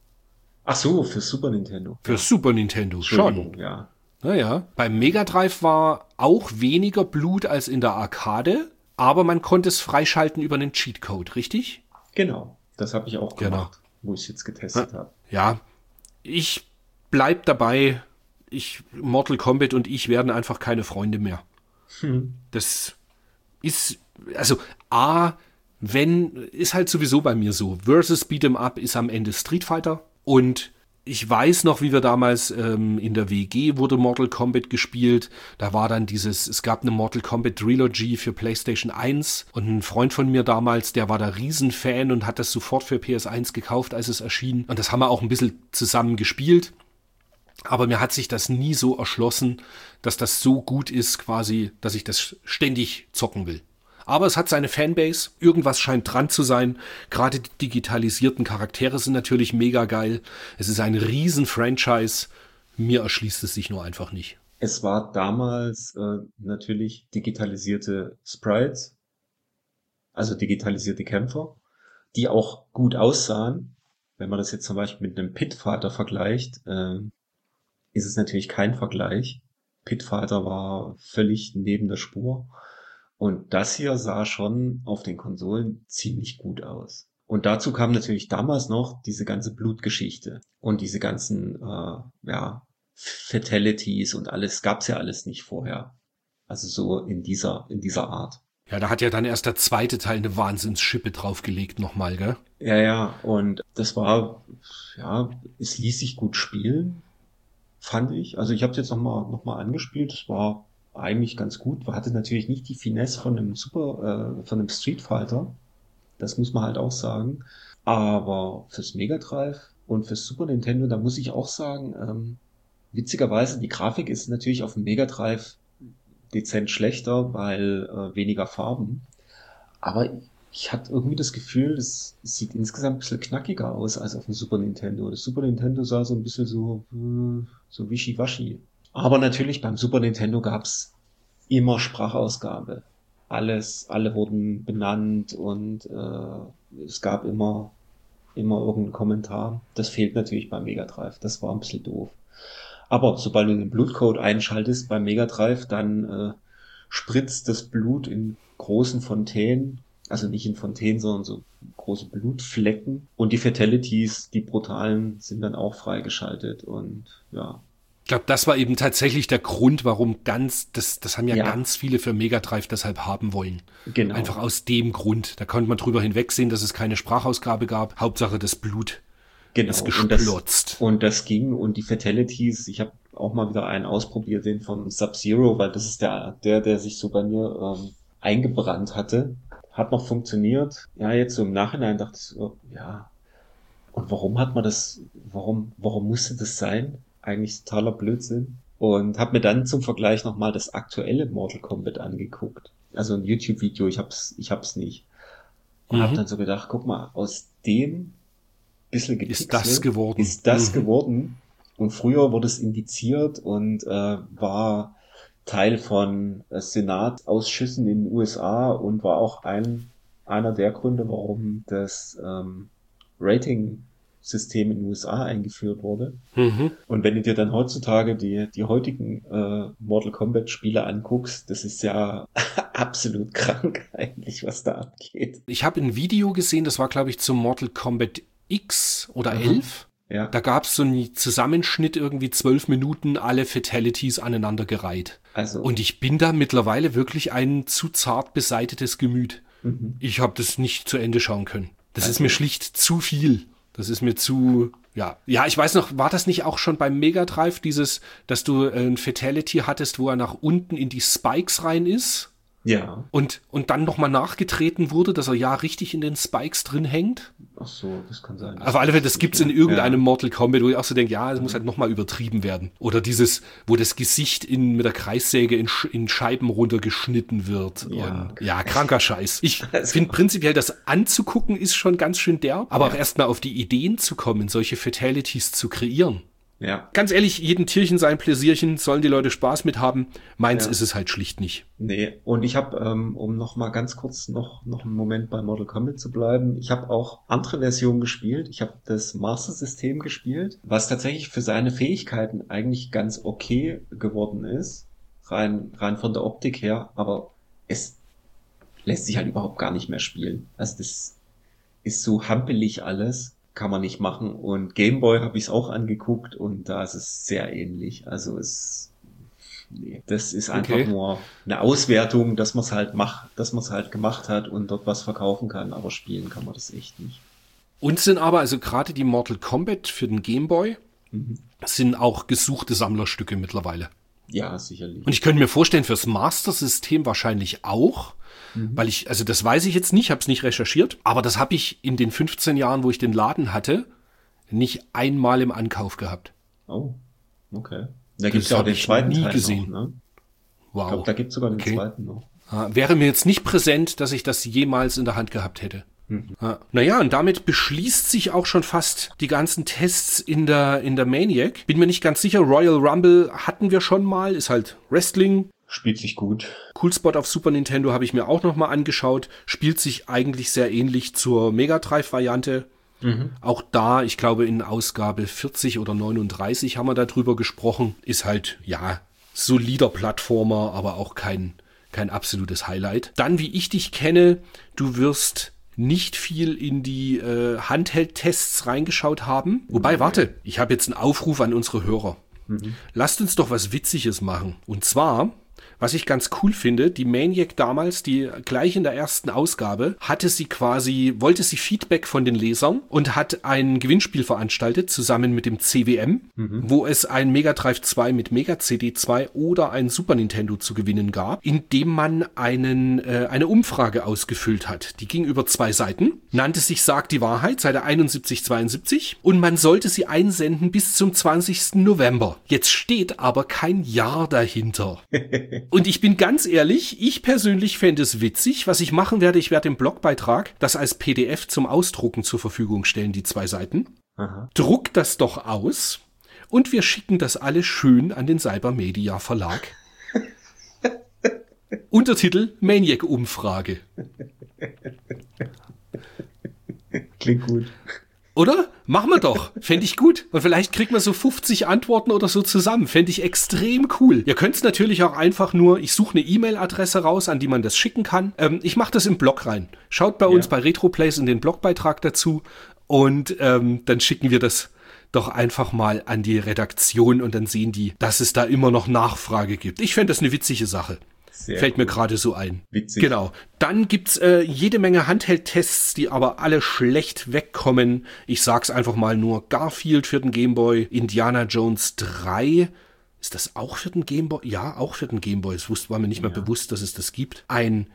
Ach so, für Super Nintendo. Für ja. Super Nintendo, schon. Ja. Naja, beim Mega Drive war auch weniger Blut als in der Arcade, aber man konnte es freischalten über einen Cheatcode, richtig? Genau, das habe ich auch gemacht, genau. wo ich es jetzt getestet ja. habe. Ja, ich bleib dabei. Ich, Mortal Kombat und ich werden einfach keine Freunde mehr. Hm. Das ist, also A, wenn, ist halt sowieso bei mir so. Versus Beat'em Up ist am Ende Street Fighter. Und ich weiß noch, wie wir damals ähm, in der W G wurde Mortal Kombat gespielt. Da war dann dieses, es gab eine Mortal Kombat Trilogy für PlayStation eins. Und ein Freund von mir damals, der war da Riesenfan und hat das sofort für P S eins gekauft, als es erschien. Und das haben wir auch ein bisschen zusammen gespielt. Aber mir hat sich das nie so erschlossen, dass das so gut ist quasi, dass ich das ständig zocken will. Aber es hat seine Fanbase, irgendwas scheint dran zu sein. Gerade die digitalisierten Charaktere sind natürlich mega geil. Es ist ein Riesen-Franchise. Mir erschließt es sich nur einfach nicht. Es war damals äh, natürlich digitalisierte Sprites, also digitalisierte Kämpfer, die auch gut aussahen. Wenn man das jetzt zum Beispiel mit einem Pit-Fighter vergleicht, äh, ist es natürlich kein Vergleich. Pit-Fighter war völlig neben der Spur. Und das hier sah schon auf den Konsolen ziemlich gut aus. Und dazu kam natürlich damals noch diese ganze Blutgeschichte und diese ganzen äh, ja, Fatalities und alles, gab's ja alles nicht vorher. Also so in dieser in dieser Art. Ja, da hat ja dann erst der zweite Teil eine Wahnsinnsschippe draufgelegt nochmal, gell? Ja, ja, und das war, ja, es ließ sich gut spielen, fand ich. Also ich habe es jetzt nochmal noch mal angespielt, es war eigentlich ganz gut. Hatte natürlich nicht die Finesse von einem Super, äh, von einem Street Fighter. Das muss man halt auch sagen. Aber fürs Mega Drive und fürs Super Nintendo, da muss ich auch sagen, ähm, witzigerweise, die Grafik ist natürlich auf dem Mega Drive dezent schlechter, weil äh, weniger Farben. Aber ich hatte irgendwie das Gefühl, es sieht insgesamt ein bisschen knackiger aus als auf dem Super Nintendo. Das Super Nintendo sah so ein bisschen so, so wischiwaschi. Aber natürlich beim Super Nintendo gab's immer Sprachausgabe. Alles, alle wurden benannt und äh, es gab immer, immer irgendeinen Kommentar. Das fehlt natürlich beim Mega Drive. Das war ein bisschen doof. Aber sobald du den Blutcode einschaltest beim Mega Drive, dann äh, spritzt das Blut in großen Fontänen, also nicht in Fontänen, sondern so große Blutflecken. Und die Fatalities, die brutalen, sind dann auch freigeschaltet und ja. Ich glaube, das war eben tatsächlich der Grund, warum ganz, das, das haben ja, ja ganz viele für Mega Drive deshalb haben wollen. Genau. Einfach aus dem Grund. Da konnte man drüber hinwegsehen, dass es keine Sprachausgabe gab. Hauptsache das Blut. Genau. Ist gesplotzt. Und das, und das ging und die Fatalities, ich habe auch mal wieder einen ausprobiert, den von Sub-Zero, weil das ist der, der, der sich so bei mir ähm, eingebrannt hatte. Hat noch funktioniert. Ja, jetzt so im Nachhinein dachte ich so, ja, und warum hat man das, warum, warum musste das sein? Eigentlich totaler Blödsinn. Und habe mir dann zum Vergleich nochmal das aktuelle Mortal Kombat angeguckt. Also ein YouTube-Video, ich hab's, ich hab's nicht. Und mhm. habe dann so gedacht, guck mal, aus dem bisschen gepixelt, ist das geworden. Ist das mhm. geworden. Und früher wurde es indiziert und äh, war Teil von äh, Senatsausschüssen in den U S A und war auch ein einer der Gründe, warum das ähm, Rating-System in den U S A eingeführt wurde. Mhm. Und wenn du dir dann heutzutage die die heutigen äh, Mortal Kombat Spiele anguckst, das ist ja absolut krank eigentlich, was da abgeht. Ich habe ein Video gesehen, das war glaube ich zum Mortal Kombat X oder mhm. elf. Ja. Da gab es so einen Zusammenschnitt, irgendwie zwölf Minuten, alle Fatalities aneinandergereiht. Also. Und ich bin da mittlerweile wirklich ein zu zart beseitetes Gemüt. Mhm. Ich habe das nicht zu Ende schauen können. Das also. ist mir schlicht zu viel. Das ist mir zu, ja. Ja, ich weiß noch, war das nicht auch schon beim Mega Drive, dieses, dass du ein Fatality hattest, wo er nach unten in die Spikes rein ist? Ja. Und, und dann nochmal nachgetreten wurde, dass er ja richtig in den Spikes drin hängt. Ach so, das kann sein. Auf alle Fälle, das gibt's in irgendeinem ja. Mortal Kombat, wo ich auch so denke, ja, es muss halt nochmal übertrieben werden. Oder dieses, wo das Gesicht in, mit der Kreissäge in, in Scheiben runtergeschnitten wird. Ja, und, ja kranker Scheiß. Ich finde prinzipiell, das anzugucken ist schon ganz schön derb, aber ja. auch erstmal auf die Ideen zu kommen, solche Fatalities zu kreieren. Ja. Ganz ehrlich, jeden Tierchen sein Pläsierchen, sollen die Leute Spaß mit haben. Meins ja. ist es halt schlicht nicht. Nee, und ich habe, ähm, um noch mal ganz kurz noch noch einen Moment bei Mortal Kombat zu bleiben, ich habe auch andere Versionen gespielt. Ich habe das Master System gespielt, was tatsächlich für seine Fähigkeiten eigentlich ganz okay geworden ist, rein rein von der Optik her, aber es lässt sich halt überhaupt gar nicht mehr spielen. Also das ist so hampelig alles. Kann man nicht machen. Und Gameboy habe ich es auch angeguckt und da ist es sehr ähnlich. Also es, nee, das ist einfach okay. nur eine Auswertung, dass man es halt macht, dass man es halt gemacht hat und dort was verkaufen kann, aber spielen kann man das echt nicht. Und sind aber, also gerade die Mortal Kombat für den Gameboy, mhm. sind auch gesuchte Sammlerstücke mittlerweile. Ja, sicherlich. Und ich könnte mir vorstellen, fürs Master-System wahrscheinlich auch, mhm. weil ich, also das weiß ich jetzt nicht, habe es nicht recherchiert, aber das habe ich in den fünfzehn Jahren, wo ich den Laden hatte, nicht einmal im Ankauf gehabt. Oh, okay. Da gibt es ja auch den zweiten nie Teil gesehen. noch, ne? Wow. Ich glaube, da gibt es sogar den okay. zweiten noch. Ah, wäre mir jetzt nicht präsent, dass ich das jemals in der Hand gehabt hätte. Mhm. Ah, naja, und damit beschließt sich auch schon fast die ganzen Tests in der, in der Maniac. Bin mir nicht ganz sicher, Royal Rumble hatten wir schon mal, ist halt Wrestling. Spielt sich gut. Cool Spot auf Super Nintendo habe ich mir auch noch mal angeschaut. Spielt sich eigentlich sehr ähnlich zur Mega Drive-Variante. Mhm. Auch da, ich glaube in Ausgabe vierzig oder neununddreißig haben wir darüber gesprochen. Ist halt, ja, solider Plattformer, aber auch kein, kein absolutes Highlight. Dann, wie ich dich kenne, du wirst nicht viel in die äh, Handheld-Tests reingeschaut haben. Wobei, warte, ich habe jetzt einen Aufruf an unsere Hörer. Mhm. Lasst uns doch was Witziges machen. Und zwar, was ich ganz cool finde, die Maniac damals, die gleich in der ersten Ausgabe, hatte sie quasi, wollte sie Feedback von den Lesern und hat ein Gewinnspiel veranstaltet, zusammen mit dem C W M, mhm. wo es ein Mega Drive zwei mit Mega C D zwei oder ein Super Nintendo zu gewinnen gab, indem man einen, äh, eine Umfrage ausgefüllt hat. Die ging über zwei Seiten, nannte sich Sag die Wahrheit, Seite einundsiebzig, zweiundsiebzig, und man sollte sie einsenden bis zum zwanzigsten November. Jetzt steht aber kein Jahr dahinter. Und ich bin ganz ehrlich, ich persönlich fände es witzig. Was ich machen werde, ich werde im Blogbeitrag das als P D F zum Ausdrucken zur Verfügung stellen, die zwei Seiten. Aha. Druck das doch aus und wir schicken das alles schön an den Cybermedia Verlag. Untertitel Maniac-Umfrage. Klingt gut. Oder? Machen wir doch. Fände ich gut. Und vielleicht kriegt man so fünfzig Antworten oder so zusammen. Fände ich extrem cool. Ihr könnt es natürlich auch einfach nur, ich suche eine E-Mail-Adresse raus, an die man das schicken kann. Ähm, ich mache das im Blog rein. Schaut bei ja. uns bei RetroPlays in den Blogbeitrag dazu und ähm, dann schicken wir das doch einfach mal an die Redaktion und dann sehen die, dass es da immer noch Nachfrage gibt. Ich fände das eine witzige Sache. Sehr Fällt cool. mir gerade so ein. Witzig. Genau. Dann gibt's äh, jede Menge Handheld-Tests, die aber alle schlecht wegkommen. Ich sag's einfach mal nur. Garfield für den Gameboy, Indiana Jones drei ist das auch für den Game Boy? Ja, auch für den Game Boy. Es wusste, war mir nicht mehr Ja. bewusst, dass es das gibt. Ein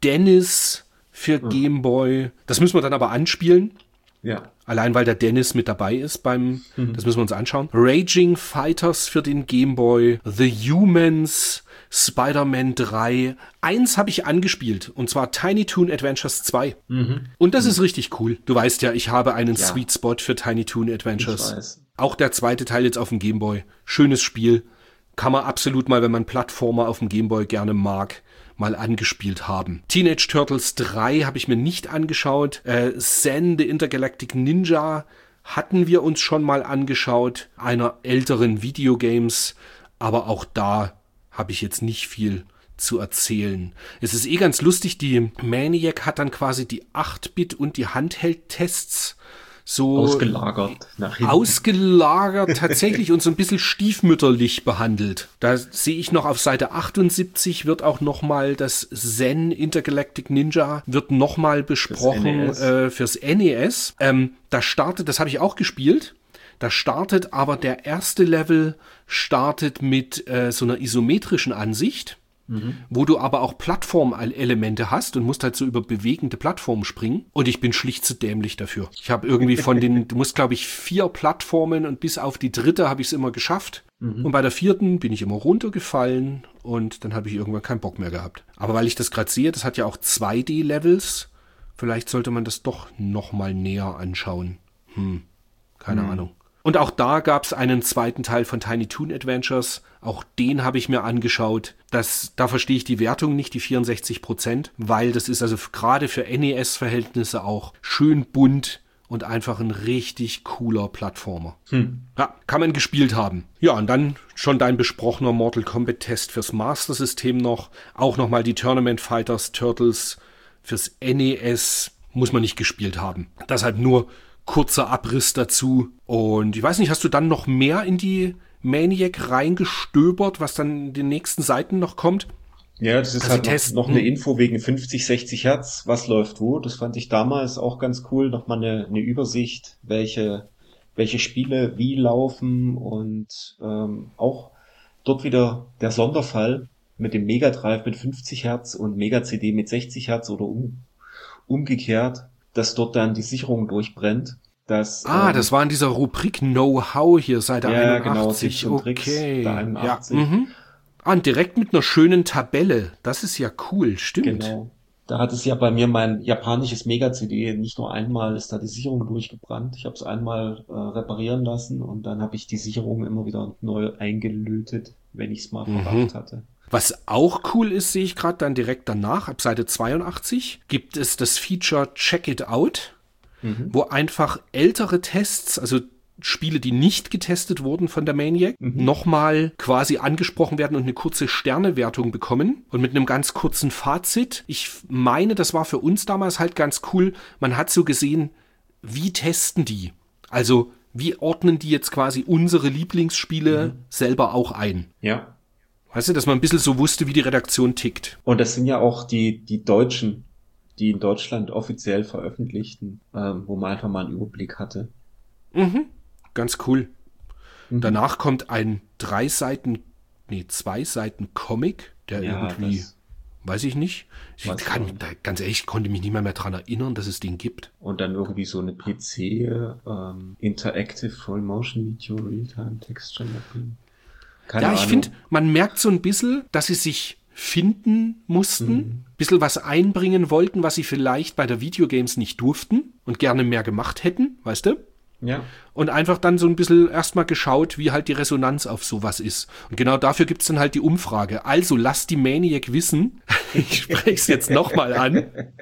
Dennis für Mhm. Game Boy. Das müssen wir dann aber anspielen. Ja. Allein weil der Dennis mit dabei ist beim, mhm. das müssen wir uns anschauen. Raging Fighters für den Game Boy, The Humans, Spider-Man drei. Eins habe ich angespielt, und zwar Tiny Toon Adventures zwei. Mhm. Und das mhm. ist richtig cool. Du weißt ja, ich habe einen ja. Sweet Spot für Tiny Toon Adventures. Ich weiß. Auch der zweite Teil jetzt auf dem Game Boy. Schönes Spiel. Kann man absolut mal, wenn man Plattformer auf dem Game Boy gerne mag, mal angespielt haben. Teenage Turtles drei habe ich mir nicht angeschaut. Äh, Zen, The Intergalactic Ninja hatten wir uns schon mal angeschaut. Einer älteren Videogames. Aber auch da habe ich jetzt nicht viel zu erzählen. Es ist eh ganz lustig, die Maniac hat dann quasi die acht-Bit und die Handheld-Tests so ausgelagert nach hinten. Ausgelagert tatsächlich und so ein bisschen stiefmütterlich behandelt. Da sehe ich noch auf Seite achtundsiebzig wird auch nochmal das Zen Intergalactic Ninja wird nochmal besprochen das N E S. Äh, fürs N E S. Ähm, da startet, das habe ich auch gespielt, da startet aber der erste Level startet mit äh, so einer isometrischen Ansicht. Mhm. Wo du aber auch Plattformelemente hast und musst halt so über bewegende Plattformen springen. Und ich bin schlicht zu dämlich dafür. Ich habe irgendwie von den, du musst glaube ich vier Plattformen und bis auf die dritte habe ich es immer geschafft. Mhm. Und bei der vierten bin ich immer runtergefallen und dann habe ich irgendwann keinen Bock mehr gehabt. Aber weil ich das gerade sehe, das hat ja auch zwei D-Levels. Vielleicht sollte man das doch nochmal näher anschauen. Hm, keine mhm. Ahnung. Und auch da gab es einen zweiten Teil von Tiny Toon Adventures. Auch den habe ich mir angeschaut. Das, da verstehe ich die Wertung nicht, die vierundsechzig Prozent, weil das ist also gerade für N E S-Verhältnisse auch schön bunt und einfach ein richtig cooler Plattformer. Hm. Ja, kann man gespielt haben. Ja, und dann schon dein besprochener Mortal Kombat-Test fürs Master System noch. Auch nochmal die Tournament Fighters Turtles fürs N E S. Muss man nicht gespielt haben. Deshalb nur kurzer Abriss dazu. Und ich weiß nicht, hast du dann noch mehr in die Maniac reingestöbert, was dann in den nächsten Seiten noch kommt? Ja, das ist also halt Test, noch, noch eine Info wegen fünfzig, sechzig Hertz, was läuft wo. Das fand ich damals auch ganz cool. Nochmal eine, eine Übersicht, welche, welche Spiele wie laufen und ähm, auch dort wieder der Sonderfall mit dem Mega Drive mit fünfzig Hertz und Mega C D mit sechzig Hertz oder um, umgekehrt, dass dort dann die Sicherung durchbrennt. Dass, ah, ähm, das war in dieser Rubrik Know-how hier, Seite ja, einundachtzig. Genau, okay. Tricks, einundachtzig. Ja, mhm. Ah, und direkt mit einer schönen Tabelle. Das ist ja cool, stimmt. Genau. Da hat es ja bei mir mein japanisches Mega-C D nicht nur einmal ist da die Sicherung durchgebrannt. Ich habe es einmal äh, reparieren lassen und dann habe ich die Sicherung immer wieder neu eingelötet, wenn ich es mal mhm. verdacht hatte. Was auch cool ist, sehe ich gerade dann direkt danach, ab Seite zweiundachtzig, gibt es das Feature Check It Out, mhm. wo einfach ältere Tests, also Spiele, die nicht getestet wurden von der Maniac, mhm. nochmal quasi angesprochen werden und eine kurze Sternewertung bekommen und mit einem ganz kurzen Fazit. Ich meine, das war für uns damals halt ganz cool. Man hat so gesehen, wie testen die? Also, wie ordnen die jetzt quasi unsere Lieblingsspiele mhm. selber auch ein? Ja. Weißt du, dass man ein bisschen so wusste, wie die Redaktion tickt. Und das sind ja auch die, die Deutschen, die in Deutschland offiziell veröffentlichten, ähm, wo man einfach mal einen Überblick hatte. Mhm. Ganz cool. Mhm. Danach kommt ein drei Seiten, nee, zwei Seiten Comic, der ja, irgendwie, weiß ich nicht. Ich kann, da, ganz ehrlich, ich konnte mich nicht mehr, mehr dran erinnern, dass es den gibt. Und dann irgendwie so eine P C, ähm, Interactive Full Motion Video Realtime Texture Mapping. Keine ja, ich finde, man merkt so ein bisschen, dass sie sich finden mussten, mhm. ein bisschen was einbringen wollten, was sie vielleicht bei der Videogames nicht durften und gerne mehr gemacht hätten, weißt du? Ja. Und einfach dann so ein bisschen erstmal geschaut, wie halt die Resonanz auf sowas ist. Und genau dafür gibt's dann halt die Umfrage. Also lasst die Maniac wissen, ich spreche es jetzt nochmal an,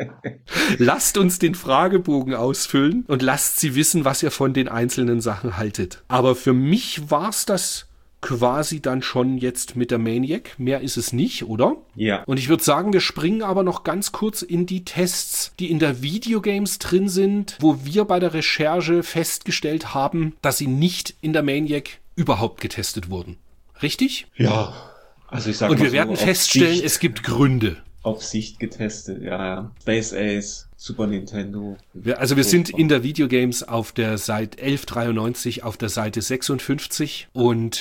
lasst uns den Fragebogen ausfüllen und lasst sie wissen, was ihr von den einzelnen Sachen haltet. Aber für mich war's das quasi dann schon jetzt mit der Maniac. Mehr ist es nicht, oder? Ja. Und ich würde sagen, wir springen aber noch ganz kurz in die Tests, die in der Videogames drin sind, wo wir bei der Recherche festgestellt haben, dass sie nicht in der Maniac überhaupt getestet wurden. Richtig? Ja. Also ich sag Und mal wir so, werden feststellen, Sicht, es gibt Gründe. Auf Sicht getestet, ja. Space Ace, Super Nintendo. Wir, also wir sind in der Videogames auf der Seite elf dreiundneunzig auf der Seite sechsundfünfzig und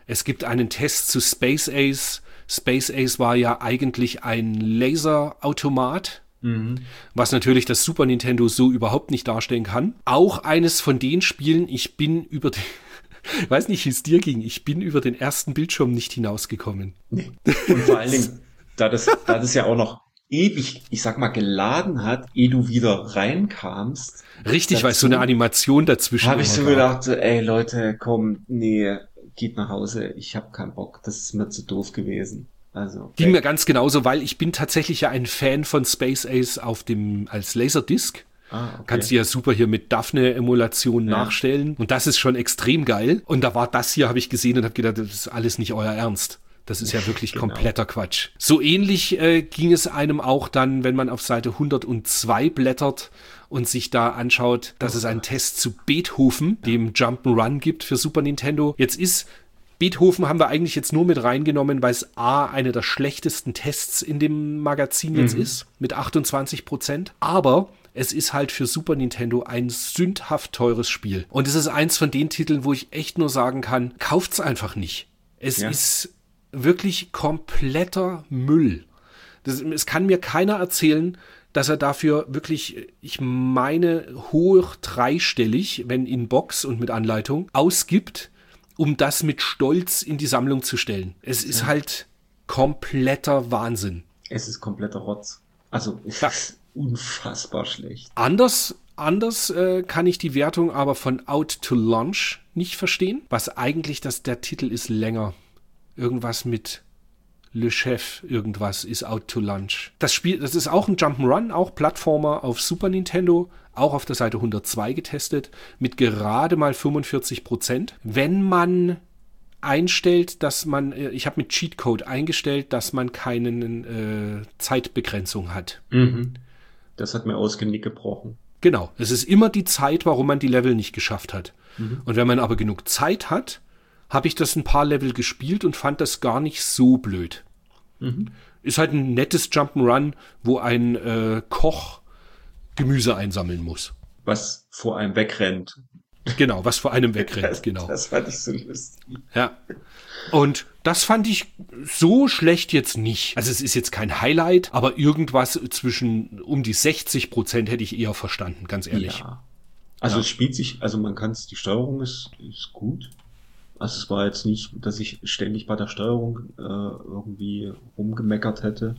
Es gibt einen Test zu Space Ace. Space Ace war ja eigentlich ein Laserautomat, mhm. was natürlich das Super Nintendo so überhaupt nicht darstellen kann. Auch eines von den Spielen, ich bin über die, ich weiß nicht, wie es dir ging, ich bin über den ersten Bildschirm nicht hinausgekommen. Nee. Und vor allen Dingen, da das, da das ja auch noch ewig, ich sag mal, geladen hat, ehe du wieder reinkamst. Richtig, weil es so eine Animation dazwischen habe ich so gedacht, ey Leute, komm, nee, geht nach Hause, ich habe keinen Bock, das ist mir zu doof gewesen. Also ging mir ganz genauso, weil ich bin tatsächlich ja ein Fan von Space Ace auf dem als Laserdisc. Ah, okay. Kannst du ja super hier mit Daphne-Emulation ja. nachstellen. Und das ist schon extrem geil. Und da war das hier, habe ich gesehen und habe gedacht, das ist alles nicht euer Ernst. Das ist ja wirklich genau. kompletter Quatsch. So ähnlich äh, ging es einem auch dann, wenn man auf Seite hundertzwei blättert und sich da anschaut, dass oh. es einen Test zu Beethoven, dem Jump'n'Run, gibt für Super Nintendo. Jetzt ist Beethoven haben wir eigentlich jetzt nur mit reingenommen, weil es A, einer der schlechtesten Tests in dem Magazin jetzt mhm. ist, mit achtundzwanzig Prozent. Aber es ist halt für Super Nintendo ein sündhaft teures Spiel. Und es ist eins von den Titeln, wo ich echt nur sagen kann, kauft's einfach nicht. Es ja. ist wirklich kompletter Müll. Das, es kann mir keiner erzählen, dass er dafür wirklich, ich meine, hoch dreistellig, wenn in Box und mit Anleitung, ausgibt, um das mit Stolz in die Sammlung zu stellen. Es ist ja. halt kompletter Wahnsinn. Es ist kompletter Rotz. Also es ja. ist unfassbar schlecht. Anders, anders äh, kann ich die Wertung aber von Out to Lunch nicht verstehen, was eigentlich das, der Titel ist länger. Irgendwas mit Le Chef, irgendwas ist Out to Lunch. Das Spiel, das ist auch ein Jump'n'Run, auch Plattformer auf Super Nintendo, auch auf der Seite hundertzwei getestet, mit gerade mal fünfundvierzig Prozent. Wenn man einstellt, dass man, ich habe mit Cheatcode eingestellt, dass man keine äh, Zeitbegrenzung hat. Mhm. Das hat mir ausgenick gebrochen. Genau, es ist immer die Zeit, warum man die Level nicht geschafft hat. Mhm. Und wenn man aber genug Zeit hat, habe ich das ein paar Level gespielt und fand das gar nicht so blöd. Mhm. Ist halt ein nettes Jump'n'Run, wo ein äh, Koch Gemüse einsammeln muss. Was vor einem wegrennt. Genau, was vor einem wegrennt, das, genau. Das fand ich so lustig. Ja. Und das fand ich so schlecht jetzt nicht. Also es ist jetzt kein Highlight, aber irgendwas zwischen um die sechzig Prozent hätte ich eher verstanden, ganz ehrlich. Ja. Also ja. es spielt sich, also man kann es, die Steuerung ist, ist gut. Also es war jetzt nicht, dass ich ständig bei der Steuerung äh, irgendwie rumgemeckert hätte.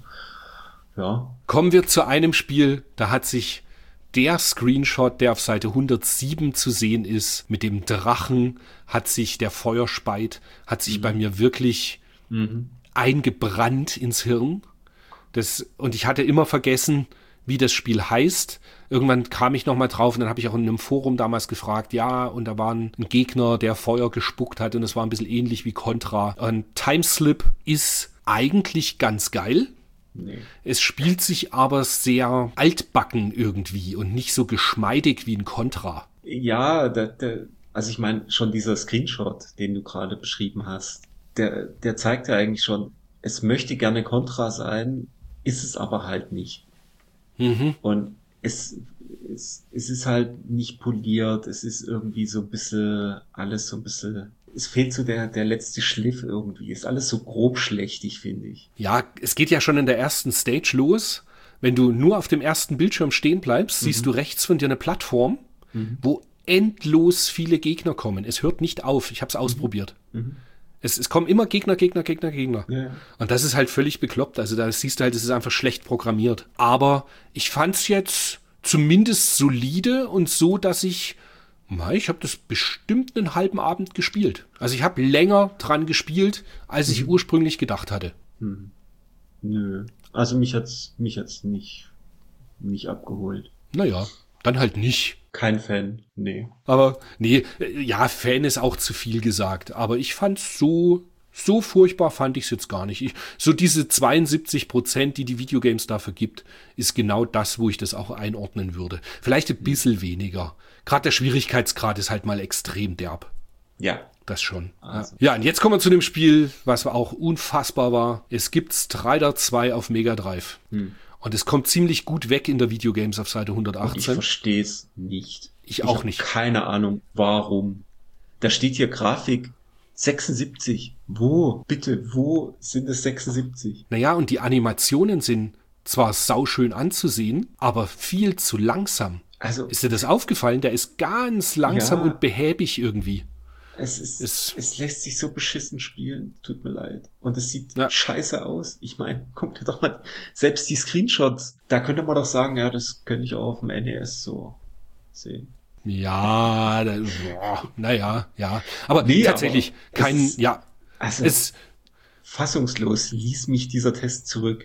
Ja. Kommen wir zu einem Spiel, da hat sich der Screenshot, der auf Seite hundertsieben zu sehen ist, mit dem Drachen, hat sich der Feuerspeit, hat sich mhm. bei mir wirklich mhm. eingebrannt ins Hirn. Das, und ich hatte immer vergessen, wie das Spiel heißt. Irgendwann kam ich nochmal drauf und dann habe ich auch in einem Forum damals gefragt, ja, und da war ein Gegner, der Feuer gespuckt hat und es war ein bisschen ähnlich wie Contra. Und Timeslip ist eigentlich ganz geil. Nee. Es spielt sich aber sehr altbacken irgendwie und nicht so geschmeidig wie ein Contra. Ja, da, da, also ich meine, schon dieser Screenshot, den du gerade beschrieben hast, der, der zeigt ja eigentlich schon, es möchte gerne Contra sein, ist es aber halt nicht. Mhm. Und es, es, es ist halt nicht poliert, es ist irgendwie so ein bisschen, alles so ein bisschen, es fehlt so der, der letzte Schliff irgendwie, ist alles so grobschlächtig, finde ich. Ja, es geht ja schon in der ersten Stage los. Wenn du nur auf dem ersten Bildschirm stehen bleibst, mhm. siehst du rechts von dir eine Plattform, mhm. wo endlos viele Gegner kommen. Es hört nicht auf, ich habe es mhm. ausprobiert. Mhm. Es, es kommen immer Gegner, Gegner, Gegner, Gegner. Ja. Und das ist halt völlig bekloppt. Also da siehst du halt, es ist einfach schlecht programmiert. Aber ich fand's jetzt zumindest solide und so, dass ich, na, ich habe das bestimmt einen halben Abend gespielt. Also ich habe länger dran gespielt, als mhm. ich ursprünglich gedacht hatte. Hm. Nö. Also mich hat's, mich hat's nicht, nicht abgeholt. Naja, dann halt nicht. Kein Fan, nee. Aber, nee, ja, Fan ist auch zu viel gesagt. Aber ich fand's so, so furchtbar fand ich's jetzt gar nicht. Ich, so diese zweiundsiebzig Prozent, die die Videogames dafür gibt, ist genau das, wo ich das auch einordnen würde. Vielleicht ein bisschen weniger. Gerade der Schwierigkeitsgrad ist halt mal extrem derb. Ja. Das schon. Also. Ja, und jetzt kommen wir zu dem Spiel, was auch unfassbar war. Es gibt Strider zwei auf Mega Drive. Hm. Und es kommt ziemlich gut weg in der Videogames auf Seite hundertachtzehn. Ich verstehe es nicht. Ich auch ich nicht. Keine Ahnung, warum. Da steht hier Grafik sechsundsiebzig. Wo? Bitte, wo sind es sechsundsiebzig? Naja, und die Animationen sind zwar sauschön anzusehen, aber viel zu langsam. Also, ist dir das aufgefallen? Der ist ganz langsam ja, und behäbig irgendwie. Es, ist, Es- es lässt sich so beschissen spielen. Tut mir leid. Und es sieht Ja. scheiße aus. Ich meine, guck dir doch mal, selbst die Screenshots, da könnte man doch sagen, ja, das könnte ich auch auf dem N E S so sehen. Ja, da, boah, naja, ja. Aber Nee, tatsächlich aber kein, es- ja, Also, es, fassungslos ließ mich dieser Test zurück.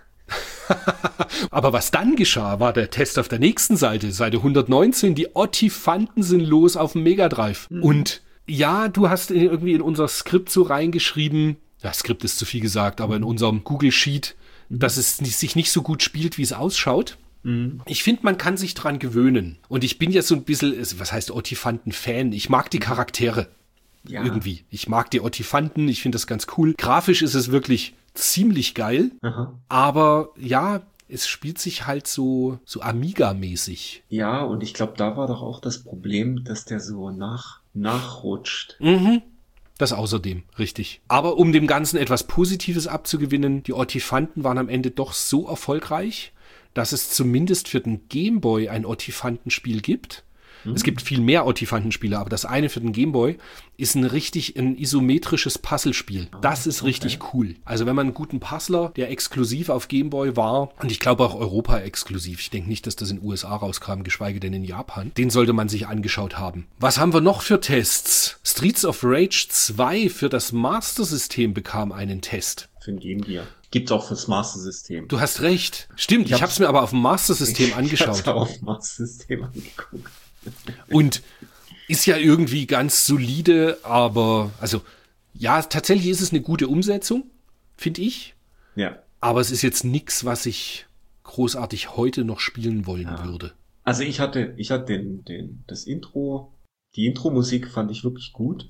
aber was dann geschah, war der Test auf der nächsten Seite, Seite hundertneunzehn, die Ottifanten sind los auf dem Mega Drive. Mhm. Und ja, du hast irgendwie in unser Skript so reingeschrieben, ja, Skript ist zu viel gesagt, aber in unserem Google Sheet, dass es nicht, sich nicht so gut spielt, wie es ausschaut. Mhm. Ich finde, man kann sich dran gewöhnen. Und ich bin ja so ein bisschen, was heißt Ottifanten-Fan? Ich mag die Charaktere. Ja. Irgendwie. Ich mag die Ottifanten, ich finde das ganz cool. Grafisch ist es wirklich ziemlich geil, Aha. aber ja, es spielt sich halt so, so Amiga-mäßig. Ja, und ich glaube, da war doch auch das Problem, dass der so nach, nachrutscht. Mhm. Das außerdem, richtig. Aber um dem Ganzen etwas Positives abzugewinnen, die Ottifanten waren am Ende doch so erfolgreich, dass es zumindest für den Gameboy ein Ottifantenspiel gibt. Es gibt viel mehr Ottifantenspiele, aber das eine für den Gameboy ist ein richtig ein isometrisches Puzzlespiel. Das ist richtig cool. Also wenn man einen guten Puzzler, der exklusiv auf Gameboy war, und ich glaube auch Europa exklusiv, ich denke nicht, dass das in den U S A rauskam, geschweige denn in Japan, den sollte man sich angeschaut haben. Was haben wir noch für Tests? Streets of Rage zwei für das Master System bekam einen Test. Für ein Game Gear. Gibt's auch fürs Master System. Du hast recht. Stimmt, ich, ich habe es mir aber auf dem Master System angeschaut. Ich hab's auf dem Master System angeguckt. Und ist ja irgendwie ganz solide, aber also ja, tatsächlich ist es eine gute Umsetzung, finde ich. Ja. Aber es ist jetzt nichts, was ich großartig heute noch spielen wollen Ja. würde. Also ich hatte, ich hatte den, den, das Intro, die Intro-Musik fand ich wirklich gut.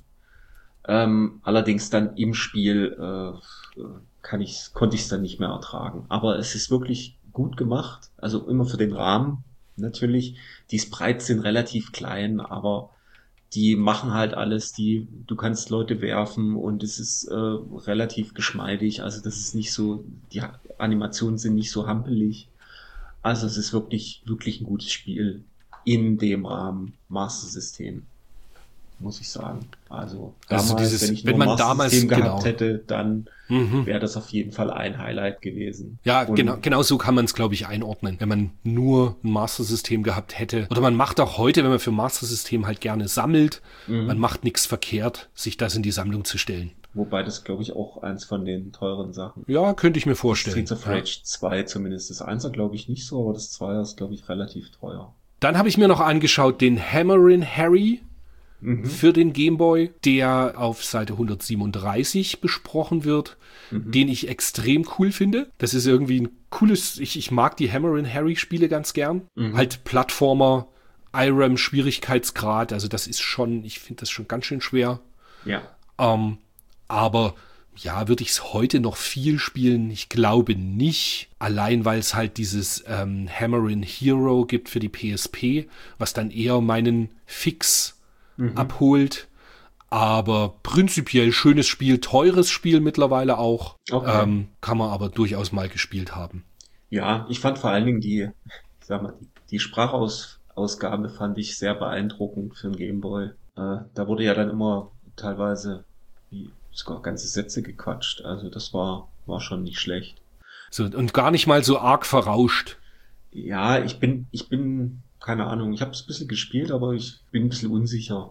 Ähm, allerdings dann im Spiel äh, kann ich, konnte ich es dann nicht mehr ertragen. Aber es ist wirklich gut gemacht. Also immer für den Rahmen natürlich. Die Sprites sind relativ klein, aber die machen halt alles. Die, du kannst Leute werfen und es ist äh, relativ geschmeidig. Also das ist nicht so, die Animationen sind nicht so hampelig. Also es ist wirklich, wirklich ein gutes Spiel in dem Rahmen Master System, muss ich sagen. Also, Also damals, dieses- wenn ich wenn nur man Master damals- System gehabt genau. hätte, dann Mhm. wäre das auf jeden Fall ein Highlight gewesen. Ja, Und- genau, genau so kann man es, glaube ich, einordnen. Wenn man nur ein Master-System gehabt hätte. Oder man macht auch heute, wenn man für Master-System halt gerne sammelt, Mhm. man macht nichts verkehrt, sich das in die Sammlung zu stellen. Wobei das, glaube ich, auch eins von den teuren Sachen. Ja, könnte ich mir vorstellen. Streets of Ja. Rage zwei zumindest. Das Einser glaube ich nicht so, aber das Zweier ist, glaube ich, relativ teuer. Dann habe ich mir noch angeschaut den Hammerin' Harry Mhm. für den Gameboy, der auf Seite hundertsiebenunddreißig besprochen wird, Mhm. den ich extrem cool finde. Das ist irgendwie ein cooles, ich, ich mag die Hammerin' Harry Spiele ganz gern. Mhm. Halt Plattformer, I R A M Schwierigkeitsgrad, also das ist schon, ich finde das schon ganz schön schwer. Ja. Ähm, aber ja, würde ich es heute noch viel spielen? Ich glaube nicht. Allein, weil es halt dieses ähm, Hammerin' Hero gibt für die P S P, was dann eher meinen Fix Mhm. abholt. Aber prinzipiell schönes Spiel, teures Spiel mittlerweile auch. Okay. Ähm, kann man aber durchaus mal gespielt haben. Ja, ich fand vor allen Dingen die, ich sag mal, die, die Sprachausgabe fand ich sehr beeindruckend für einen Gameboy. Äh, da wurde ja dann immer teilweise wie sogar ganze Sätze gequatscht. Also das war, war schon nicht schlecht. So, und gar nicht mal so arg verrauscht. Ja, ich bin, ich bin, keine Ahnung, ich habe es ein bisschen gespielt, aber ich bin ein bisschen unsicher,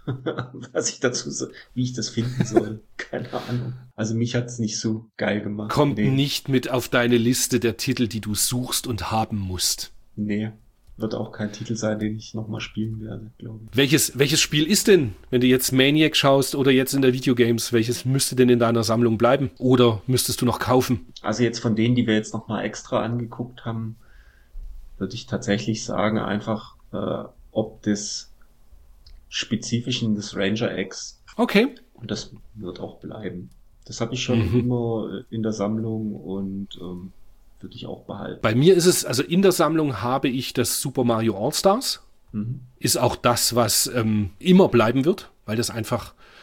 was ich dazu so, wie ich das finden soll. Keine Ahnung. Also mich hat's nicht so geil gemacht. Kommt nee, nicht mit auf deine Liste der Titel, die du suchst und haben musst. Nee, wird auch kein Titel sein, den ich nochmal spielen werde, glaube ich. Welches, welches Spiel ist denn, wenn du jetzt Maniac schaust oder jetzt in der Videogames, welches müsste denn in deiner Sammlung bleiben? Oder müsstest du noch kaufen? Also jetzt von denen, die wir jetzt nochmal extra angeguckt haben, würde ich tatsächlich sagen, einfach äh, ob des spezifischen des Ranger X. Okay. Und das wird auch bleiben. Das habe ich schon Mhm. immer in der Sammlung und ähm, würde ich auch behalten. Bei mir ist es, also in der Sammlung habe ich das Super Mario All-Stars. Mhm. Ist auch das, was ähm, immer bleiben wird, weil das einfach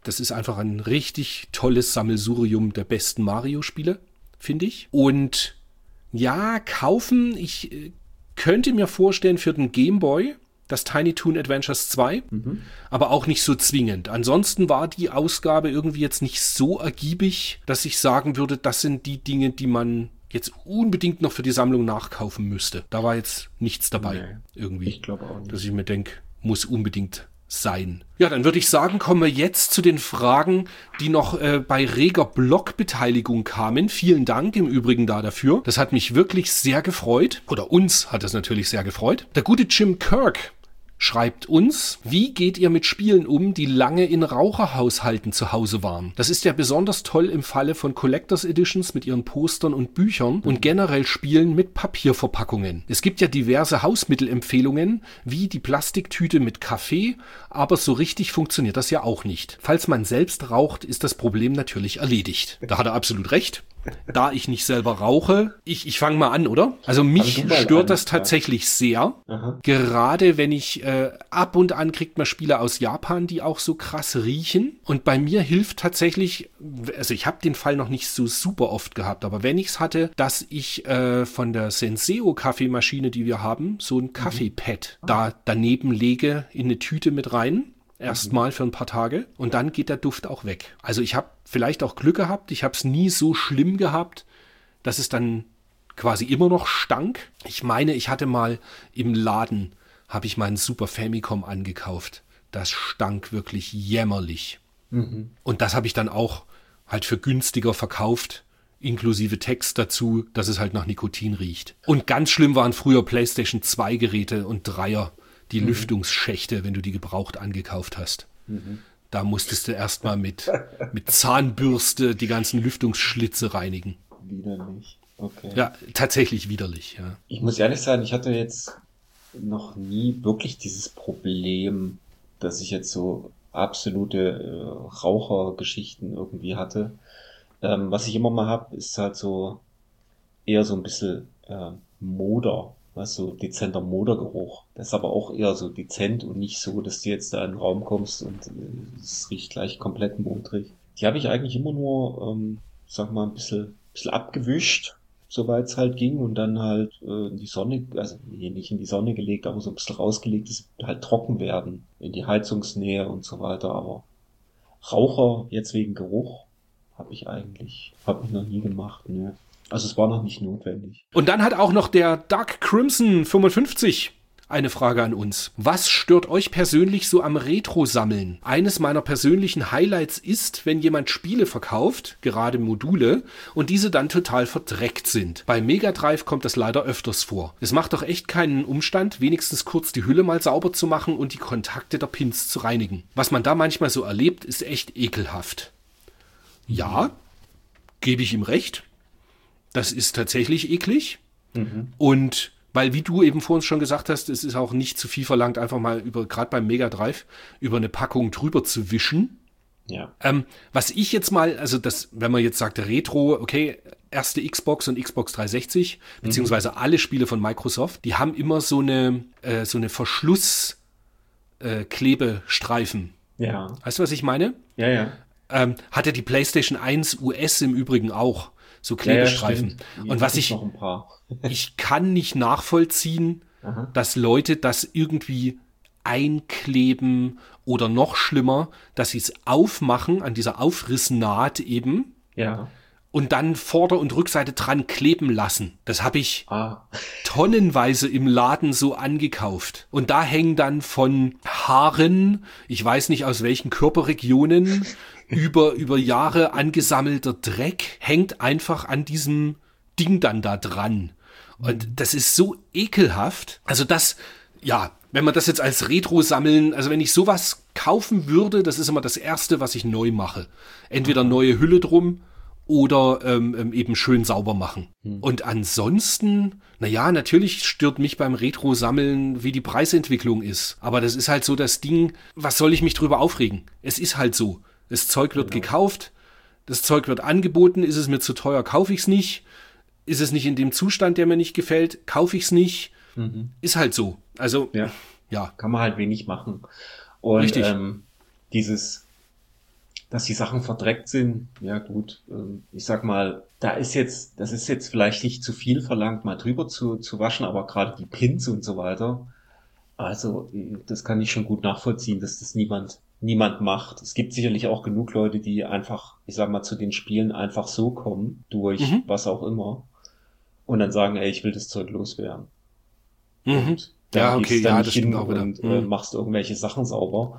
Das ist einfach ein richtig tolles Sammelsurium der besten Mario-Spiele, finde ich. Und ja, kaufen, ich äh, könnte mir vorstellen für den Game Boy das Tiny Toon Adventures zwei, mhm. aber auch nicht so zwingend. Ansonsten war die Ausgabe irgendwie jetzt nicht so ergiebig, dass ich sagen würde, das sind die Dinge, die man jetzt unbedingt noch für die Sammlung nachkaufen müsste. Da war jetzt nichts dabei, nee, irgendwie. Ich glaube auch nicht. Dass ich mir denke, muss unbedingt sein. Ja, dann würde ich sagen, kommen wir jetzt zu den Fragen, die noch äh, bei reger Blogbeteiligung kamen. Vielen Dank im Übrigen da dafür. Das hat mich wirklich sehr gefreut. Oder uns hat es natürlich sehr gefreut. Der gute Jim Kirk schreibt uns, wie geht ihr mit Spielen um, die lange in Raucherhaushalten zu Hause waren? Das ist ja besonders toll im Falle von Collectors Editions mit ihren Postern und Büchern und generell Spielen mit Papierverpackungen. Es gibt ja diverse Hausmittelempfehlungen, wie die Plastiktüte mit Kaffee, aber so richtig funktioniert das ja auch nicht. Falls man selbst raucht, ist das Problem natürlich erledigt. Da hat er absolut recht. Da ich nicht selber rauche, ich, ich fange mal an, oder? Also mich stört an, das tatsächlich ja. sehr. Aha. Gerade wenn ich, äh, ab und an kriegt man Spiele aus Japan, die auch so krass riechen. Und bei mir hilft tatsächlich, also ich habe den Fall noch nicht so super oft gehabt, aber wenn ich es hatte, dass ich äh, von der Senseo Kaffeemaschine, die wir haben, so ein Kaffeepad mhm. da daneben lege in eine Tüte mit rein. Erstmal für ein paar Tage und dann geht der Duft auch weg. Also ich habe vielleicht auch Glück gehabt, ich habe es nie so schlimm gehabt, dass es dann quasi immer noch stank. Ich meine, ich hatte mal im Laden, habe ich meinen Super Famicom angekauft. Das stank wirklich jämmerlich. Mhm. Und das habe ich dann auch halt für günstiger verkauft, inklusive Text dazu, dass es halt nach Nikotin riecht. Und ganz schlimm waren früher PlayStation zwei Geräte und Dreier. Die mhm. Lüftungsschächte, wenn du die gebraucht angekauft hast. Mhm. Da musstest du erstmal mit, mit Zahnbürste die ganzen Lüftungsschlitze reinigen. Widerlich, okay. Ja, tatsächlich widerlich, ja. Ich muss ehrlich sagen, ich hatte jetzt noch nie wirklich dieses Problem, dass ich jetzt so absolute äh, Rauchergeschichten irgendwie hatte. Ähm, was ich immer mal habe, ist halt so eher so ein bisschen äh, Moder. Was so dezenter Modergeruch. Das ist aber auch eher so dezent und nicht so, dass du jetzt da in den Raum kommst und äh, es riecht gleich komplett modrig. Die habe ich eigentlich immer nur, ähm, sag mal, ein bisschen, bisschen abgewischt, soweit es halt ging und dann halt äh, in die Sonne, also nee, nicht in die Sonne gelegt, aber so ein bisschen rausgelegt, dass sie halt trocken werden, in die Heizungsnähe und so weiter. Aber Raucher jetzt wegen Geruch habe ich eigentlich, habe ich noch nie gemacht, ne. Also es war noch nicht notwendig. Und dann hat auch noch der Dark Crimson fünfundfünfzig eine Frage an uns. Was stört euch persönlich so am Retro-Sammeln? Eines meiner persönlichen Highlights ist, wenn jemand Spiele verkauft, gerade Module, und diese dann total verdreckt sind. Bei Mega Drive kommt das leider öfters vor. Es macht doch echt keinen Umstand, wenigstens kurz die Hülle mal sauber zu machen und die Kontakte der Pins zu reinigen. Was man da manchmal so erlebt, ist echt ekelhaft. Ja, gebe ich ihm recht. Das ist tatsächlich eklig. Mhm. Und weil, wie du eben vor uns schon gesagt hast, es ist auch nicht zu viel verlangt, einfach mal über, gerade beim Mega Drive, über eine Packung drüber zu wischen. Ja. Ähm, was ich jetzt mal, also das, wenn man jetzt sagt Retro, okay, erste Xbox und Xbox dreihundertsechzig, mhm. beziehungsweise alle Spiele von Microsoft, die haben immer so eine, äh, so eine Verschlussklebestreifen. Äh, ja. Weißt du, was ich meine? Ja, ja. Ähm, hatte die PlayStation eins U S im Übrigen auch. So Klebestreifen. Ja, ja, und was ich, noch ein paar. ich kann nicht nachvollziehen, Aha. dass Leute das irgendwie einkleben oder noch schlimmer, dass sie es aufmachen an dieser Aufrissnaht eben. Ja. Und dann Vorder- und Rückseite dran kleben lassen. Das habe ich ah. tonnenweise im Laden so angekauft. Und da hängen dann von Haaren, ich weiß nicht aus welchen Körperregionen, über, über Jahre angesammelter Dreck, hängt einfach an diesem Ding dann da dran. Und das ist so ekelhaft. Also das, ja, wenn man das jetzt als Retro sammeln, also wenn ich sowas kaufen würde, das ist immer das Erste, was ich neu mache. Entweder neue Hülle drum, oder ähm, eben schön sauber machen. Hm. Und ansonsten, naja, natürlich stört mich beim Retro-Sammeln, wie die Preisentwicklung ist. Aber das ist halt so das Ding, was soll ich mich drüber aufregen? Es ist halt so. Das Zeug wird genau. gekauft, das Zeug wird angeboten, ist es mir zu teuer, kaufe ich es nicht. Ist es nicht in dem Zustand, der mir nicht gefällt, kaufe ich es nicht. Mhm. Ist halt so. Also, ja. ja. Kann man halt wenig machen. Und Richtig. Ähm, dieses dass die Sachen verdreckt sind, ja gut, ich sag mal, da ist jetzt, das ist jetzt vielleicht nicht zu viel verlangt, mal drüber zu, zu waschen, aber gerade die Pins und so weiter, also das kann ich schon gut nachvollziehen, dass das niemand, niemand macht. Es gibt sicherlich auch genug Leute, die einfach, ich sag mal, zu den Spielen einfach so kommen, durch mhm. was auch immer, und dann sagen, ey, ich will das Zeug loswerden. Mhm. Und dann ja, okay, gehst dann ja, nicht das hin stimmt auch wieder. und Mhm. äh, machst irgendwelche Sachen sauber.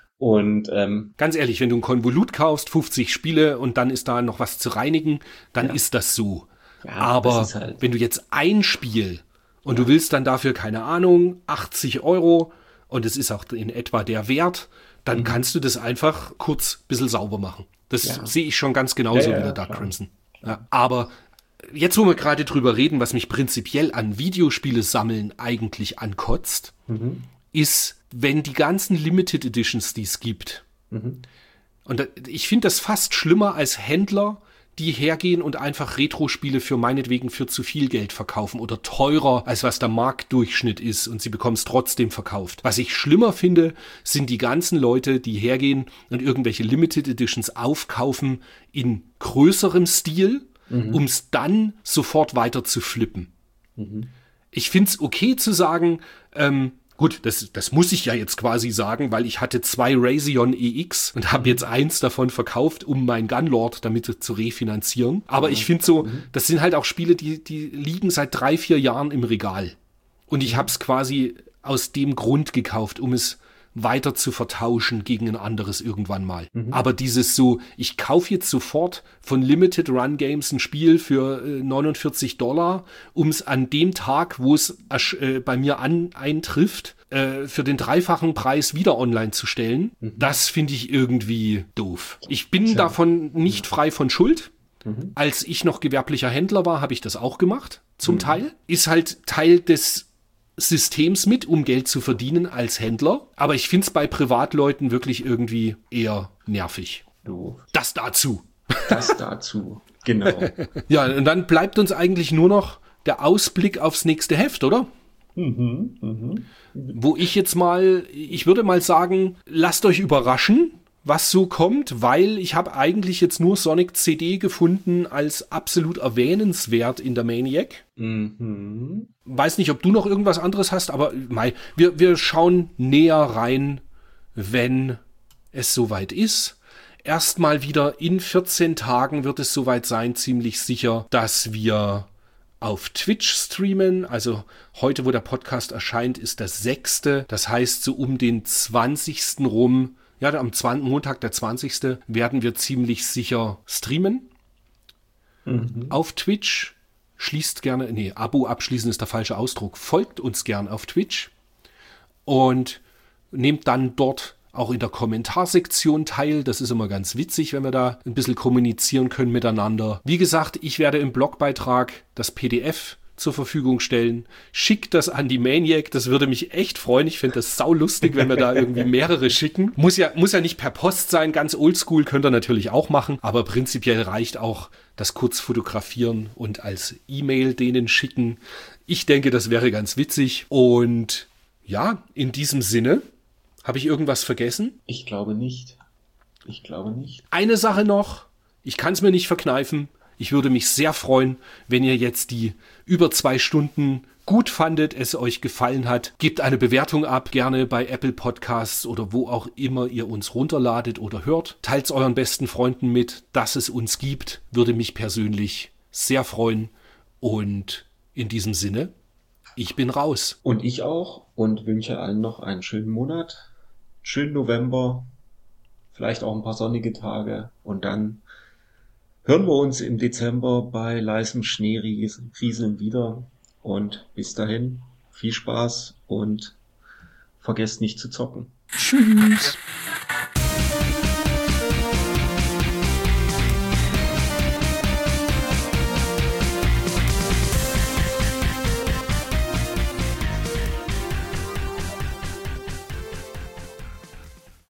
Und ähm, ganz ehrlich, wenn du ein Konvolut kaufst, fünfzig Spiele und dann ist da noch was zu reinigen, dann ja. ist das so. Ja, aber das halt wenn du jetzt ein Spiel und ja. du willst dann dafür, keine Ahnung, achtzig Euro und es ist auch in etwa der Wert, dann mhm. kannst du das einfach kurz ein bisschen sauber machen. Das ja. sehe ich schon ganz genauso ja, ja, wie der Dark klar. Crimson. Ja, aber jetzt, wo wir gerade drüber reden, was mich prinzipiell an Videospiele sammeln eigentlich ankotzt, mhm. ist, wenn die ganzen Limited Editions, die es gibt. Mhm. Und ich finde das fast schlimmer als Händler, die hergehen und einfach Retro-Spiele für meinetwegen für zu viel Geld verkaufen oder teurer, als was der Marktdurchschnitt ist und sie bekommen es trotzdem verkauft. Was ich schlimmer finde, sind die ganzen Leute, die hergehen und irgendwelche Limited Editions aufkaufen in größerem Stil, mhm. um es dann sofort weiter zu flippen. Mhm. Ich finde es okay zu sagen, ähm, gut, das, das muss ich ja jetzt quasi sagen, weil ich hatte zwei Radeon E X und habe jetzt eins davon verkauft, um mein Gunlord damit zu refinanzieren. Aber ich finde so, das sind halt auch Spiele, die, die liegen seit drei, vier Jahren im Regal. Und ich habe es quasi aus dem Grund gekauft, um es weiter zu vertauschen gegen ein anderes irgendwann mal. Mhm. Aber dieses so, ich kaufe jetzt sofort von Limited Run Games ein Spiel für äh, neunundvierzig Dollar, um es an dem Tag, wo es äh, bei mir an, eintrifft, äh, für den dreifachen Preis wieder online zu stellen, mhm. das finde ich irgendwie doof. Ich bin Tja. davon nicht frei von Schuld. Mhm. Als ich noch gewerblicher Händler war, habe ich das auch gemacht, zum mhm. Teil. Ist halt Teil des Systems mit, um Geld zu verdienen als Händler. Aber ich finde es bei Privatleuten wirklich irgendwie eher nervig. Du. Das dazu. Das dazu, genau. Ja, und dann bleibt uns eigentlich nur noch der Ausblick aufs nächste Heft, oder? Mhm, mhm. Wo ich jetzt mal, ich würde mal sagen, lasst euch überraschen, was so kommt, weil ich habe eigentlich jetzt nur Sonic C D gefunden als absolut erwähnenswert in der Maniac. Mhm. Weiß nicht, ob du noch irgendwas anderes hast, aber mei, wir, wir schauen näher rein, wenn es soweit ist. Erstmal wieder in vierzehn Tagen wird es soweit sein, ziemlich sicher, dass wir auf Twitch streamen. Also heute, wo der Podcast erscheint, ist der sechste. Das heißt, so um den zwanzigsten rum, ja, am Montag, der zwanzigste werden wir ziemlich sicher streamen. Mhm. Auf Twitch. Schließt gerne, nee, Abo abschließen ist der falsche Ausdruck. Folgt uns gern auf Twitch und nehmt dann dort auch in der Kommentarsektion teil. Das ist immer ganz witzig, wenn wir da ein bisschen kommunizieren können miteinander. Wie gesagt, ich werde im Blogbeitrag das P D F zur Verfügung stellen. Schickt das an die Maniac, das würde mich echt freuen. Ich finde das saulustig, wenn wir da irgendwie mehrere schicken. Muss ja, muss ja nicht per Post sein, ganz oldschool könnt ihr natürlich auch machen, aber prinzipiell reicht auch das kurz fotografieren und als E-Mail denen schicken. Ich denke, das wäre ganz witzig. Und ja, in diesem Sinne, habe ich irgendwas vergessen? Ich glaube nicht. Ich glaube nicht. Eine Sache noch, ich kann es mir nicht verkneifen. Ich würde mich sehr freuen, wenn ihr jetzt die über zwei Stunden gut fandet, es euch gefallen hat. Gebt eine Bewertung ab, gerne bei Apple Podcasts oder wo auch immer ihr uns runterladet oder hört. Teilt es euren besten Freunden mit, dass es uns gibt. Würde mich persönlich sehr freuen. Und in diesem Sinne, ich bin raus. Und ich auch und wünsche allen noch einen schönen Monat, schönen November, vielleicht auch ein paar sonnige Tage und dann hören wir uns im Dezember bei leisem Schneerieseln wieder und bis dahin viel Spaß und vergesst nicht zu zocken. Tschüss.